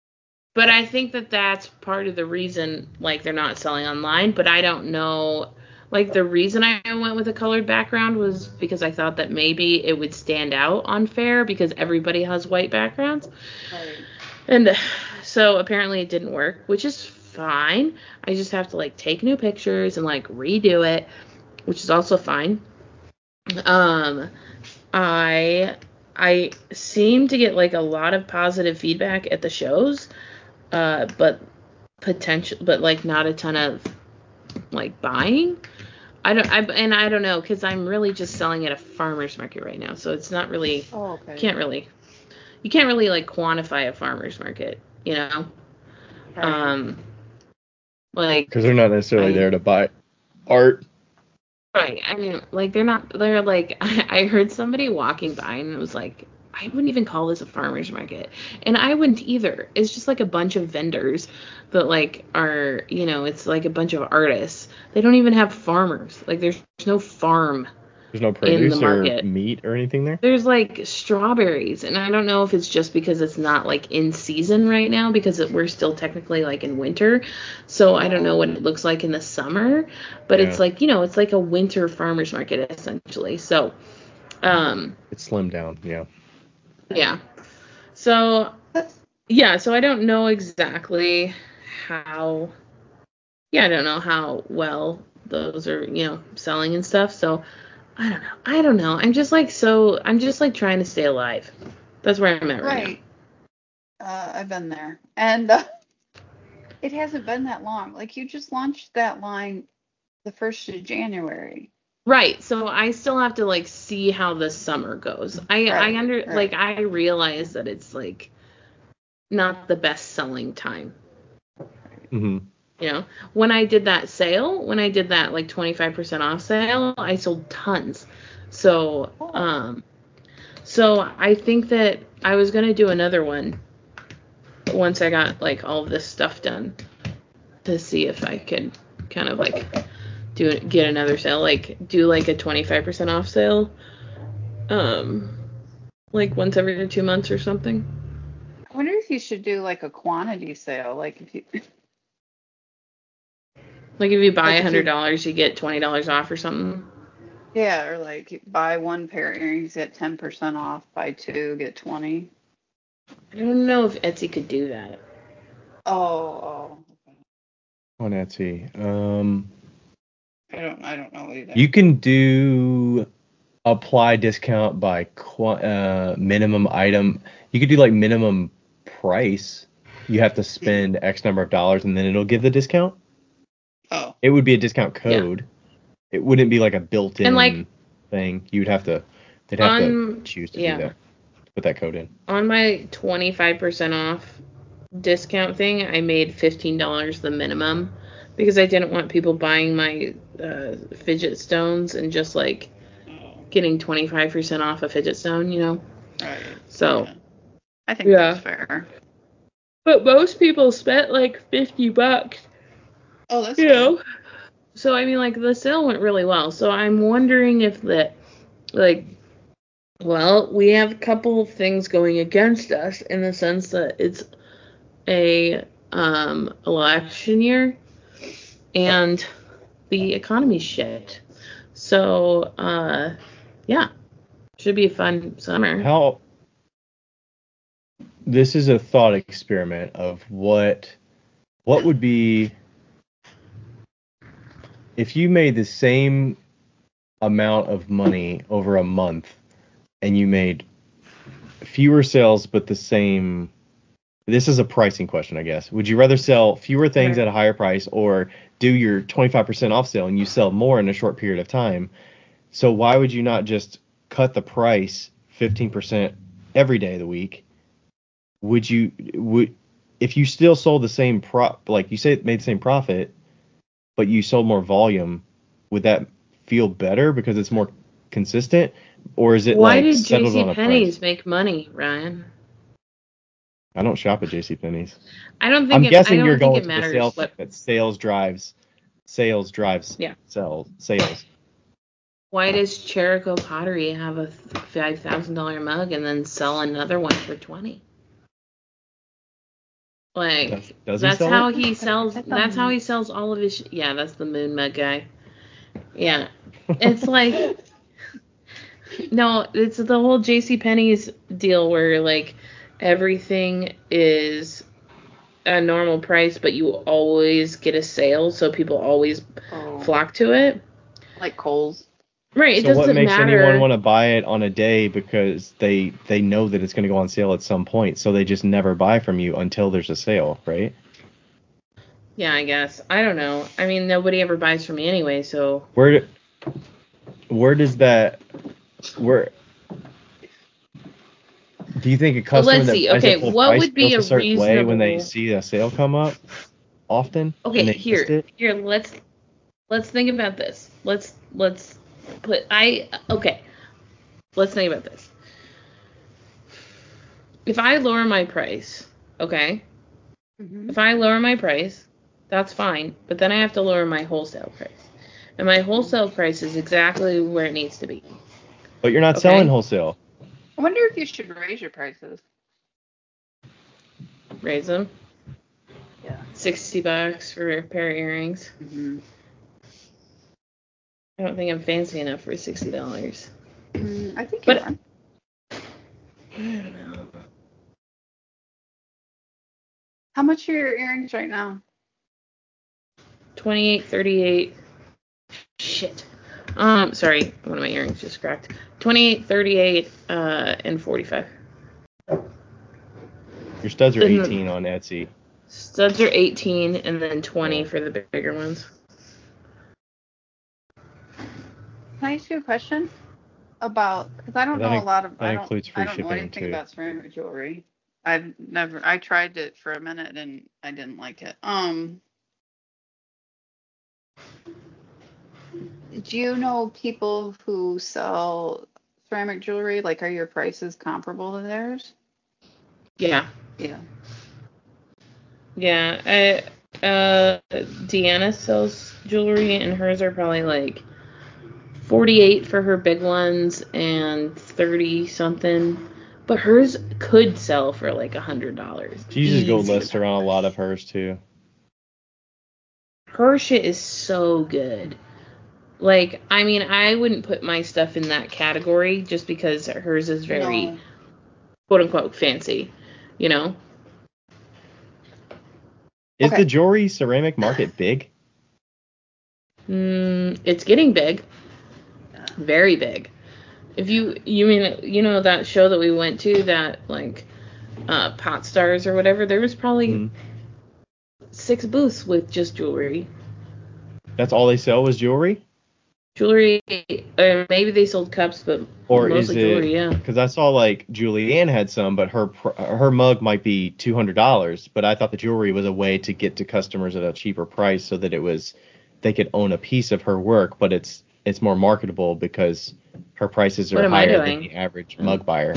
But I think that that's part of the reason, like, they're not selling online. But I don't know. Like, the reason I went with a colored background was because I thought that maybe it would stand out on fair because everybody has white backgrounds. Right. And so apparently it didn't work, which is fine. I just have to, like, take new pictures and, like, redo it, which is also fine. Um, I I seem to get, like, a lot of positive feedback at the shows, uh, but potential, but, like, not a ton of, like, buying. I don't, I, and I don't know, because I'm really just selling at a farmer's market right now, so it's not really, Oh, okay. can't really, you can't really, like, quantify a farmer's market, you know? Right. Um, like, Because they're not necessarily I- there to buy art. right, I mean, like, they're not, they're, like, I, I heard somebody walking by, and it was like, I wouldn't even call this a farmer's market, and I wouldn't either. It's just, like, a bunch of vendors that, like, are, you know, it's, like, a bunch of artists. They don't even have farmers. Like, there's no farm. There's no In the produce or market. meat or anything there. There's, like, strawberries, and I don't know if it's just because it's not, like, in season right now, because it, we're still technically, like, in winter, so I don't know what it looks like in the summer, but it's, Yeah. like, you know, it's like a winter farmer's market, essentially, so, um, It's slimmed down. Yeah. yeah, so, That's, yeah, so I don't know exactly how, yeah, I don't know how well those are, you know, selling and stuff, so, I don't know. I don't know. I'm just like so. I'm just like trying to stay alive. That's where I'm at right, right. Uh, I've been there, and uh, it hasn't been that long. Like, you just launched that line the first of January. now. Right. So I still have to like see how the summer goes. I I Right, under right. like I realize that it's like not the best selling time. Mm-hmm. You know, when I did that sale, when I did that like twenty-five percent off sale, I sold tons. So, um, so I think that I was gonna do another one once I got like all of this stuff done to see if I could kind of like do it, get another sale, like do like a twenty-five percent off sale, um, like once every two months or something. I wonder if you should do like a quantity sale, like if you. Like if you buy Like a if hundred you- dollars, you get twenty dollars off or something. Yeah, or like you buy one pair of earrings, get ten percent off. Buy two, get twenty. I don't know if Etsy could do that. Oh, oh. Okay. On Etsy. Um, I don't. I don't know either. you can do apply discount by qu- uh, minimum item. You could do like minimum price. You have to spend X number of dollars, and then it'll give the discount. Oh. It would be a discount code. It wouldn't be like a built-in And, like, thing. You'd have to. They'd have to on- choose to yeah. do that. Put that code in. On my twenty-five percent off discount thing, I made fifteen dollars the minimum because I didn't want people buying my uh, fidget stones and just like getting twenty-five percent off a fidget stone, you know? Right. So, Yeah. I think Yeah. that's fair. but most people spent like fifty bucks, Oh, that's you fair. know? So, I mean, like, the sale went really well. So, I'm wondering if that, like, well, we have a couple of things going against us in the sense that it's a um, election year and the economy's shit. So, uh, yeah, should be a fun summer. How this is a thought experiment of what what would be if you made the same amount of money over a month and you made fewer sales but the same. This is a pricing question, I guess. Would you rather sell fewer things Right. at a higher price or do your twenty-five percent off sale and you sell more in a short period of time? So why would you not just cut the price fifteen percent every day of the week? Would you would if you still sold the same pro like you say made the same profit, but you sold more volume, would that feel better because it's more consistent, or is it Why like did settled on J C a Penney's price? make money, Ryan? I don't shop at JCPenney's. I don't think I'm it, I guessing don't you're think going it to the matters sales what. that sales drives sales drives Yeah. sell sales. Why does Cherico Pottery have a five thousand dollar mug and then sell another one for twenty? Like Does, does he that's sell how it? he sells. I thought That's he- how he sells all of his. Sh- yeah, that's the Moon Mug guy. Yeah. It's like, no, it's the whole JCPenney's deal where, like, everything is a normal price, but you always get a sale, so people always Oh, flock to it. like Kohl's. Right, it So what doesn't makes matter. anyone want to buy it on a day because they they know that it's going to go on sale at some point, so they just never buy from you until there's a sale, right? Yeah, I guess. I don't know. I mean, nobody ever buys from me anyway, so. Where where does that where do you think a customer let's that see. buys Okay, at full what price would be feels a a certain way when they reasonable- see a sale come up often? and Okay, they here, missed it? here, let's let's think about this. Let's let's put I okay. Let's think about this. If I lower my price, okay? Mm-hmm. If I lower my price, that's fine, but then I have to lower my wholesale price. And my wholesale price is exactly where it needs to be. But you're not Okay. selling wholesale. I wonder if you should raise your prices. Raise them. Yeah. sixty bucks for a pair of earrings. Mm-hmm. I don't think I'm fancy enough for sixty dollars. Mm, I think you But- are. I don't know. How much are your earrings right now? twenty-eight, thirty-eight. Shit. Um, sorry, one of my earrings just cracked. twenty-eight, thirty-eight, uh, and forty-five. Your studs are Mhm. eighteen on Etsy. Studs are eighteen, and then twenty for the bigger ones. Can I ask you a question about? Because I don't That know in- a lot of. that I don't. includes free I don't know shipping, anything too. about ceramic jewelry. I've never. I tried it for a minute and I didn't like it. Um. Do you know people who sell ceramic jewelry? Like, are your prices comparable to theirs? Yeah. Yeah. Yeah. I, uh, Deanna sells jewelry, and hers are probably like forty-eight for her big ones and thirty something. But hers could sell for like a hundred dollars. She uses gold lister on a lot of hers too. Her shit is so good. Like, I mean, I wouldn't put my stuff in that category just because hers is very No. quote unquote fancy, you know? Is Okay. the jewelry ceramic market big? Mm, it's getting big. Very big. If you, you mean, you know, that show that we went to, that, like, uh, Pot Stars or whatever, there was probably Mhm. six booths with just jewelry. That's all they sell was jewelry? Jewelry, or maybe they sold cups, but Or is mostly jewelry, it? yeah. Because I saw like Julianne had some, but her pr- her mug might be two hundred dollars. But I thought the jewelry was a way to get to customers at a cheaper price, so that it was they could own a piece of her work. But it's it's more marketable because her prices What are am I higher than doing? the average mug buyer.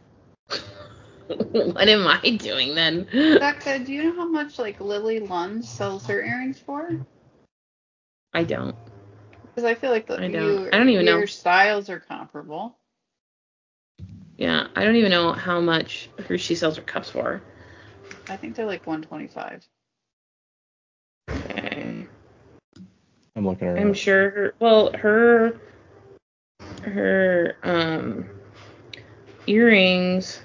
What am I doing then? Becca, do you know how much like Lily Lund sells her earrings for? I don't. Because I feel like the, I don't. you, I don't even know. your styles are comparable. Yeah, I don't even know how much her she sells her cups for. I think they're like one twenty-five. Okay. I'm looking around. I'm sure her, well, her her um earrings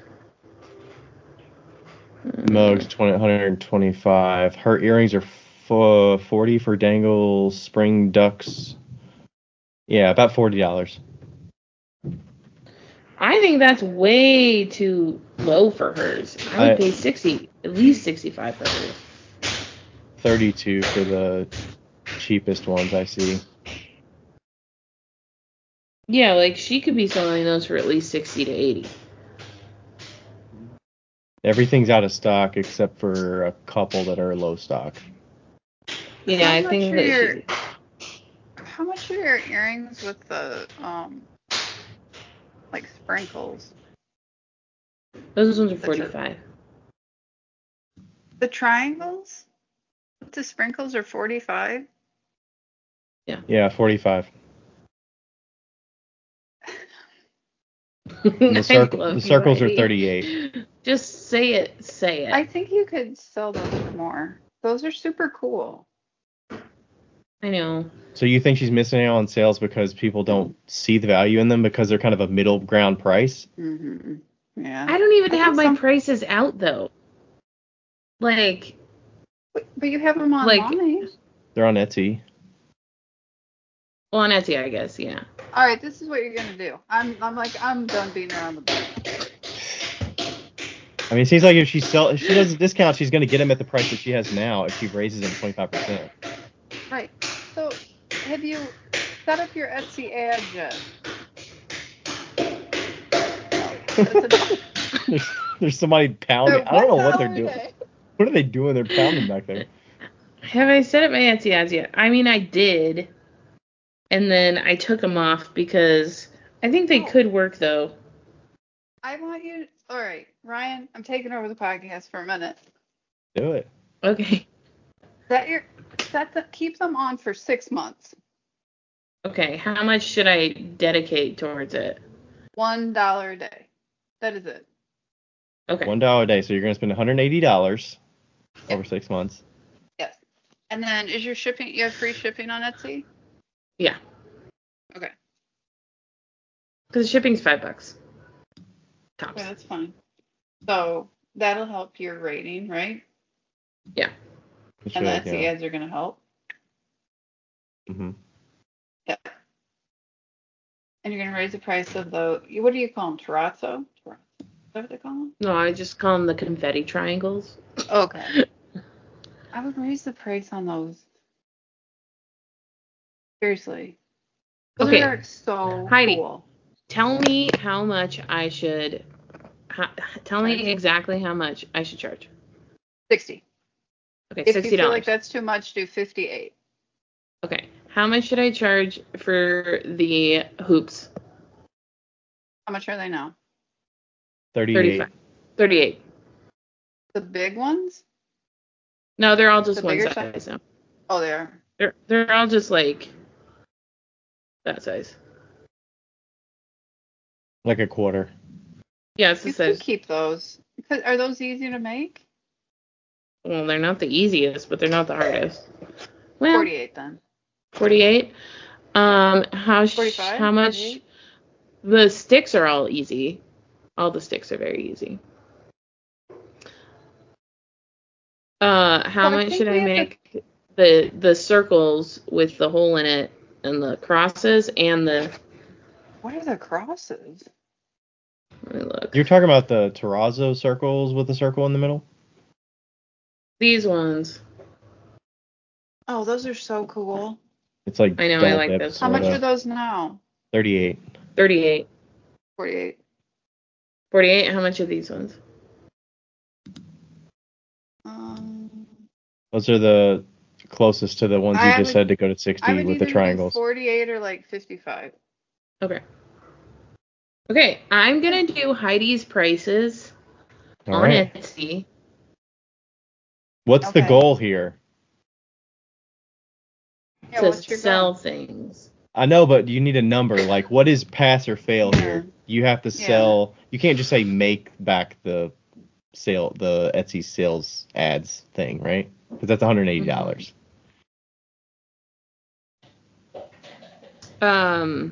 Mugs twenty, one hundred twenty-five. Her earrings are f- forty for dangle spring ducks. Yeah, about forty dollars. I think that's way too low for hers. I would I- pay sixty, at least sixty-five for hers. thirty-two for the cheapest ones I see. Yeah, like she could be selling those for at least sixty to eighty. Everything's out of stock except for a couple that are low stock. Yeah, How I much think are that your- she, How much are your earrings with the um like sprinkles? those ones are The tr- forty-five. The triangles with the sprinkles are forty-five. Yeah, forty-five. And I the, circ- love the you, circles are Heidi. thirty-eight. Just say it, say it. I think you could sell those for more. Those are super cool. I know. So you think she's missing out on sales because people don't see the value in them because they're kind of a middle ground price? Mm-hmm. Yeah. I don't even I have think my some- prices out though. Like, But but you have them Like- online. They're on Etsy. well, on Etsy, I guess, yeah. All right, this is what you're gonna do. I'm I'm like I'm done beating around the bush. I mean, it seems like if she sell, if she does a discount, she's going to get them at the price that she has now. If she raises them twenty-five percent. Right. So, have you set up your Etsy ad yet? That's a- there's, there's somebody pounding. They're I don't know one what they're dollar a doing. day. What are they doing? They're pounding back there. Have I set up my Etsy ads yet? I mean, I did. And then I took them off because I think they Oh. could work though. I want you. All right, Ryan. I'm taking over the podcast for a minute. Do it. Okay. Set your set the keep them on for six months. Okay. How much should I dedicate towards it? One dollar a day. That is it. Okay. One dollar a day, so you're going to spend one hundred eighty dollars over six months. Yes. And then is your shipping? You have free shipping on Etsy? Yeah. Okay. Because shipping's five bucks. Tops. Okay, that's fine. So that'll help your rating, right? Yeah. It And the should, Etsy yeah. ads are gonna help. hmm Yep. And you're gonna raise the price of the. What do you call them? Terrazzo? Terrazzo. Is that what they call them? No, I just call them the confetti triangles. Okay. I would raise the price on those. Seriously. Those Okay. are so Heidi. cool. Tell me how much I should. How, tell me Charge. exactly how much I should charge. Sixty. Okay, If sixty you feel dollars. like that's too much, do fifty-eight. Okay. How much should I charge for the hoops? How much are they now? thirty-eight. Thirty-five. Thirty-eight. The big ones? No, they're all just The one bigger size size? now. Oh, they are. They're they're all just like that size. Like a quarter. Yeah, it's the You can size. keep those. 'Cause- Are those easy to make? Well, they're not the easiest, but they're not the hardest. Well, Forty-eight then. forty-eight. Um, how sh- Forty-five. how much? forty-eight? The sticks are all easy. All the sticks are very easy. Uh, how Well, I much think should we I have to- make the the circles with the hole in it and the crosses and the? What are the crosses? Let me look. You're talking about the terrazzo circles with the circle in the middle? These ones. Oh, those are so cool. It's like I know, I double like dip, those. How much sorta. are those now? thirty-eight. thirty-eight. Forty-eight. forty-eight. How much are these ones? Um, Those are the closest to the ones you I just would- said to go to I sixty would with either the triangles. do forty-eight or like fifty-five. Okay. Okay, I'm gonna do Heidi's prices All on right. Etsy. What's the Okay. goal here? Yeah, to what's your sell goal? things. I know, but you need a number. Like, what is pass or fail here? You have to Yeah. sell. You can't just say make back the sale, the Etsy sales ads thing, right? Because that's one hundred eighty dollars. Um,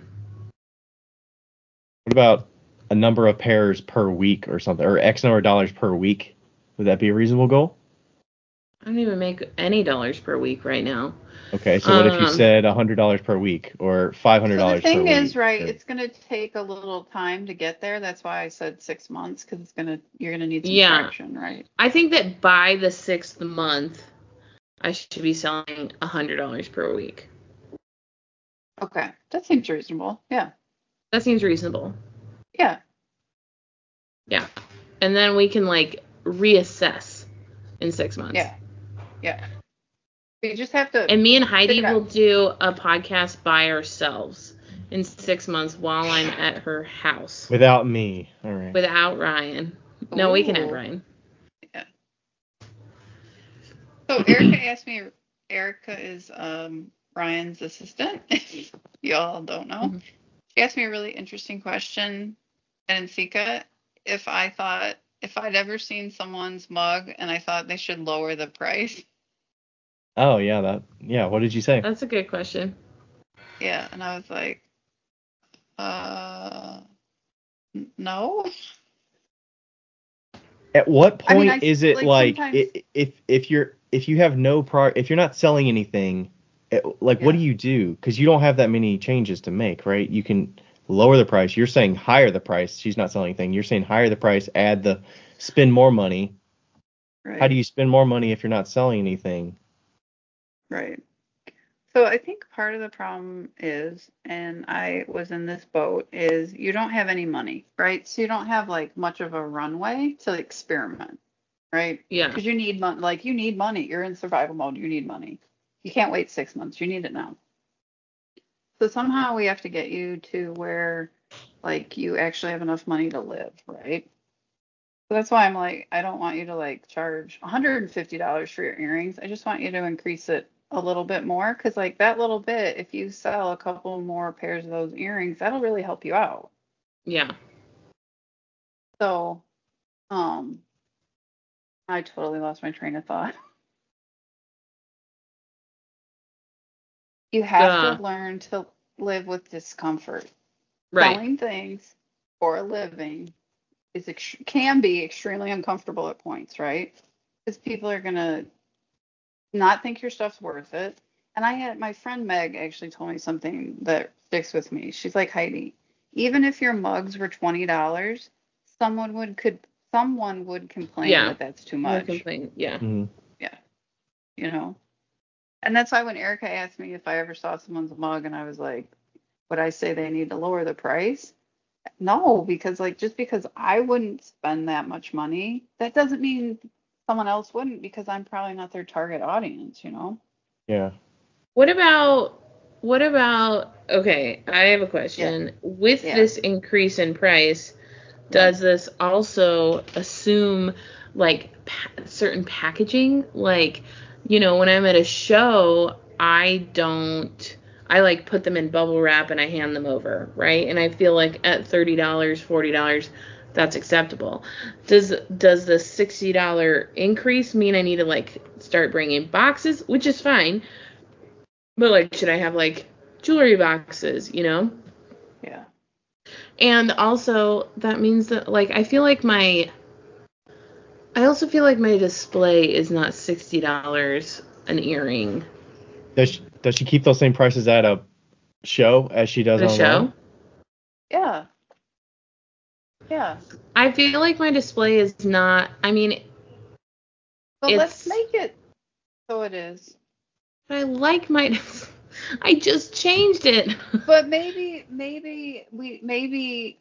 What about a number of pairs per week or something, or X number of dollars per week? Would that be a reasonable goal? I don't even make any dollars per week right now. Okay, so what if you Um, said one hundred dollars per week or five hundred So dollars the per thing week? is, right, or- it's gonna take a little time to get there. That's why I said six months, because it's gonna you're gonna need some Yeah. traction, right? I think that by the sixth month, I should be selling a hundred dollars per week. Okay, that seems reasonable. Yeah, That seems reasonable. yeah. Yeah, and then we can like reassess in six months. Yeah. Yeah. You just have to. And me and Heidi Figure it out. will do a podcast by ourselves in six months while I'm at her house Without me. All right. without Ryan. No, we can add Ooh. Ryan. So Erica asked me. Erica is um, Ryan's assistant. If y'all don't know, Mhm. she asked me a really interesting question in Sika. If I thought if I'd ever seen someone's mug and I thought they should lower the price. Oh yeah, that yeah. What did you say? That's a good question. Yeah, and I was like, uh, n- no. At what I mean, I point s- is it like like sometimes, i- if if you're if you have no pro if you're not selling anything, it, like what do yeah, you do? Because you don't have that many changes to make, right? You can lower the price. You're saying higher the price. She's not selling anything. You're saying higher the price, add the spend more money. How do right, you spend more money if you're not selling anything? right. So I think part of the problem is, and I was in this boat, is you don't have any money, right? So you don't have like much of a runway to experiment, right? Yeah. Because you need money, like you need money. You're in survival mode. You need money. You can't wait six months. You need it now. So somehow we have to get you to where like you actually have enough money to live, right? So that's why I'm like, I don't want you to like charge one hundred fifty dollars for your earrings. I just want you to increase it a little bit more because like that little bit, if you sell a couple more pairs of those earrings, that'll really help you out. Yeah. So, um, I totally lost my train of thought. You have to Uh, learn to live with discomfort. right. Selling things for a living is ex- can be extremely uncomfortable at points, right? Because people are gonna not think your stuff's worth it. And I had my friend Meg actually told me something that sticks with me. She's like, Heidi, even if your mugs were twenty dollars, someone would could someone would complain Yeah. that that's too No much. complaint. Yeah. Mhm. Yeah, you know. And that's why when Erica asked me if I ever saw someone's mug and I was like, would I say they need to lower the price? No, because like just because I wouldn't spend that much money, that doesn't mean someone else wouldn't because I'm probably not their target audience, you know? Yeah. What about what about okay, I have a Yeah, question. With yeah, this increase in price, yeah. does this also assume like pa- certain packaging? Like, you know, when I'm at a show, I don't I like put them in bubble wrap and I hand them over, right? And I feel like at thirty dollars forty dollars that's acceptable. Does does the sixty dollars increase mean I need to like start bringing boxes, which is fine, but like should I have like jewelry boxes, you know? Yeah. And also that means that like I feel like my I also feel like my display is not sixty dollars an earring Does she, does she keep those same prices at a show as she does at a online? show. Yeah. Yeah. I feel like my display is not, I mean, But let's it's, make it so it is. I like my, I just changed it. But maybe maybe we maybe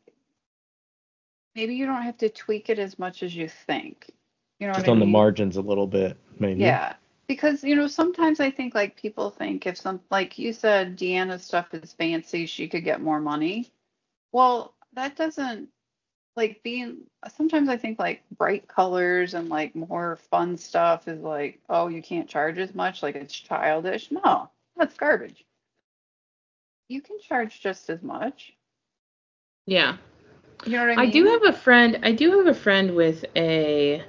maybe you don't have to tweak it as much as you think. You know what Just I on the mean? margins a little bit, maybe. Yeah. Because, you know, sometimes I think like people think if some like you said Deanna's stuff is fancy, she could get more money. Well, that doesn't like being sometimes I think like bright colors and like more fun stuff is like, oh, you can't charge as much, like it's childish. No, that's garbage. You can charge just as much. Yeah. You know what I I do mean? have a friend, I do have a friend with a,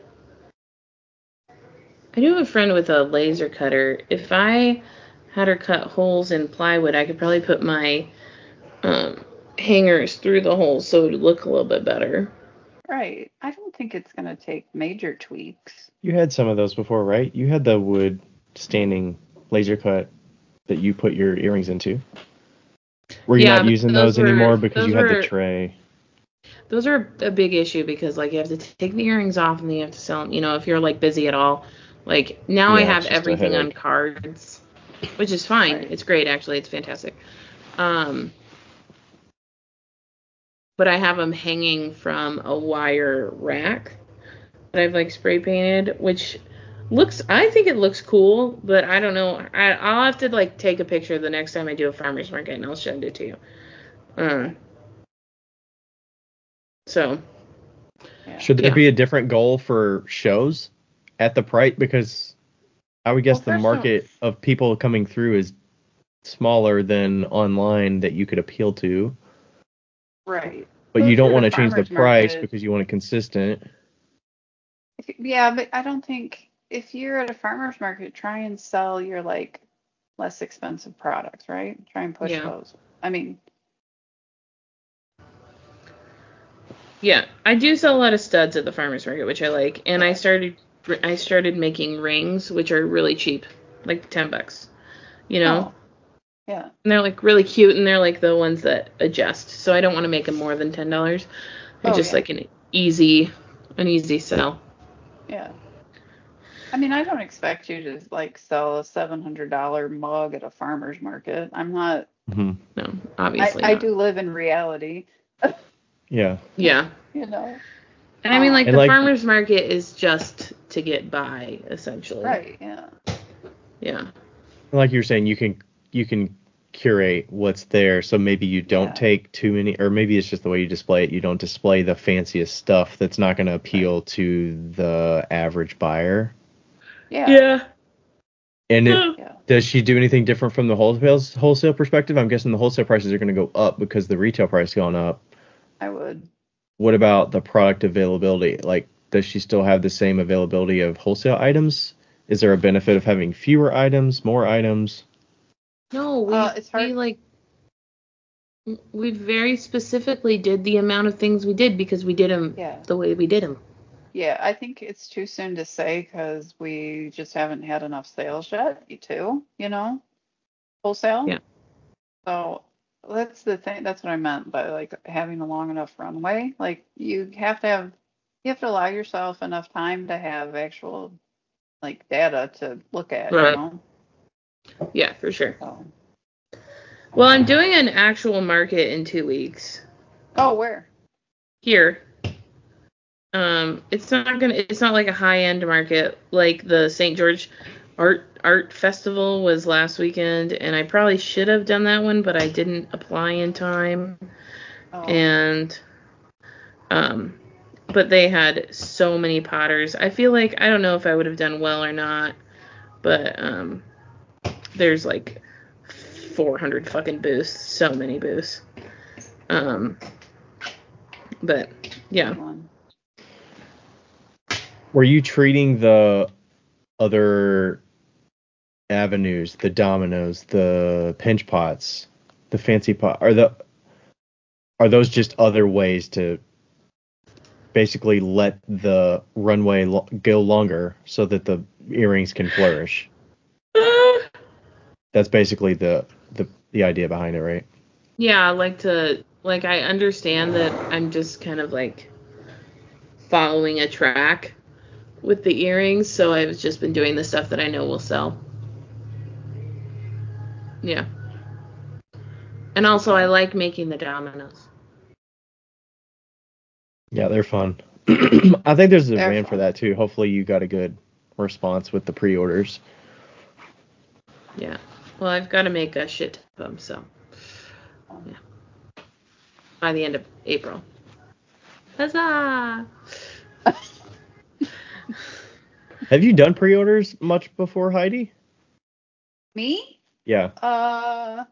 I do have a friend with a laser cutter. If I had her cut holes in plywood, I could probably put my um, hangers through the holes so it would look a little bit better. Right. I don't think it's going to take major tweaks. You had some of those before, right? You had the wood standing laser cut that you put your earrings into. Were you not Yeah, but using those those anymore were because those you had the were tray? those are a big issue because like you have to take the earrings off and then you have to sell them. You know, if you're like busy at all, like now I Yeah, have it's just a everything on headache. cards, which is fine. Right. It's great actually. It's fantastic. Um, but I have them hanging from a wire rack that I've like spray painted, which looks I think it looks cool, but I don't know. I I'll have to like take a picture the next time I do a farmer's market and I'll send it to you. Um, so Yeah. Should there yeah. be a different goal for shows at the price? Because I would Well, guess the first of all, market of people coming through is smaller than online that you could appeal to. right. But So you if you're don't at want a to change the farmer's price market, because you want it consistent. if, yeah, but I don't think if you're at a farmer's market, try and sell your like less expensive products, right? Try and push Yeah. those. I mean, Yeah, I do sell a lot of studs at the farmers market, which I like, and I started I started making rings, which are really cheap, like ten bucks. You know, oh, yeah, and they're like really cute, and they're like the ones that adjust. So I don't want to make them more than ten dollars. They're Oh, just yeah. like an easy, an easy sell. yeah. I mean, I don't expect you to like sell a seven hundred dollar mug at a farmer's market. I'm not. hmm No, I obviously I not. do live in reality, Yeah. Yeah, you know. and I mean like And the like- farmers market is just to get by, essentially. Right, yeah. Yeah. Like you were saying, you can you can curate what's there, so maybe you don't Yeah. take too many, or maybe it's just the way you display it. You don't display the fanciest stuff that's not going to appeal to the average buyer. Yeah. Yeah. And it, Yeah. does she do anything different from the wholesale wholesale perspective? I'm guessing the wholesale prices are going to go up because the retail price is going up. I would. What about the product availability? Like, does she still have the same availability of wholesale items? Is there a benefit of having fewer items, more items? No, we Uh, it's hard- we like we very specifically did the amount of things we did because we did them Yeah. the way we did them. Yeah, I think it's too soon to say because we just haven't had enough sales yet, too, you know, wholesale. Yeah. So that's the thing. That's what I meant by like having a long enough runway. Like you have to have, you have to allow yourself enough time to have actual like data to look at, Right. you know. Yeah, for sure. So. Well, I'm doing an actual market in two weeks Oh, where? here. Um, it's not gonna. It's not like a high-end market like the Saint George Art Art Festival was last weekend, and I probably should have done that one, but I didn't apply in time. Oh, And um, but they had so many potters. I feel like I don't know if I would have done well or not, but um, there's like four hundred fucking booths, so many booths. Um, but yeah. one. Were you treating the other avenues, the dominoes, the pinch pots, the fancy pot, are the are those just other ways to basically let the runway lo- go longer so that the earrings can flourish? That's basically the, the the idea behind it, right? Yeah, I like to like I understand that I'm just kind of like following a track with the earrings, so I've just been doing the stuff that I know will sell. Yeah. And also I like making the dominoes. Yeah, they're fun. I think there's a They're demand for fun. that too. Hopefully you got a good response with the pre-orders. Yeah. Well, I've got to make a shit of them, so yeah. By the end of April. Huzzah! Have you done pre-orders much before, Heidi? Me? Yeah. Uh,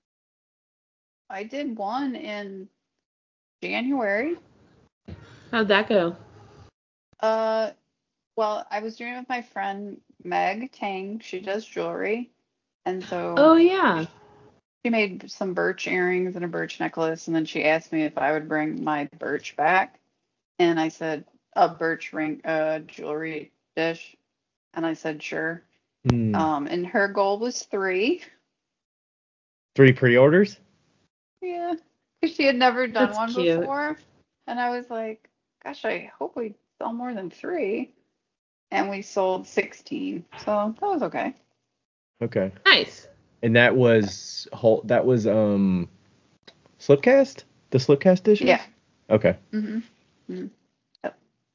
I did one in January. How'd that go? Uh, well, I was doing it with my friend Meg Tang. She does jewelry, and so Oh, yeah. she made some birch earrings and a birch necklace, and then she asked me if I would bring my birch back, and I said a birch ring, uh, jewelry dish, and I said sure. Hmm. Um, and her goal was three. Three pre-orders? Yeah, because she had never done That's one cute. before, and I was like, gosh, I hope we sell more than three. And we sold sixteen, so that was okay. Okay. Nice. And that was whole. That was um, slipcast. The slipcast dishes. Yeah. Okay. Mm-hmm. mm-hmm. Yep.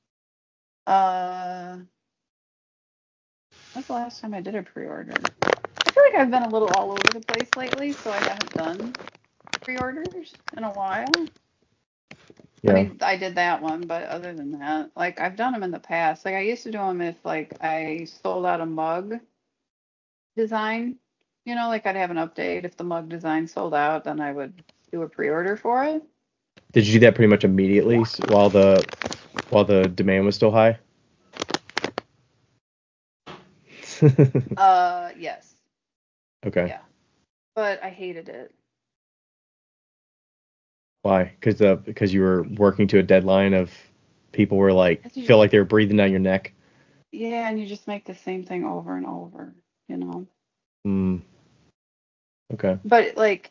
Uh, when's the last time I did a pre-order? I feel like I've been a little all over the place lately, so I haven't done pre-orders in a while. Yeah. I mean, I did that one, but other than that, like I've done them in the past. Like I used to do them if like I sold out a mug design. You know, like I'd have an update. If the mug design sold out, then I would do a pre-order for it. Did you do that pretty much immediately s- while the while the demand was still high? Uh, yes. Okay. Yeah. But I hated it. Why? Because uh, because you were working to a deadline of people were like Because you feel just, like they were breathing down your neck. yeah, and you just make the same thing over and over, you know. Hmm. Okay. But like,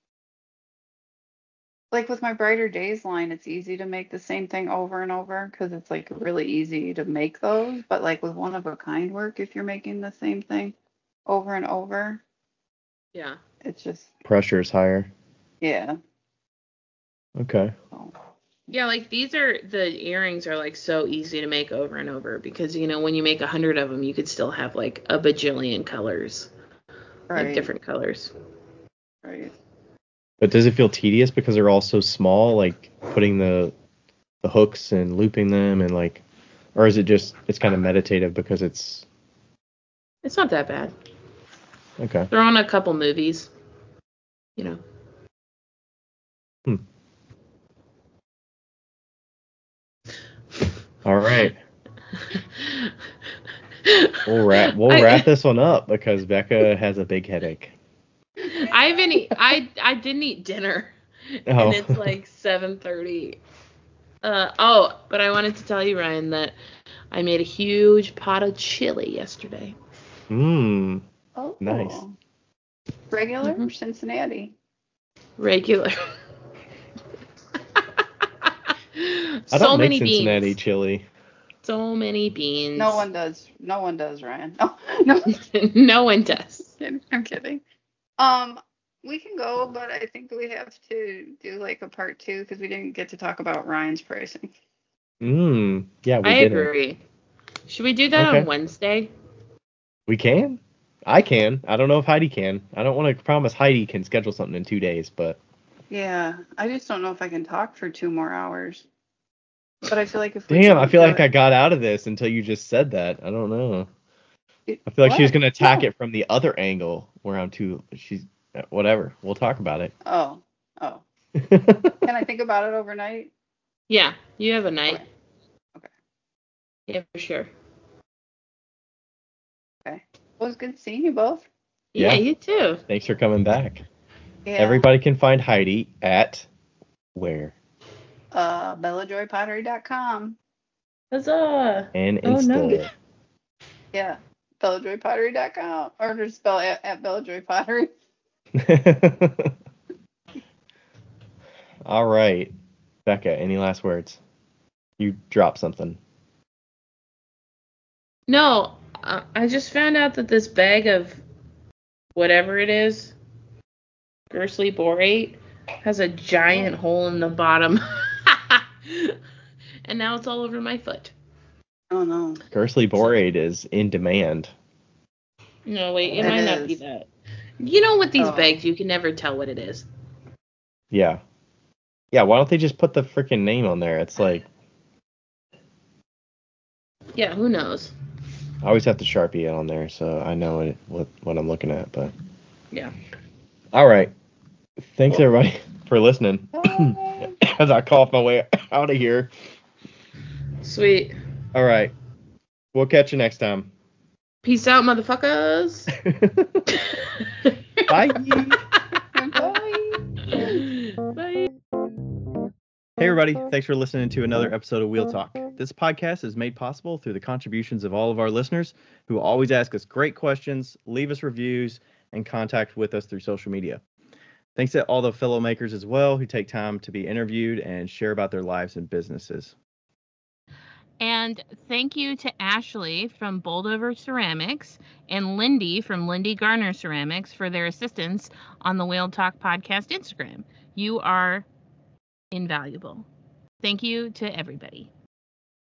like with my Brighter Days line, it's easy to make the same thing over and over because it's like really easy to make those. But like with one of a kind work, if you're making the same thing over and over, Yeah. it's just, Pressure is higher. yeah. Okay. So, Yeah, like these are the earrings are like so easy to make over and over because you know when you make a hundred of them, you could still have like a bajillion colors, like right, different colors. right. But does it feel tedious because they're all so small, like putting the the hooks and looping them and like, or is it just it's kind of meditative because it's It's not that bad. okay? Throw on a couple movies, you know. Hmm. All right. We'll wrap we'll I- wrap this one up because Becca has a big headache. I haven't eat, I I didn't eat dinner, Oh. and it's like seven thirty. Uh oh, but I wanted to tell you, Ryan, that I made a huge pot of chili yesterday. Mmm. Oh, Nice. regular Mhm. or Cincinnati? Regular. I So don't make many Cincinnati beans. chili. So many beans. No one does. No one does, Ryan. No, no. No one does. I'm kidding. Um, we can go, but I think we have to do like a part two because we didn't get to talk about Ryan's pricing. Mmm. Yeah, we I didn't. agree. Should we do that Okay. on Wednesday? We can. I can. I don't know if Heidi can. I don't want to promise Heidi can schedule something in two days, but Yeah, I just don't know if I can talk for two more hours. But I feel like if we damn, I don't feel do like it- I got out of this until you just said that. I don't know. it- I feel like she was what? gonna attack No. it from the other angle where I'm too. She's whatever. We'll talk about it. Oh, oh. Can I think about it overnight? Yeah, you have a night. Okay. Okay. Yeah, for sure. Okay. Well, it was good seeing you both. Yeah, Yeah. you too. Thanks for coming back. Yeah. Everybody can find Heidi at where? Uh, Bella Joy Pottery dot com. Huzzah! And Oh, Insta. no. Yeah. Bella Joy Pottery dot com. Or just spell at, at Bella Joy Pottery. All right. Becca, any last words? You drop something. No, uh, I just found out that this bag of whatever it is, Gersley borate, has a giant hole in the bottom. And now it's all over my foot. Oh, no. Gersley borate is in demand. No, wait, it, It might not be is. that. You know, with these Oh. bags, you can never tell what it is. Yeah. Yeah, why don't they just put the freaking name on there? It's like, Yeah, who knows? I always have to Sharpie it on there so I know it, what, what I'm looking at. But Yeah. all right. Thanks, everybody, for listening. Bye. As I cough my way out of here. Sweet. All right. We'll catch you next time. Peace out, motherfuckers. Bye. Bye. Bye. Hey, everybody. Thanks for listening to another episode of Wheel Talk. This podcast is made possible through the contributions of all of our listeners who always ask us great questions, leave us reviews, and contact with us through social media. Thanks to all the fellow makers as well who take time to be interviewed and share about their lives and businesses. And thank you to Ashley from Boldover Ceramics and Lindy from Lindy Garner Ceramics for their assistance on the Whale Talk Podcast Instagram. You are invaluable. Thank you to everybody.